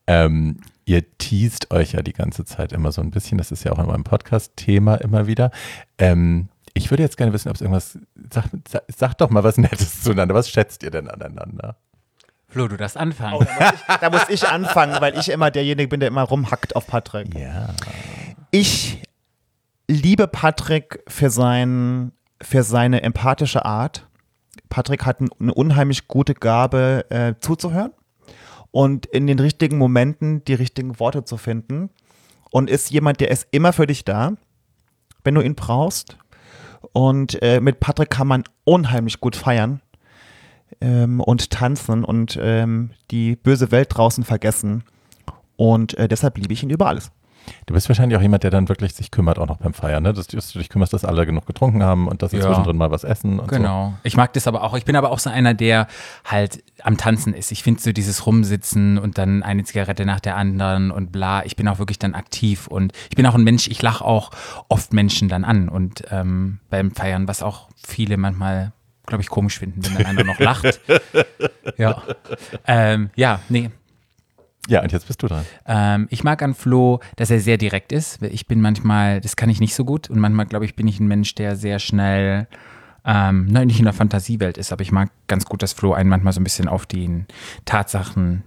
Ähm, ihr teast euch ja die ganze Zeit immer so ein bisschen. Das ist ja auch in meinem Podcast-Thema immer wieder. Ähm, ich würde jetzt gerne wissen, ob es irgendwas, sag, sag, sag doch mal was Nettes zueinander. Was schätzt ihr denn aneinander? Flo, du darfst anfangen. Oh, da, muss ich, da muss ich anfangen, weil ich immer derjenige bin, der immer rumhackt auf Patrick. Ja. Ich liebe Patrick für, sein, für seine empathische Art. Patrick hat ein, eine unheimlich gute Gabe, äh, zuzuhören und in den richtigen Momenten die richtigen Worte zu finden. Und ist jemand, der ist immer für dich da, wenn du ihn brauchst. Und äh, mit Patrick kann man unheimlich gut feiern. Ähm, und tanzen und ähm, die böse Welt draußen vergessen. Und äh, deshalb liebe ich ihn über alles. Du bist wahrscheinlich auch jemand, der dann wirklich sich kümmert, auch noch beim Feiern, ne? Dass du dich kümmerst, dass alle genug getrunken haben und dass sie Ja. zwischendrin mal was essen und Genau. Ich mag das aber auch. Ich bin aber auch so einer, der halt am Tanzen ist. Ich finde so dieses Rumsitzen und dann eine Zigarette nach der anderen und bla. Ich bin auch wirklich dann aktiv und ich bin auch ein Mensch, ich lache auch oft Menschen dann an und ähm, beim Feiern, was auch viele manchmal, glaube ich, komisch finden, wenn dann einer noch lacht. Ja. Ähm, ja, nee. Ja, und jetzt bist du dran. Ähm, ich mag an Flo, dass er sehr direkt ist. Ich bin manchmal, das kann ich nicht so gut und manchmal, glaube ich, bin ich ein Mensch, der sehr schnell, ähm, nein, nicht in der Fantasiewelt ist, aber ich mag ganz gut, dass Flo einen manchmal so ein bisschen auf den Tatsachen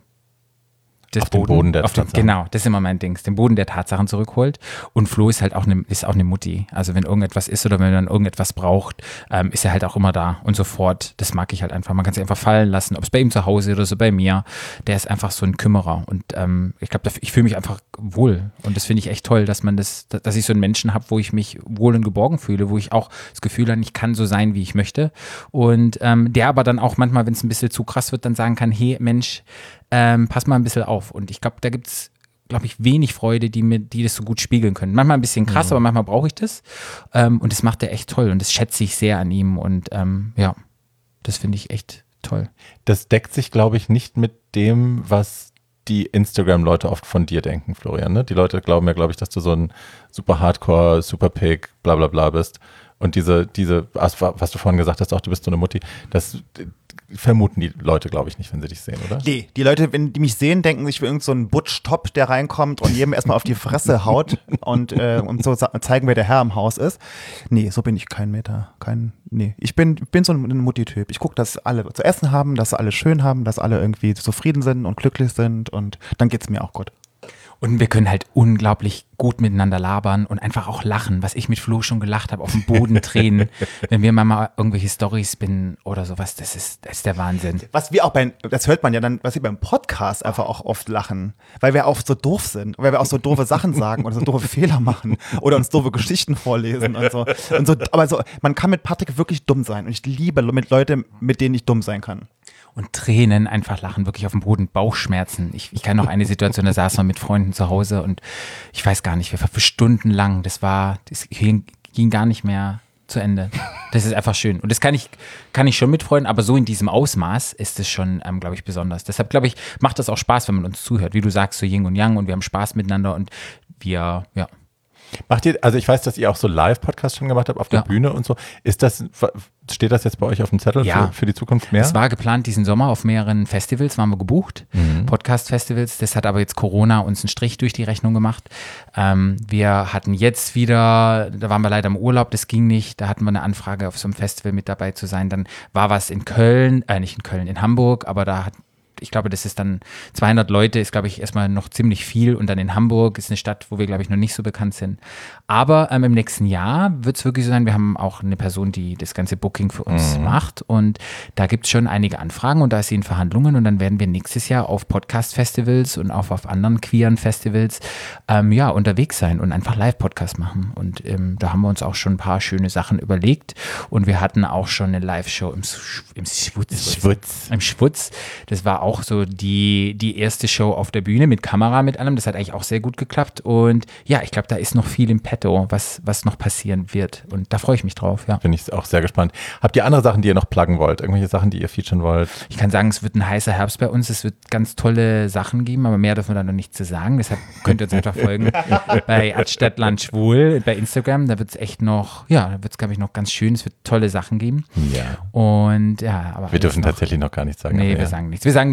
des Auf den Boden der auf den, Tatsachen. Genau, das ist immer mein Ding, den Boden der Tatsachen zurückholt. Und Flo ist halt auch eine, ist auch eine Mutti. Also wenn irgendetwas ist oder wenn man irgendetwas braucht, ähm, ist er halt auch immer da und sofort. Das mag ich halt einfach. Man kann sich einfach fallen lassen, ob es bei ihm zu Hause oder so bei mir. Der ist einfach so ein Kümmerer. Und ähm, ich glaube, ich fühle mich einfach wohl. Und das finde ich echt toll, dass man das, dass ich so einen Menschen habe, wo ich mich wohl und geborgen fühle, wo ich auch das Gefühl habe, ich kann so sein, wie ich möchte. Und ähm, der aber dann auch manchmal, wenn es ein bisschen zu krass wird, dann sagen kann, hey Mensch, Ähm, pass mal ein bisschen auf. Und ich glaube, da gibt es, glaube ich, wenig Freude, die mir, die das so gut spiegeln können. Manchmal ein bisschen krass, mhm. aber manchmal brauche ich das. Ähm, und das macht er echt toll. Und das schätze ich sehr an ihm. Und ähm, ja, das finde ich echt toll. Das deckt sich, glaube ich, nicht mit dem, was die Instagram-Leute oft von dir denken, Florian. Ne? Die Leute glauben ja, glaube ich, dass du so ein super Hardcore, super Pig, bla bla bla bist. Und diese, diese, was du vorhin gesagt hast, auch du bist so eine Mutti, das vermuten die Leute, glaube ich, nicht, wenn sie dich sehen, oder? Nee, die Leute, wenn die mich sehen, denken sich, ich bin irgend so ein Butch-Top, der reinkommt und jedem erstmal auf die Fresse haut und, äh, und so zeigen, wer der Herr im Haus ist. Nee, so bin ich kein Meter. Kein, nee, ich bin, bin so ein Mutti-Typ. Ich gucke, dass alle zu essen haben, dass alle schön haben, dass alle irgendwie zufrieden sind und glücklich sind und dann geht's mir auch gut. Und wir können halt unglaublich gut miteinander labern und einfach auch lachen, was ich mit Flo schon gelacht habe, auf dem Boden Tränen, wenn wir mal irgendwelche Storys spinnen oder sowas, das ist, das ist der Wahnsinn. Was wir auch beim, das hört man ja dann, was wir beim Podcast einfach auch oft lachen, weil wir auch so doof sind, weil wir auch so doofe Sachen sagen oder so doofe Fehler machen oder uns doofe Geschichten vorlesen und so. Und so aber so, man kann mit Patrick wirklich dumm sein und ich liebe mit Leuten, mit denen ich dumm sein kann. Und Tränen, einfach lachen, wirklich auf dem Boden, Bauchschmerzen. Ich, ich kann noch eine Situation, da saß man mit Freunden zu Hause und ich weiß gar nicht, wir waren für Stunden lang, das war, das ging, ging gar nicht mehr zu Ende. Das ist einfach schön. Und das kann ich, kann ich schon mitfreuen, aber so in diesem Ausmaß ist es schon, ähm, glaube ich, besonders. Deshalb, glaube ich, macht das auch Spaß, wenn man uns zuhört. Wie du sagst, so Yin und Yang und wir haben Spaß miteinander und wir, ja. Macht ihr, also ich weiß, dass ihr auch so Live-Podcasts schon gemacht habt auf der Ja. Bühne und so. Ist das, steht das jetzt bei euch auf dem Zettel Ja. für, für die Zukunft mehr? Es war geplant diesen Sommer auf mehreren Festivals, waren wir gebucht, Mhm. Podcast-Festivals. Das hat aber jetzt Corona uns einen Strich durch die Rechnung gemacht. Ähm, wir hatten jetzt wieder, da waren wir leider im Urlaub, das ging nicht. Da hatten wir eine Anfrage, auf so einem Festival mit dabei zu sein. Dann war was in Köln, äh nicht in Köln, in Hamburg, aber da hat ich glaube, das ist dann zweihundert Leute, ist, glaube ich, erstmal noch ziemlich viel. Und dann in Hamburg ist eine Stadt, wo wir, glaube ich, noch nicht so bekannt sind. Aber ähm, im nächsten Jahr wird es wirklich so sein, wir haben auch eine Person, die das ganze Booking für uns Mhm. macht. Und da gibt es schon einige Anfragen und da ist sie in Verhandlungen. Und dann werden wir nächstes Jahr auf Podcast-Festivals und auch auf anderen queeren Festivals ähm, ja, unterwegs sein und einfach Live-Podcast machen. Und ähm, da haben wir uns auch schon ein paar schöne Sachen überlegt. Und wir hatten auch schon eine Live-Show im, Sch- im Schwutz. Schwutz. Im Schwutz. Das war auch so die, die erste Show auf der Bühne mit Kamera, mit allem. Das hat eigentlich auch sehr gut geklappt. Und ja, ich glaube, da ist noch viel im Petto, was, was noch passieren wird. Und da freue ich mich drauf, ja. Bin ich auch sehr gespannt. Habt ihr andere Sachen, die ihr noch pluggen wollt? Irgendwelche Sachen, die ihr featuren wollt? Ich kann sagen, es wird ein heißer Herbst bei uns. Es wird ganz tolle Sachen geben, aber mehr dürfen wir da noch nicht zu sagen. Deshalb könnt ihr uns einfach folgen bei Adstadtland Schwul bei Instagram. Da wird es echt noch, ja, da wird es, glaube ich, noch ganz schön. Es wird tolle Sachen geben. Ja. Und ja, aber Wir alles dürfen noch, tatsächlich noch gar nichts sagen. Nee, aber wir ja. sagen nichts. Wir sagen nur,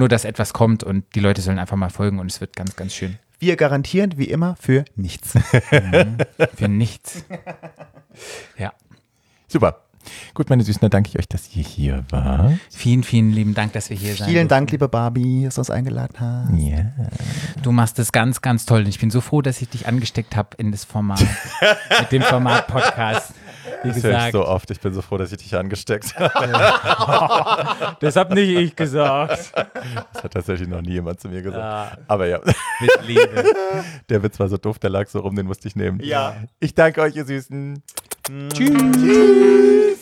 dass etwas kommt und die Leute sollen einfach mal folgen und es wird ganz, ganz schön. Wir garantieren wie immer für nichts. Mhm. Für nichts. Ja. Super. Gut, meine Süßen, dann danke ich euch, dass ihr hier wart. Vielen, vielen lieben Dank, dass wir hier sein Vielen durften. Dank, liebe Barbie, dass du uns eingeladen hast. Ja. Du machst das ganz, ganz toll. Und ich bin so froh, dass ich dich angesteckt habe in das Format. Mit dem Format Podcast. Wie Das höre ich gesagt. so oft. Ich bin so froh, dass ich dich angesteckt habe. Das hab nicht ich gesagt. Das hat tatsächlich noch nie jemand zu mir gesagt. Ja. Aber ja, Mit Liebe. der Witz war so doof, der lag so rum, den musste ich nehmen. Ja. Ich danke euch, ihr Süßen. Tschüss.